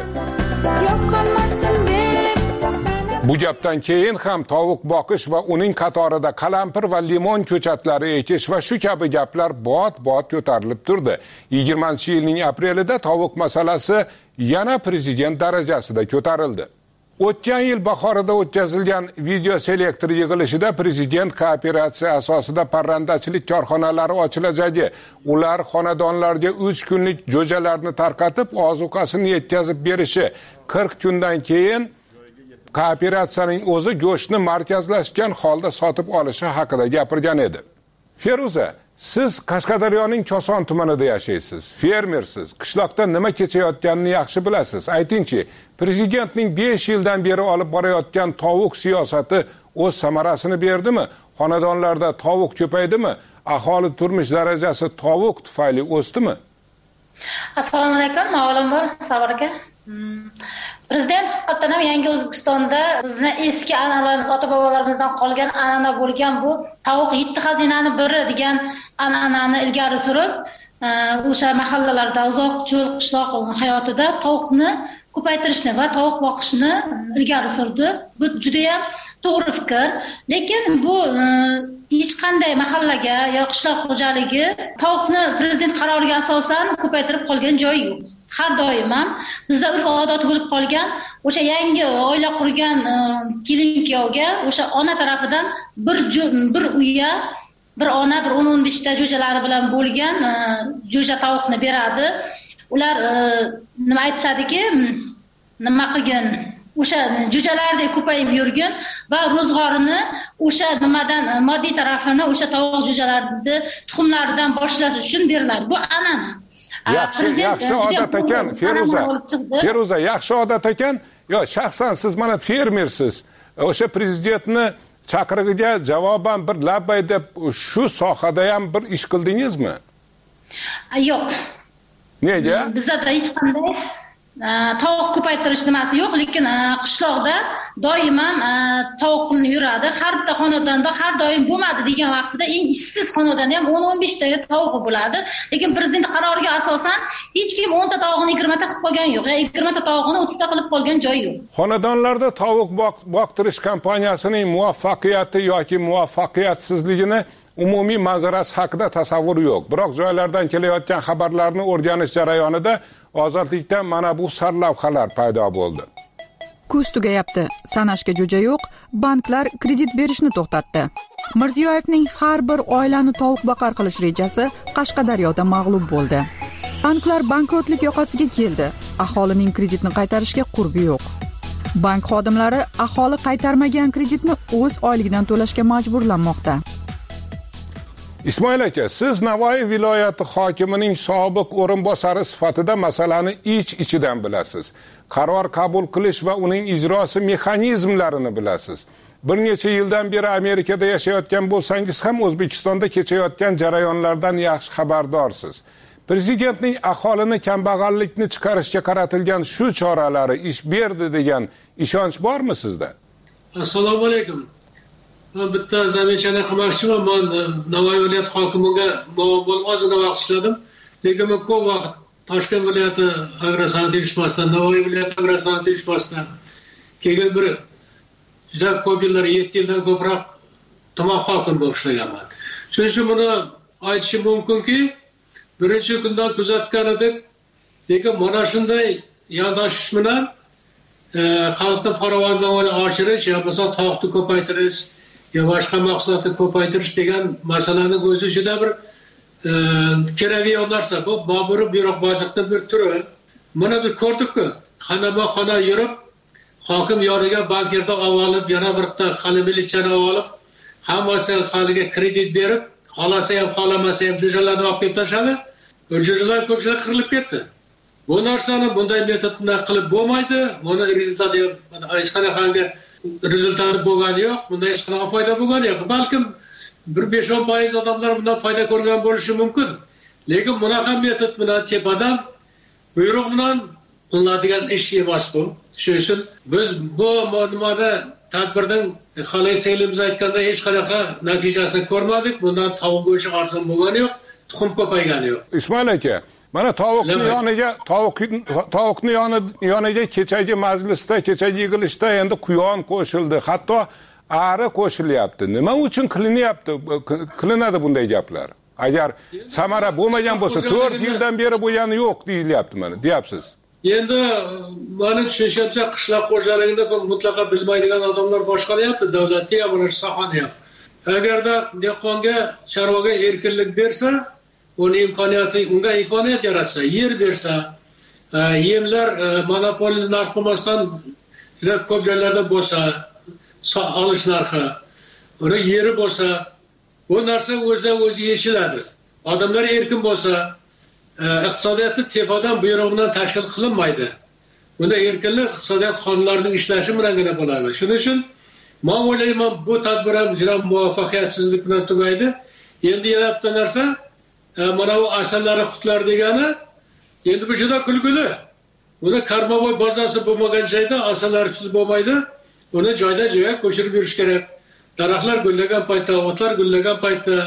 Bu gapdan keyin ham tovuq boqish va uning qatorida qalampir va limon ko'chatlari ekish va shu kabi gaplar bot-bot ko'tarilib turdi. yigirmanchi yilning aprelida tovuq masalasi yana prezident darajasida ko'tarildi. O'tgan yil bahorida o'tkazilgan video selektor yig'ilishida prezident kooperatsiya asosida parrandachilik korxonalari ochilajagi, ular xonadonlarga uch kunlik jo'jalarni tarqatib, ozuqasini yetkazib berishi, qirq kundan keyin kooperatsiyaning o'zi go'shtni markazlashgan holda sotib olishi haqida gapirgan edi. Feruza, siz Qashqadaryoning Koson tumanida yashaysiz, fermersiz, qishloqda nima kechayotganini yaxshi bilasiz. Aytingchi, prezidentning besh yildan beri olib borayotgan tovuq siyosati o'z samarasini berdimi? Xonadonlarda tovuq ko'paydimi? Aholi turmush darajasi tovuq tufayli o'sdimi? Assalomu alaykum, avvalambor Sabr aka. Prezident haqiqatan ham yangi O'zbekistonda bizni eski an'analarimiz, ota-bobolarimizdan qolgan an'ana bo'lgan bu tovuq yetti xazinani biri degan an'anani ilgari surib, o'sha mahallalarda, uzoq cho'l qishloq hayotida tovuqni ko'paytirishni va tovuq boqishni ilgari surdi. Bu juda ham to'g'ri fikr, lekin bu hech qanday mahallaga yo qishloq xo'jaligi tovuqni prezident qaroriga asosan ko'paytirib qolgan joyi yo'q. Har doim ham bizda urf odat bo'lib qolgan, o'sha yangi oila qurgan kelin kuyovga o'sha ona tarafidan bir bir uyga bir ona bir o'n o'n besh ta jo'jalari bilan bo'lgan jo'ja tovuqni beradi. Ular nima aytishadiki, nima qilgin, o'sha jo'jalardek ko'payib yurgin va ro'zg'orini o'sha nimadan moddiy tarafini o'sha tovuq jo'jalarni tuxumlaridan boshlash uchun beriladi. Bu an'ana. Yaxshi, yaxshi odat ekan, Feruza. Feruza, yaxshi odat ekan. Yo, shaxsan siz mana fermersiz. O'sha prezidentni chaqirig'iga javoban bir labbay deb shu sohada ham bir ish qildingizmi? Yo'q. Nega? Bizda hech qanday tovuq ko'paytirish nimasi yo'q, lekin qishloqda doim ham tovuq qilinib yuradi. Har bitta xonadonda har doim bo'lmadi degan vaqtida eng ishsiz xonadonda ham o'n o'n besh ta tovuq bo'ladi. Lekin prezident qaroriga asosan hech kim o'n ta tovuqni yigirma ta qilib qolgan yo'q, yoki yigirma ta tovuqni o'ttiz ta qilib qolgan joyi yo'q. Xonadonlarda tovuq boqtirish kompaniyasining muvaffaqiyati yoki muvaffaqiyatsizligini umumiy manzarasi haqida tasavvur yo'q. Biroq joylardan kelayotgan xabarlarni o'rganish jarayonida ozodlikdan mana bu sarlavhalar paydo bo'ldi. Kuz tugayapti, sanashga jo'ja yo'q, banklar kredit berishni to'xtatdi. Mirziyoyevning har bir oilani tovuq boqar qilish rejasi Qashqadaryoda mag'lub bo'ldi. Banklar bankrotlik yoqasiga keldi. Aholining kreditni qaytarishga qurbi yo'q. Bank xodimlari aholi qaytarmagan kreditni o'z oyligidan to'lashga majburlanmoqda. Ismoil aka, siz Navoiy viloyati hokimining sobiq o'rinbosari sifatida masalani ich-ichidan bilasiz. Qaror qabul qilish va uning ijrosi mexanizmlarini bilasiz. Bir necha yildan beri Amerikada yashayotgan bo'lsangiz ham O'zbekistonda kechayotgan jarayonlardan yaxshi xabardorsiz. Prezidentning aholini kambag'allikni chiqarishga qaratilgan shu choralari ish berdi degan ishonch bormi sizda? Assalomu alaykum. Bitta zamechani qilmoqchiman. Men Navoiy viloyati hokimiga muavin bo'lib ozgina vaqt ishladim. Lekin men ko'p vaqt Toshkent viloyati agrosan'at uyushmasidan, Navoiy viloyati agrosan'at uyushmasidan kelgan biri. Juda ko'p yillar, yetti yildan ko'proq tuman hokim bo'lib ishlaganman. Shuning uchun buni aytishim mumkinki, birinchi kundan kuzatgan edik. Lekin mana shunday yondashish bilan xalqning farovonligini oshirish, yo bo'lmasa tovuqni ko'paytirish, yo boshqa mahsulotni ko'paytirish degan masalaning o'zi juda bir kerakli narsa. Bu ma'muriy byurok bojiqning bir turi. Buni bir ko'rdikku. Xonama-xona yurib, hokim yoniga bankirdan olib, yana bir ta qalamilikchani olib, hammasi xalqiga kredit berib, xolasa ham, xolamasa ham jo'jalarni olib kelib tashladi. Jo'jalar ko'pchilik qirilib ketdi. Bu narsani bunday metod bilan qilib bo'lmaydi. Buni rezultati hech qanaqangi rezultati bo'lgani yo'q, bundan hech qanaqa foyda bo'lgani yo'q. Balkim bir besh o'n foiz odamlar bundan foyda ko'rgan bo'lishi mumkin. Lekin bunaqa metod bilan tepadan buyruq bilan qilinadigan ish emas bu. shuning uchun biz bu nimani tadbirning halay singlimimiz aytganda hech qanaqa natijasini ko'rmadik. Bundan tovuq go'shti arzon bo'lgani yo'q, tuxum ko'paygani yo'q. Ismoil aka, mana tovuqni yoniga tovuq tovuqni yoniga kechagi majlisda, kechagi yig'ilishda endi quyon qo'shildi, hatto ari qo'shilyapti. Nima uchun qilinyapti? Qilinadi bunday gaplar. Agar samara bo'lmagan bo'lsa, to'rt yildan beri bo'lgani yo'q deyilyapti mana, deyapsiz. Endi meni tushunishimcha qishloq xo'jaligida bu mutlaqo bilmaydigan odamlar boshqaryapti, davlatga ham, mana shu sohani ham. Agarda dehqonga, chorvaga erkinlik bersa, uni imkoniyati, unga imkoniyat yaratsa, yer bersa, yemlar monopoliya narx qo'ymasdan juda ko'p joylarda bo'lsa, olish narxi, uni yeri bo'lsa, bu narsa o'zidan o'zi yechiladi. Odamlar erkin bo'lsa, iqtisodiyotni tepadan buyrug'idan tashkil qilinmaydi. Bunda erkinlik iqtisodiyot qonunlarining ishlashi bilangina bo'ladi. Shuning uchun men o'ylayman, bu tadbir ham juda muvaffaqiyatsizlik bilan tugaydi. Endi yana bitta narsa, mana bu asalari xutlar degani, endi bu juda kulgili. Buni karmavoy bazasi bo'lmagan joyda asalari tutib bo'lmaydi. Uni joyda-joyga ko'chirib yurish kerak. Daraxtlar gullagan paytda, o'tlar gullagan paytda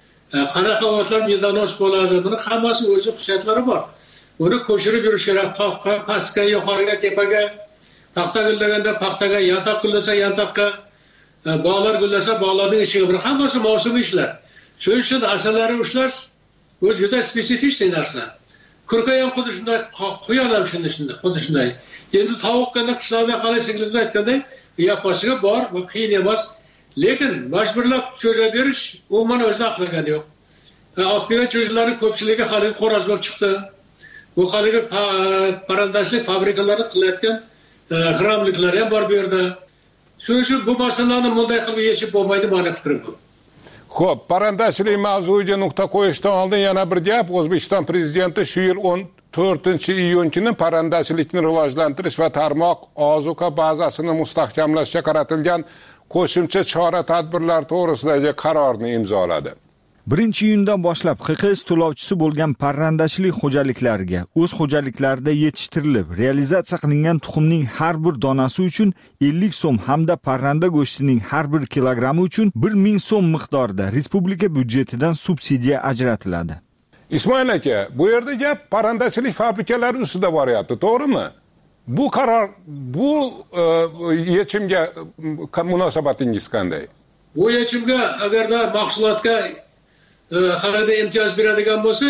qanaqa o'tlar medonos bo'ladi? Buni hammasi o'z xususiyatlari bor. Uni ko'chirib yurish kerak. Toqqa, pastga, yuqoriga, tepaga, paxta gullaganda paxtaga, yantoq gullasa yantoqqa, bog'lar gullasa bog'larning ichiga. Buni hammasi mavsumiy ishlar. Shuning uchun asalari ushlash bu juda spesifik narsa. Kurka ham xuddi shunday, quyon ham shunday shunday, xuddi shunday. Endi tovuqqanda qishloqda qalay singlimizda aytganday, yapasiga bor, bu qiyin emas. Lekin majburlab cho'ja berish u mana o'zida aqlagani yo'q. Olib kelgan cho'jalarning ko'pchiligi hali xo'roz bo'lib chiqdi. Bu haligi parrandashlik fabrikalari qilayotgan g'irramliklar ham bor bu yerda. Shuning uchun bu masalalarni bunday qilib yechib bo'lmaydi, meni fikrim bu. Xo'p, parrandashlik mavzuiga nuqta qo'yishdan oldin yana bir gap. O'zbekiston prezidenti shu yil o'n to'rtinchi iyun kuni parrandashlikni rivojlantirish va tarmoq ozuqa bazasini mustahkamlashga qaratilgan qo'shimcha chora-tadbirlar to'g'risidagi qarorni imzoladi. birinchi iyundan boshlab Q Q S to'lovchisi bo'lgan parrandachilik xo'jaliklariga o'z xo'jaliklarida yetishtirilib, realizatsiya qilingan tuxumning har bir donasi uchun ellik so'm hamda parranda go'shtining har bir kilogrammi uchun bir ming so'm miqdorida respublika byudjetidan subsidiya ajratiladi. Ismoil aka, bu yerda gap parrandachilik fabrikalari ustida boryapti, to'g'rimi? Bu qaror, bu yechimga munosabatingiz qanday? Bu yechimga agarda mahsulotga xalqqa imtiyoz beradigan bo'lsa,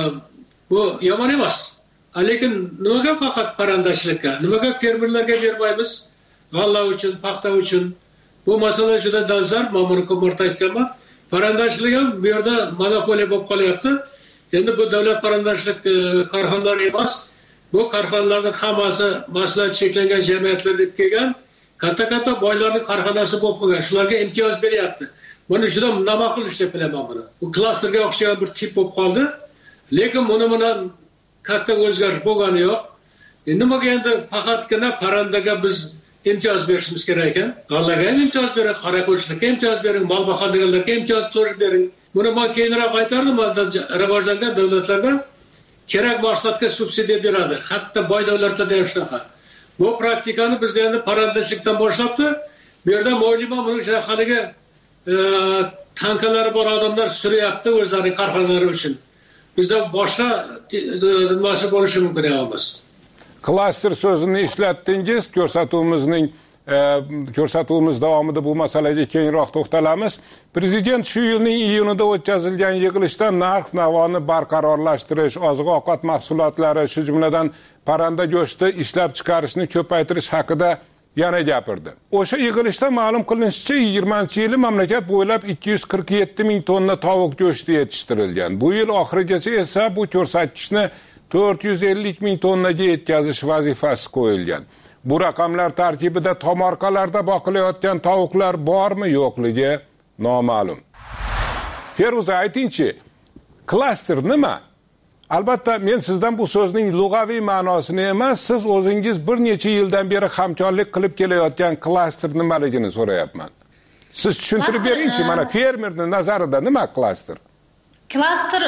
bu yomon emas. Lekin nimaga faqat parrandachilikka, nimaga fermerlarga bermaymiz? G'alla uchun, paxta uchun. Bu masala juda dolzarb, men buni ko'p marta aytganman. Parrandachilik ham bu yerda monopoliya bo'lib qolyapti. Endi bu davlat parrandachilik korxonalari emas. Bu korxonalarning hammasi maslahat cheklangan jamiyatlarga kelgan, katta-katta boylarning korxonasi bo'lib qolgan. Shularga imtiyoz beryapti. Buni juda namaqul ish deb bilaman buni. Bu klasterga o'xshagan bir tip bo'lib qoldi. Lekin buni bilan katta o'zgarish bo'lgani yo'q. Nimaga endi faqatgina parrandaga biz imtiyoz berishimiz kerak ekan? G'allaga ham imtiyoz bering, qora qo'shlikka imtiyoz bering, mol boqadiganlarga imtiyoz to'g'ri bering. Buni men keyinroq aytardim, rivojlangan davlatlarda kerak mahsulotga subsidiya beradi. Hatto boy davlatlarda ham shunaqa. Bu praktikani biz endi parrandachilikdan boshlabdi. Bu yerda o'ylayman, buni haligi tankalari bor odamlar suryapti o'zlari korxonalari uchun. Bizda boshqa nimasi bo'lishi mumkin emas. Klaster so'zini ishlatdingiz, ko'rsatuvimizning ko'rsatuvimiz davomida bu masalaga keyinroq to'xtalamiz. Prezident shu yilning iyunida o'tkazilgan yig'ilishda narx-navoni barqarorlashtirish, oziq-ovqat mahsulotlari, shu jumladan parranda go'shti ishlab chiqarishni ko'paytirish haqida yana gapirdi. O'sha yig'ilishda ma'lum qilinishicha, yigirmanchi yili mamlakat bo'ylab ikki yuz qirq yetti ming tonna tovuq go'shti yetishtirilgan. Bu yil oxirigacha esa bu ko'rsatkichni to'rt yuz ellik ming tonnaga yetkazish vazifasi qo'yilgan. Bu raqamlar tarkibida tomorqalarda boqilayotgan tovuqlar bormi, yo'qligi noma'lum. Feruza, aytingchi, klaster nima? Albatta, men sizdan bu so'zning lug'aviy ma'nosini emas, siz o'zingiz bir necha yildan beri hamkorlik qilib kelayotgan klaster nimaligini so'rayapman. Siz tushuntirib beringchi, mana fermerning nazarida nima klaster? klaster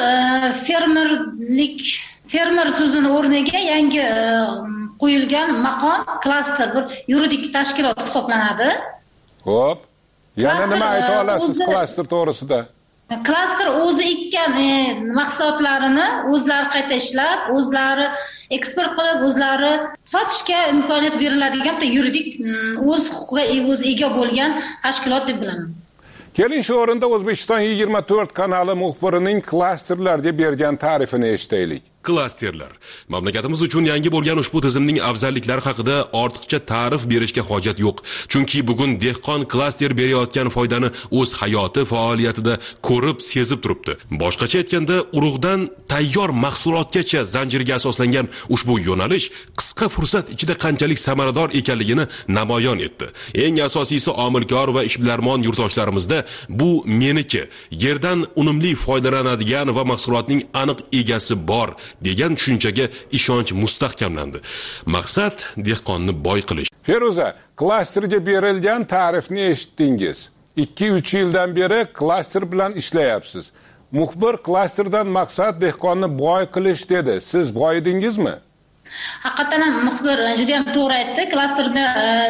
fermerlik fermer so'zini o'rniga yangi qo'yilgan maqom klaster bir yuridik tashkilot hisoblanadi. Xo'p. Yana nima ayta olasiz klaster to'g'risida? Klaster o'zi ekkan mahsulotlarini o'zlari qayta ishlab, o'zlari eksport qilib, o'zlari sotishga imkoniyat beriladigan yuridik o'z huquqiga o'zi ega bo'lgan tashkilot deb bilaman. Keling shu o'rinda O'zbekiston yigirma to'rt kanali muxbirining klasterlarga bergan ta'rifini eshitaylik. Klasterlar. Mamlakatimiz uchun yangi bo'lgan ushbu tizimning afzalliklari haqida ortiqcha ta'rif berishga hojat yo'q. Chunki bugun dehqon klaster berayotgan foydani o'z hayoti faoliyatida ko'rib, sezib turibdi. Boshqacha aytganda, urug'dan tayyor mahsulotgacha zanjirga asoslangan ushbu yo'nalish qisqa fursat ichida qanchalik samarador ekanligini namoyon etdi. Eng asosiysi omilkor va ishbilarmon yurtdoshlarimizda bu meniki, yerdan unumli foydalanadigan va mahsulotning aniq egasi bor degan tushunchaga ishonch mustahkamlandi. Maqsad dehqonni boy qilish. Feruza, klasterga berilgan ta'rifni eshitdingiz. ikki uch yildan beri klaster bilan ishlayapsiz. Muxbir klasterdan maqsad dehqonni boy qilish dedi. Siz boy edingizmi? Haqiqatan ham muxbir juda ham to'g'ri aytdi. Klasterni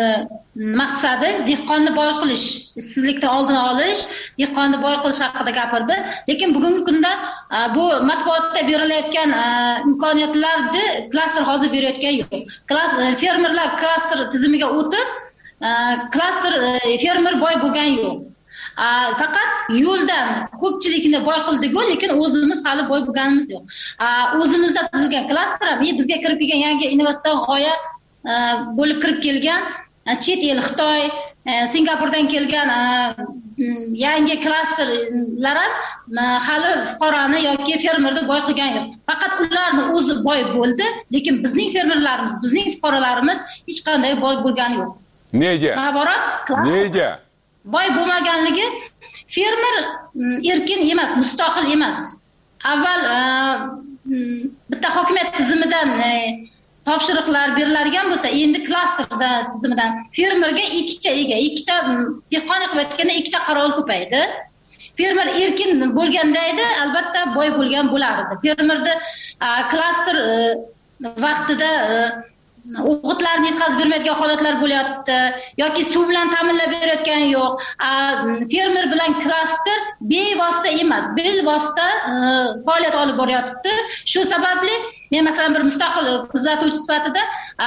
maqsadi dehqonni boy qilish, ishsizlikdan oldini olish, dehqonni boy qilish haqida gapirdi. Lekin bugungi kunda bu matbuotda berilayotgan imkoniyatlarni klaster hozir berayotgani yo'q. Fermerlar klaster tizimiga o'tib, klaster fermer boy bo'lgani yo'q. Faqat yo'ldan ko'pchilikni boy qildik-ku, lekin o'zimiz hali boy bo'lganimiz yo'q. O'zimizda tuzilgan klaster ham bizga kirib kelgan yangi innovatsion g'oya bo'lib kirib kelgan chet el Xitoy, Singapurdan kelgan yangi klasterlar ham hali fuqaroni yoki fermerni boy qilgani yo'q. Faqat ularni o'zi boy bo'ldi, lekin bizning fermerlarimiz, bizning fuqarolarimiz hech qanday boy bo'lgani yo'q. Nega? Nega? Boy bo'lmaganligi fermer erkin emas, mustaqil emas. Avval bitta hokimiyat tizimidan topshiriqlar beriladigan bo'lsa, endi klasterda tizimidan fermerga ikkita ega, ikkita dehqon qilib aytganda ikkita qarovul ko'paydi. Fermer erkin bo'lganda edi, albatta boy bo'lgan bo'lardi. Fermerda klaster vaqtida o'g'itlarni yetkazib bermaydigan holatlar bo'lyapti yoki suv bilan ta'minlab berayotgani yo'q. Fermer bilan klaster bevosita emas, bilvosita faoliyat olib boryapti. Shu sababli men masalan bir mustaqil kuzatuvchi sifatida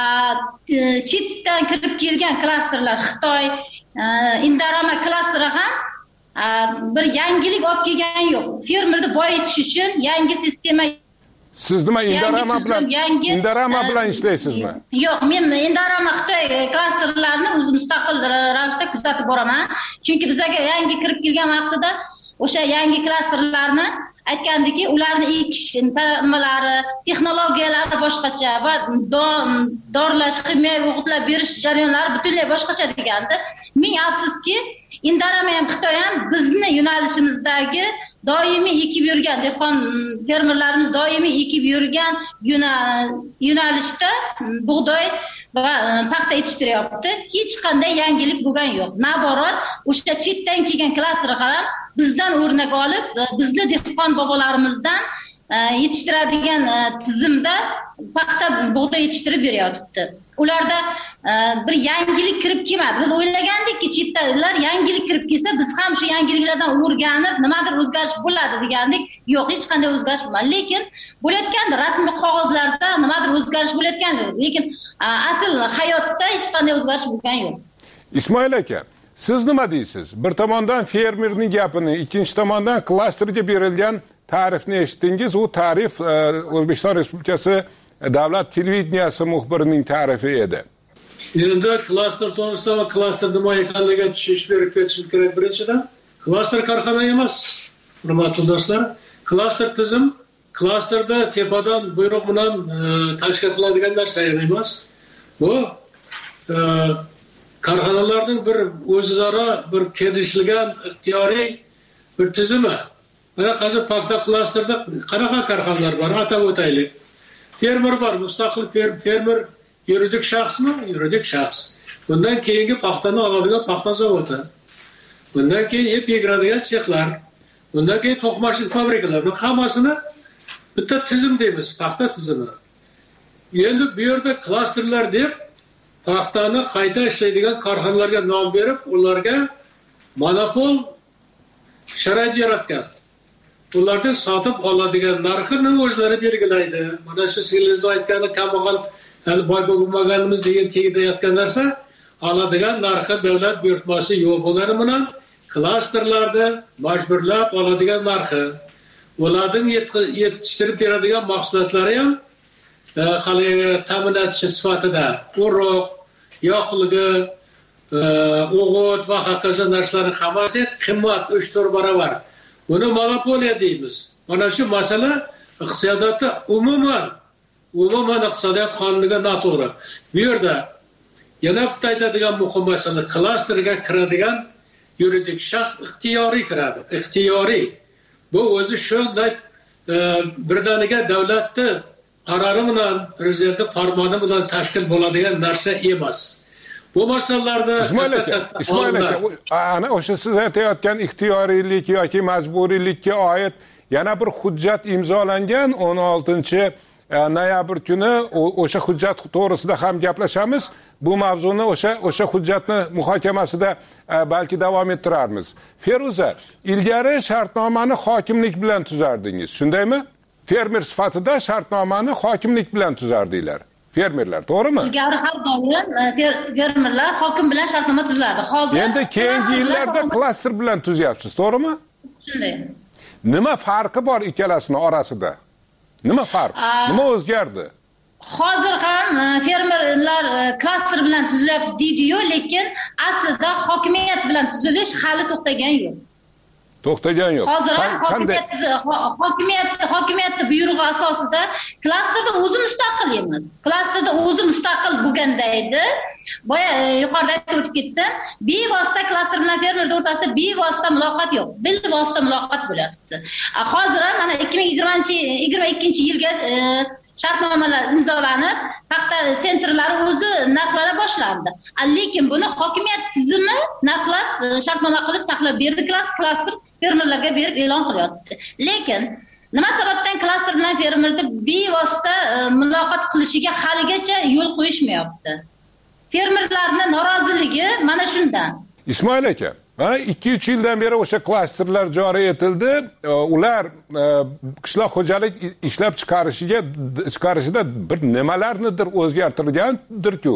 chetdan kirib kelgan klasterlar, Xitoy, Indorama klasteri ham bir yangilik olib kelgani yo'q. Fermerni boy etish uchun yangi sistema. Siz nima Indorama bilan Indorama bilan ishlaysizmi? Yo'q, men Indorama Xitoy klasterlarini o'z mustaqil ravishda kuzatib boraman. Chunki bizga yangi kirib kelgan vaqtida o'sha yangi klasterlarni aytgandiki, ularni ekish nimalari, texnologiyalari boshqacha va dorlash, kimyoviy o'g'itlar berish jarayonlari butunlay boshqacha degandi. Ming afsuski, Indorama ham Xitoy ham bizni yo'nalishimizdagi doimiy ekib yurgan dehqon fermerlarimiz doimiy ekib yurgan yo'nalishda bug'doy va paxta yetishtiryapti. Hech qanday yangilik bo'lgan yo'q. Naborot, o'sha chetdan kelgan klaster ham bizdan o'rnak olib, bizni dehqon bobolarimizdan yetishtiradigan tizimda paxta bug'doy yetishtirib beryapti. Ularda bir yangilik kirib kelmadi. Biz o'ylagandikki, chetdagilar yangilik kirib kelsa, biz ham shu yangiliklardan o'rganib, nimadir o'zgarish bo'ladi degandik. Yo'q, hech qanday o'zgarish bo'lmadi. Lekin bo'layotgandi, rasmiy qog'ozlarda nimadir o'zgarish bo'layotgandi. Lekin asl hayotda hech qanday o'zgarish bo'lgani yo'q. Ismoil aka, siz nima deysiz? Bir tomondan fermerning gapini, ikkinchi tomondan klasterga berilgan ta'rifni eshitdingiz. U ta'rif O'zbekiston Respublikasi Davlat televideniyasi muxbirining ta'rifi edi. Endi klaster to'g'risida va klaster nima ekanligiga tushunish berib ketishim kerak. Birinchidan, klaster korxona emas, hurmatli do'stlar. Klaster tizim, klasterda tepadan buyruq bilan tashkil qiladigan narsa emas. Bu korxonalarning bir o'zaro bir kelishilgan ixtiyoriy bir tizimi. Mana hozir paxta klasterda qanaqa korxonalar bor, atab o'taylik. Fermer bor, mustaqil fermer yuridik shaxsmi? Yuridik shaxs. Bundan keyingi paxtani oladigan paxta zavodi. Bundan keyin ip yigiradigan sexlar. undan keyin to'qimachilik fabrikalarning hammasini bitta tizim deymiz, paxta tizimi. Endi bu yerda klasterlar deb paxtani qayta ishlaydigan korxonalarga nom berib, ularga monopol sharoit yaratgan. Ulardan sotib oladigan narxini o'zlari belgilaydi. Mana shu sizlar aytgani kambag'al, hali boy bo'lmaganimiz degan tegida yotgan narsa, oladigan narxi davlat buyurtmasi yo'q bo'lgani bilan klasterlarda majburlab oladigan narxi. Ularning yetishtirib beradigan mahsulotlari ham hali ta'minotchi sifatida urug', yoqilg'i, o'g'it va hokazo narsalarning hammasi qimmat uch to'rt barobar. Buni monopoliya deymiz. Mana shu masala iqtisodiyotda umuman umuman iqtisodiyot qonuniga noto'g'ri. Bu yerda yana bitta aytadigan muhim masala, klasterga kiradigan yuridik shaxs ixtiyoriy kiradi. Ixtiyoriy. Bu o'zi shunday birdaniga davlatni qarori bilan, prezidentning farmoni bilan tashkil bo'ladigan narsa emas. Bu masalalarda Ismoil aka, Ismoil aka, ana o'sha siz aytayotgan ixtiyoriylik yoki majburiylikka oid yana bir hujjat imzolangan o'n oltinchi noyabr kuni o'sha hujjat to'g'risida ham gaplashamiz. Bu mavzuni o'sha o'sha hujjatni muhokamasida balki davom ettirarmiz. Feruza, ilgari shartnomani hokimlik bilan tuzardingiz, shundaymi? Fermer sifatida shartnomani hokimlik bilan tuzardinglar. Fermerlar, to'g'rimi? Ilgari har doim fermerlar hokim bilan shartnoma tuzardi. Hozir endi keyingi yillarda klaster bilan tuzyapsiz, to'g'rimi? Shunday. Nima farqi bor ikkalasini orasida? Nima farq? Nima o'zgardi? Hozir ham fermerlar klaster bilan tuzilyapti deydi-yu, lekin aslida hokimiyat bilan tuzilish hali to'xtagan yo'q. To'xtagan yo'q. Hozir ham hokimiyat hokimiyat hokimiyatning buyrug'i asosida klasterda o'zi mustaqil emas. Klasterda o'zi mustaqil bo'lganda edi. Boya yuqorida aytib o'tib ketdim. Bevosita klaster bilan fermer o'rtasida bevosita muloqot yo'q. Bilvosita muloqot bo'lyapti. Hozir ham mana ikki ming yigirma ikkinchi yilga shartnomalar imzolanib, paxta sentrlari o'zi narxlari boshlandi. Lekin buni hokimiyat tizimi narxlab, shartnoma qilib taklif berdi, klaster fermerlarga berib e'lon qilyapti. Lekin nima sababdan klaster bilan fermerni bevosita muloqot qilishiga haligacha yo'l qo'yishmayapti? Fermerlarning noroziligi mana shundan. Ismoil aka, mana ikki uch yildan beri o'sha klasterlar joriy etildi. Ular qishloq xo'jalik ishlab chiqarishiga chiqarishida bir nimalarnidir o'zgartirgandir-ku.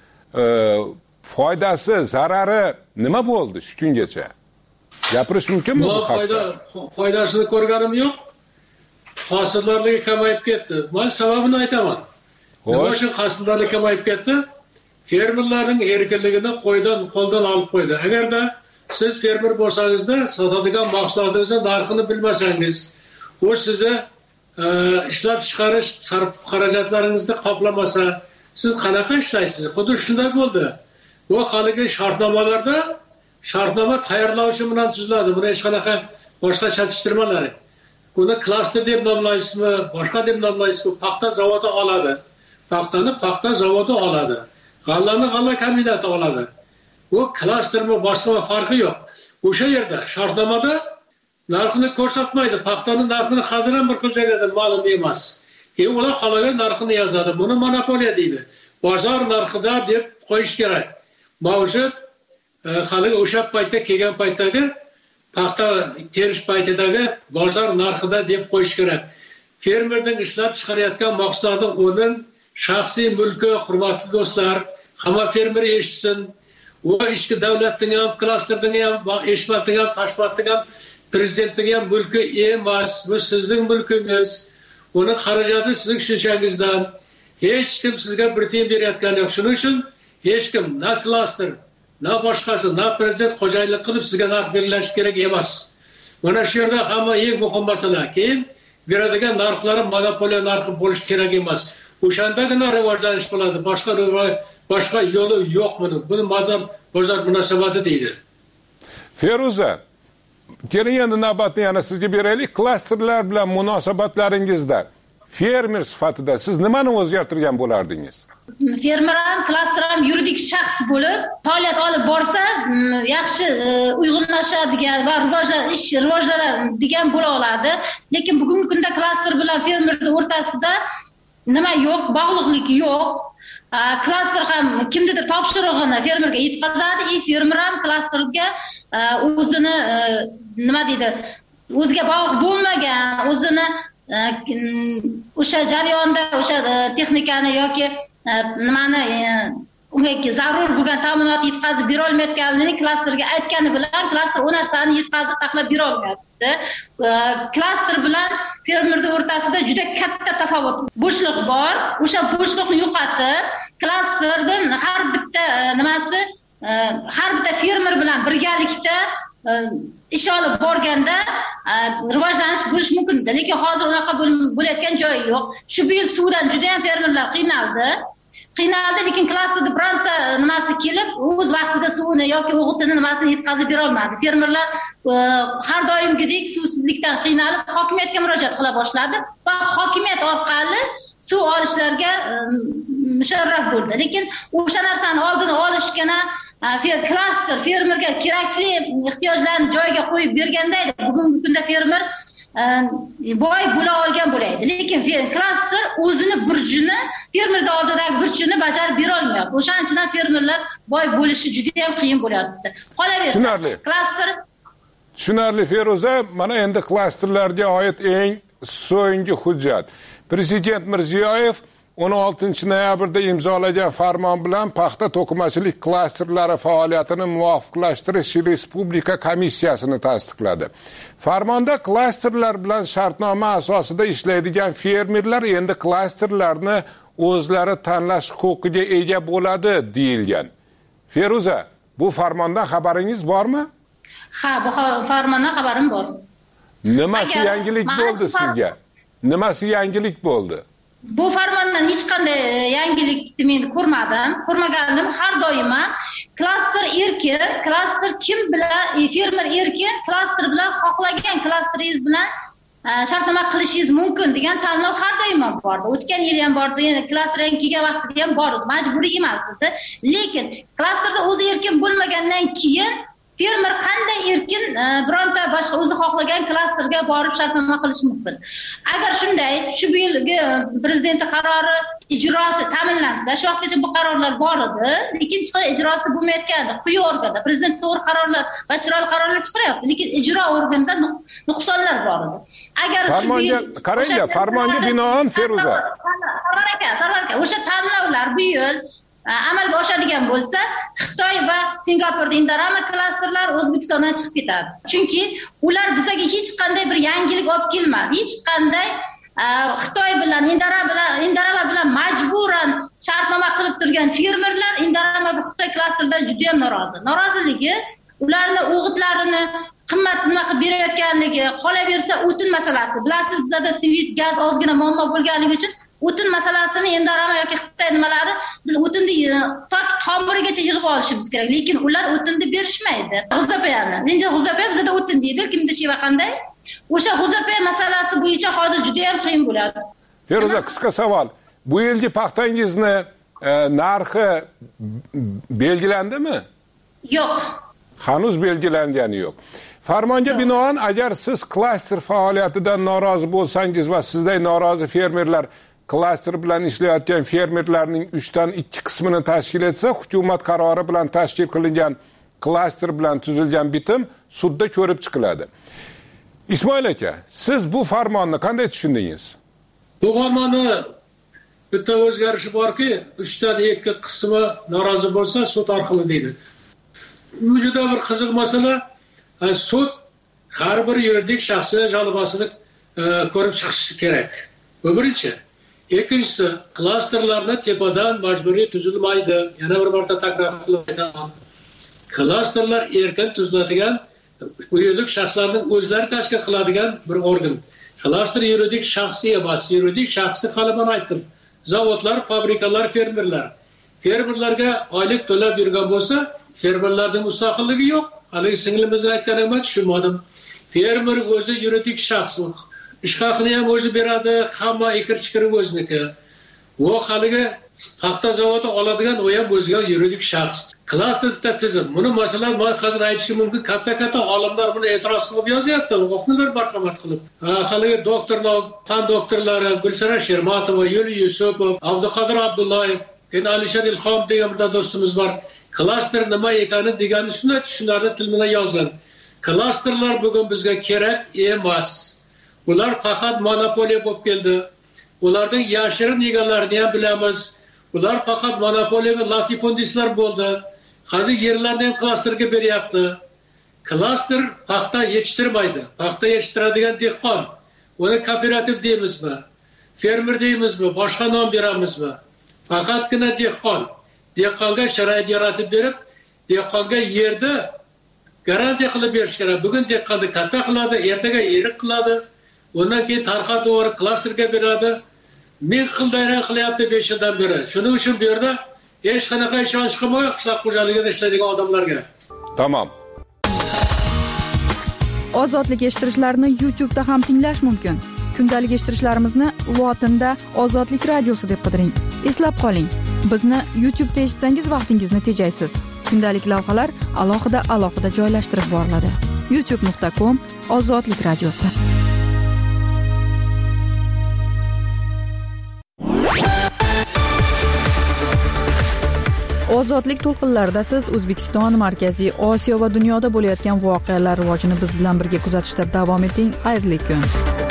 Foydasi, zarari nima bo'ldi shu kungacha? Gapirish mumkinmi bu haqda? Foydasini ko'rganim yo'q. Hosillarligi kamayib ketdi. Men sababini aytaman. Nima uchun hosillarlik kamayib ketdi? Fermerlarning erkinligini qo'ydan qo'ldan olib qo'ydi. Agarda siz fermer bo'lsangizda, sotadigan mahsulotingizning narxini bilmasangiz, u sizni ishlab chiqarish sarf xarajatlaringizni qoplamasa, siz qanaqa ishlaysiz? Xuddi shunday bo'ldi. Bu haligi shartnomalarda shartnoma tayyorlovchi bilan tuziladi. Buni hech qanaqa boshqa chatishtirmalar. Buni klaster deb nomlaysizmi, boshqa deb nomlaysizmi, paxta zavodi oladi. Paxtani paxta zavodi oladi. G'allani g'alla kombinati oladi. Bu klastermi boshqa farqi yo'q. O'sha yerda shartnomada narxini ko'rsatmaydi. Paxtaning narxini hozir ham bir xil joylarda ma'lum emas. Keyin ular qolagan narxini yozadi. Buni monopoliya deydi. Bozor narxida deb qo'yish kerak. Mavjud hali o'sha paytda kelgan paytdagi paxta terish paytidagi bozor narxida deb qo'yish kerak. Fermerning ishlab chiqarayotgan mahsuloti uning shaxsiy mulki, hurmatli do'stlar, hamma fermer eshitsin. U ichki davlatning ham, klasterning ham, eshmatning ham, tashmatning ham, prezidentning ham mulki emas. Bu sizning mulkingiz. Uning xarajati sizning tushunchangizdan. Hech kim sizga bir tiyin berayotgani yo'q. Shuning uchun hech kim na klaster, na boshqasi, na prezident xo'jayinlik qilib sizga narx belgilash kerak emas. Mana shu yerda hamma eng muhim masala. Keyin beradigan narxlari monopoliya narxi bo'lish kerak emas. O'shandagina rivojlanish bo'ladi. Boshqa boshqa yo'li yo'q buni. Buni bozor bozor munosabati deydi. Feruza, keling endi navbatni yana sizga beraylik. Klasterlar bilan munosabatlaringizda fermer sifatida siz nimani o'zgartirgan bo'lardingiz? fermer ham, klaster ham yuridik shaxs bo'lib faoliyat olib borsa, yaxshi uyg'unlashadigan va rivojlanish ish rivojlanadigan bo'la oladi. Lekin bugungi kunda klaster bilan fermerning o'rtasida nima yo'q, bog'liqlik yo'q. Klaster ham kimnidir topshirig'ini fermerga yetkazadi, и fermer ham klasterga o'zini nima deydi, o'ziga bog'liq bo'lmagan, o'zini o'sha jarayonda o'sha texnikani yoki nimani unga zarur bo'lgan ta'minot yetkazib bera olmayotganini klasterga aytgani bilan klaster u narsani yetkazib taklab bera olmayapti. Klaster bilan fermerning o'rtasida juda katta tafovut, bo'shliq bor. O'sha bo'shliqni yo'qotib, klasterdan har bitta nimasi, har bitta fermer bilan birgalikda ish olib borganda rivojlanish bo'lish mumkin. Lekin hozir unaqa bo'layotgan joyi yo'q. Shu yil suvdan juda ham fermerlar qiynaldi. Qiynaldi, lekin klasterda bironta nimasi kelib, o'z vaqtida suvni yoki o'g'itini nimasini yetkazib bera olmadi. Fermerlar har doimgidek suvsizlikdan qiynalib hokimiyatga murojaat qila boshladi va hokimiyat orqali suv olishlarga musharraf bo'ldi. Lekin o'sha narsani oldini olishgina klaster fermerga kerakli ehtiyojlarni joyiga qo'yib berganda edi, bugungi kunda fermer boy bo'la olgan bo'laydi. Lekin klaster o'zini burchini, fermerning oldidagi burchini bajarib bera olmayapti. O'shaning uchun fermerlar boy bo'lishi juda ham qiyin bo'lyapti. Qolaversa, klaster tushunarli Feruza, mana endi klasterlarga oid eng so'nggi hujjat. Prezident Mirziyoyev o'n oltinchi noyabrda imzolagan farmon bilan paxta to'qimachilik klasterlari faoliyatini muvofiqlashtirish respublika komissiyasini tasdiqladi. Farmonda klasterlar bilan shartnoma asosida ishlaydigan fermerlar endi klasterlarni o'zlari tanlash huquqiga ega bo'ladi deyilgan. Feruza, bu farmondan xabaringiz bormi? Ha, bu farmondan xabarim bor. Nimasi yangilik bo'ldi sizga? Nimasi yangilik bo'ldi? Bu farmondan hech qanday yangilikni men ko'rmadim. Ko'rmaganim har doima klaster erkin, klaster kim bilan, fermer erkin, klaster bilan xohlagan klasteringiz bilan shartnoma qilishingiz mumkin degan tanlov har doim bordi. O'tgan yil ham bordi, yana klasterga kelgan vaqtida ham bor, majburiy emas edi. Lekin klasterda o'zi erkin bo'lmagandan keyin fermer qanday erkin bironta boshqa o'zi xohlagan klasterga borib shartnoma qilish mumkin. Agar shunday, shu yilgi prezident qarori ijrosi ta'minlansa, shu vaqtgacha bu qarorlar bor edi, lekin ijrosi bo'lmayotgandi. Quyi organda prezident to'g'ri qarorlar va chiroyli qarorlar chiqaryapti, lekin ijro organida nuqsonlar bor edi. Agar farmonga qaranglar, farmonga binoan Feruza. Sarvar aka, Sarvar aka, o'sha tanlovlar bu yil amalga oshadigan bo'lsa, Xitoy va Singapurda Indorama klasterlar O'zbekistondan chiqib ketadi. Chunki ular bizga hech qanday bir yangilik olib kelmadi. Hech qanday Xitoy bilan Indorama bilan Indorama bilan majburan shartnoma qilib turgan fermerlar Indorama va Xitoy klasterdan juda ham norozi. Noroziligi ularning o'g'itlarini qimmat nima qilib berayotganligi, qolaversa o'tin masalasi. Bilasiz, bizda svit gaz ozgina muammo bo'lganligi uchun o'tin masalasini Indorama yoki Xitoy nimalari biz o'tinni tok tomirigacha yig'ib olishimiz kerak, lekin ular o'tinni berishmaydi. G'uzapayani. Endi g'uzapay bizda o'tin deydi, kimda sheva qanday? O'sha g'uzapay masalasi bo'yicha hozir juda ham qiyin bo'ladi. Feruza, qisqa savol. Bu yilgi paxtangizni e, narxi belgilandimi? Yo'q. Hanuz belgilangani yo'q. Farmonga binoan agar siz klaster faoliyatidan norozi bo'lsangiz va sizday norozi fermerlar klaster bilan ishlayotgan fermerlarning uchdan ikki qismini tashkil etsa, hukumat qarori bilan tashkil qilingan klaster bilan tuzilgan bitim sudda ko'rib chiqiladi. Ismoil aka, siz bu farmonni qanday tushundingiz? Bu farmonni bitta o'zgarishi borki, uchdan ikki qismi norozi bo'lsa, sud orqali deydi. Bu juda bir qiziq masala. Sud har bir yuridik shaxsi jalobasini ko'rib chiqishi kerak. Bu birinchi. Ikkinchisi, klasterlarni tepadan majburiy tuzilmaydi. Yana bir marta takrorlayman. Klasterlar erkin tuziladigan yuridik shaxslarning o'zlari tashkil qiladigan bir organ. Klaster yuridik shaxsi emas, yuridik shaxsi qalaman aytdim. Zavodlar, fabrikalar, fermerlar. Fermerlarga oylik to'lab yurgan bo'lsa, fermerlarning mustaqilligi yo'q. Haligi singlimiz aytganimni tushunmadim. Fermer o'zi yuridik shaxs. Ish haqini ham o'zi beradi, hamma ikir-chikiri o'zniki. u haligi paxta zavodi oladigan u ham o'ziga yuridik shaxs. Klasterda tizim. Buni masalan men hozir aytishim mumkin, katta-katta olimlar buni e'tiroz qilib yozyapti, o'quvchilar marhamat qilib. Haligi doktorlar, fan doktorlari Gulsara Shermatova, Yuli Yusupov, Abduqodir Abdullayev, endi Alisher Ilhom degan bir do'stimiz bor. Klaster nima ekani deganini shunday tushunarli til bilan yozgan. Klasterlar bugun bizga kerak emas. Ular faqat monopoliya bo'lib keldi. Ularning yashirin egalarini ham bilamiz. Ular faqat monopoliyaga latifundistlar bo'ldi. Hozir yerlarni ham klasterga beryapti. Klaster paxta yetishtirmaydi. Paxta yetishtiradigan dehqon. Uni kooperativ deymizmi? Fermer deymizmi? Boshqa nom beramizmi? Faqatgina dehqon. Dehqonga sharoit yaratib berib, dehqonga yerda garantiya qilib berish kerak. Bugun dehqonni katta qiladi, ertaga eriq qiladi. Undan keyin tarqatib yuborib klasterga beradi. Ming xildayran qilyapti besh yildan beri. Shuning uchun bu yerda hech qanaqa ishonch qilmaylik qishloq xo'jaligida ishlaydigan odamlarga. Tamam. Ozodlik eshittirishlarni YouTube da ham tinglash mumkin. Kundalik eshittirishlarimizni lotinda Ozodlik radiosi deb qidiring. Eslab qoling, bizni YouTube da eshitsangiz vaqtingizni tejaysiz. Kundalik lavhalar alohida-alohida joylashtirib boriladi. youtube nuqta com Ozodlik radiosi. Ozodlik to'lqinlarida siz O'zbekiston, Markaziy Osiyo va dunyoda bo'layotgan voqealar rivojini biz bilan birga kuzatishda davom eting. Xayrli kun.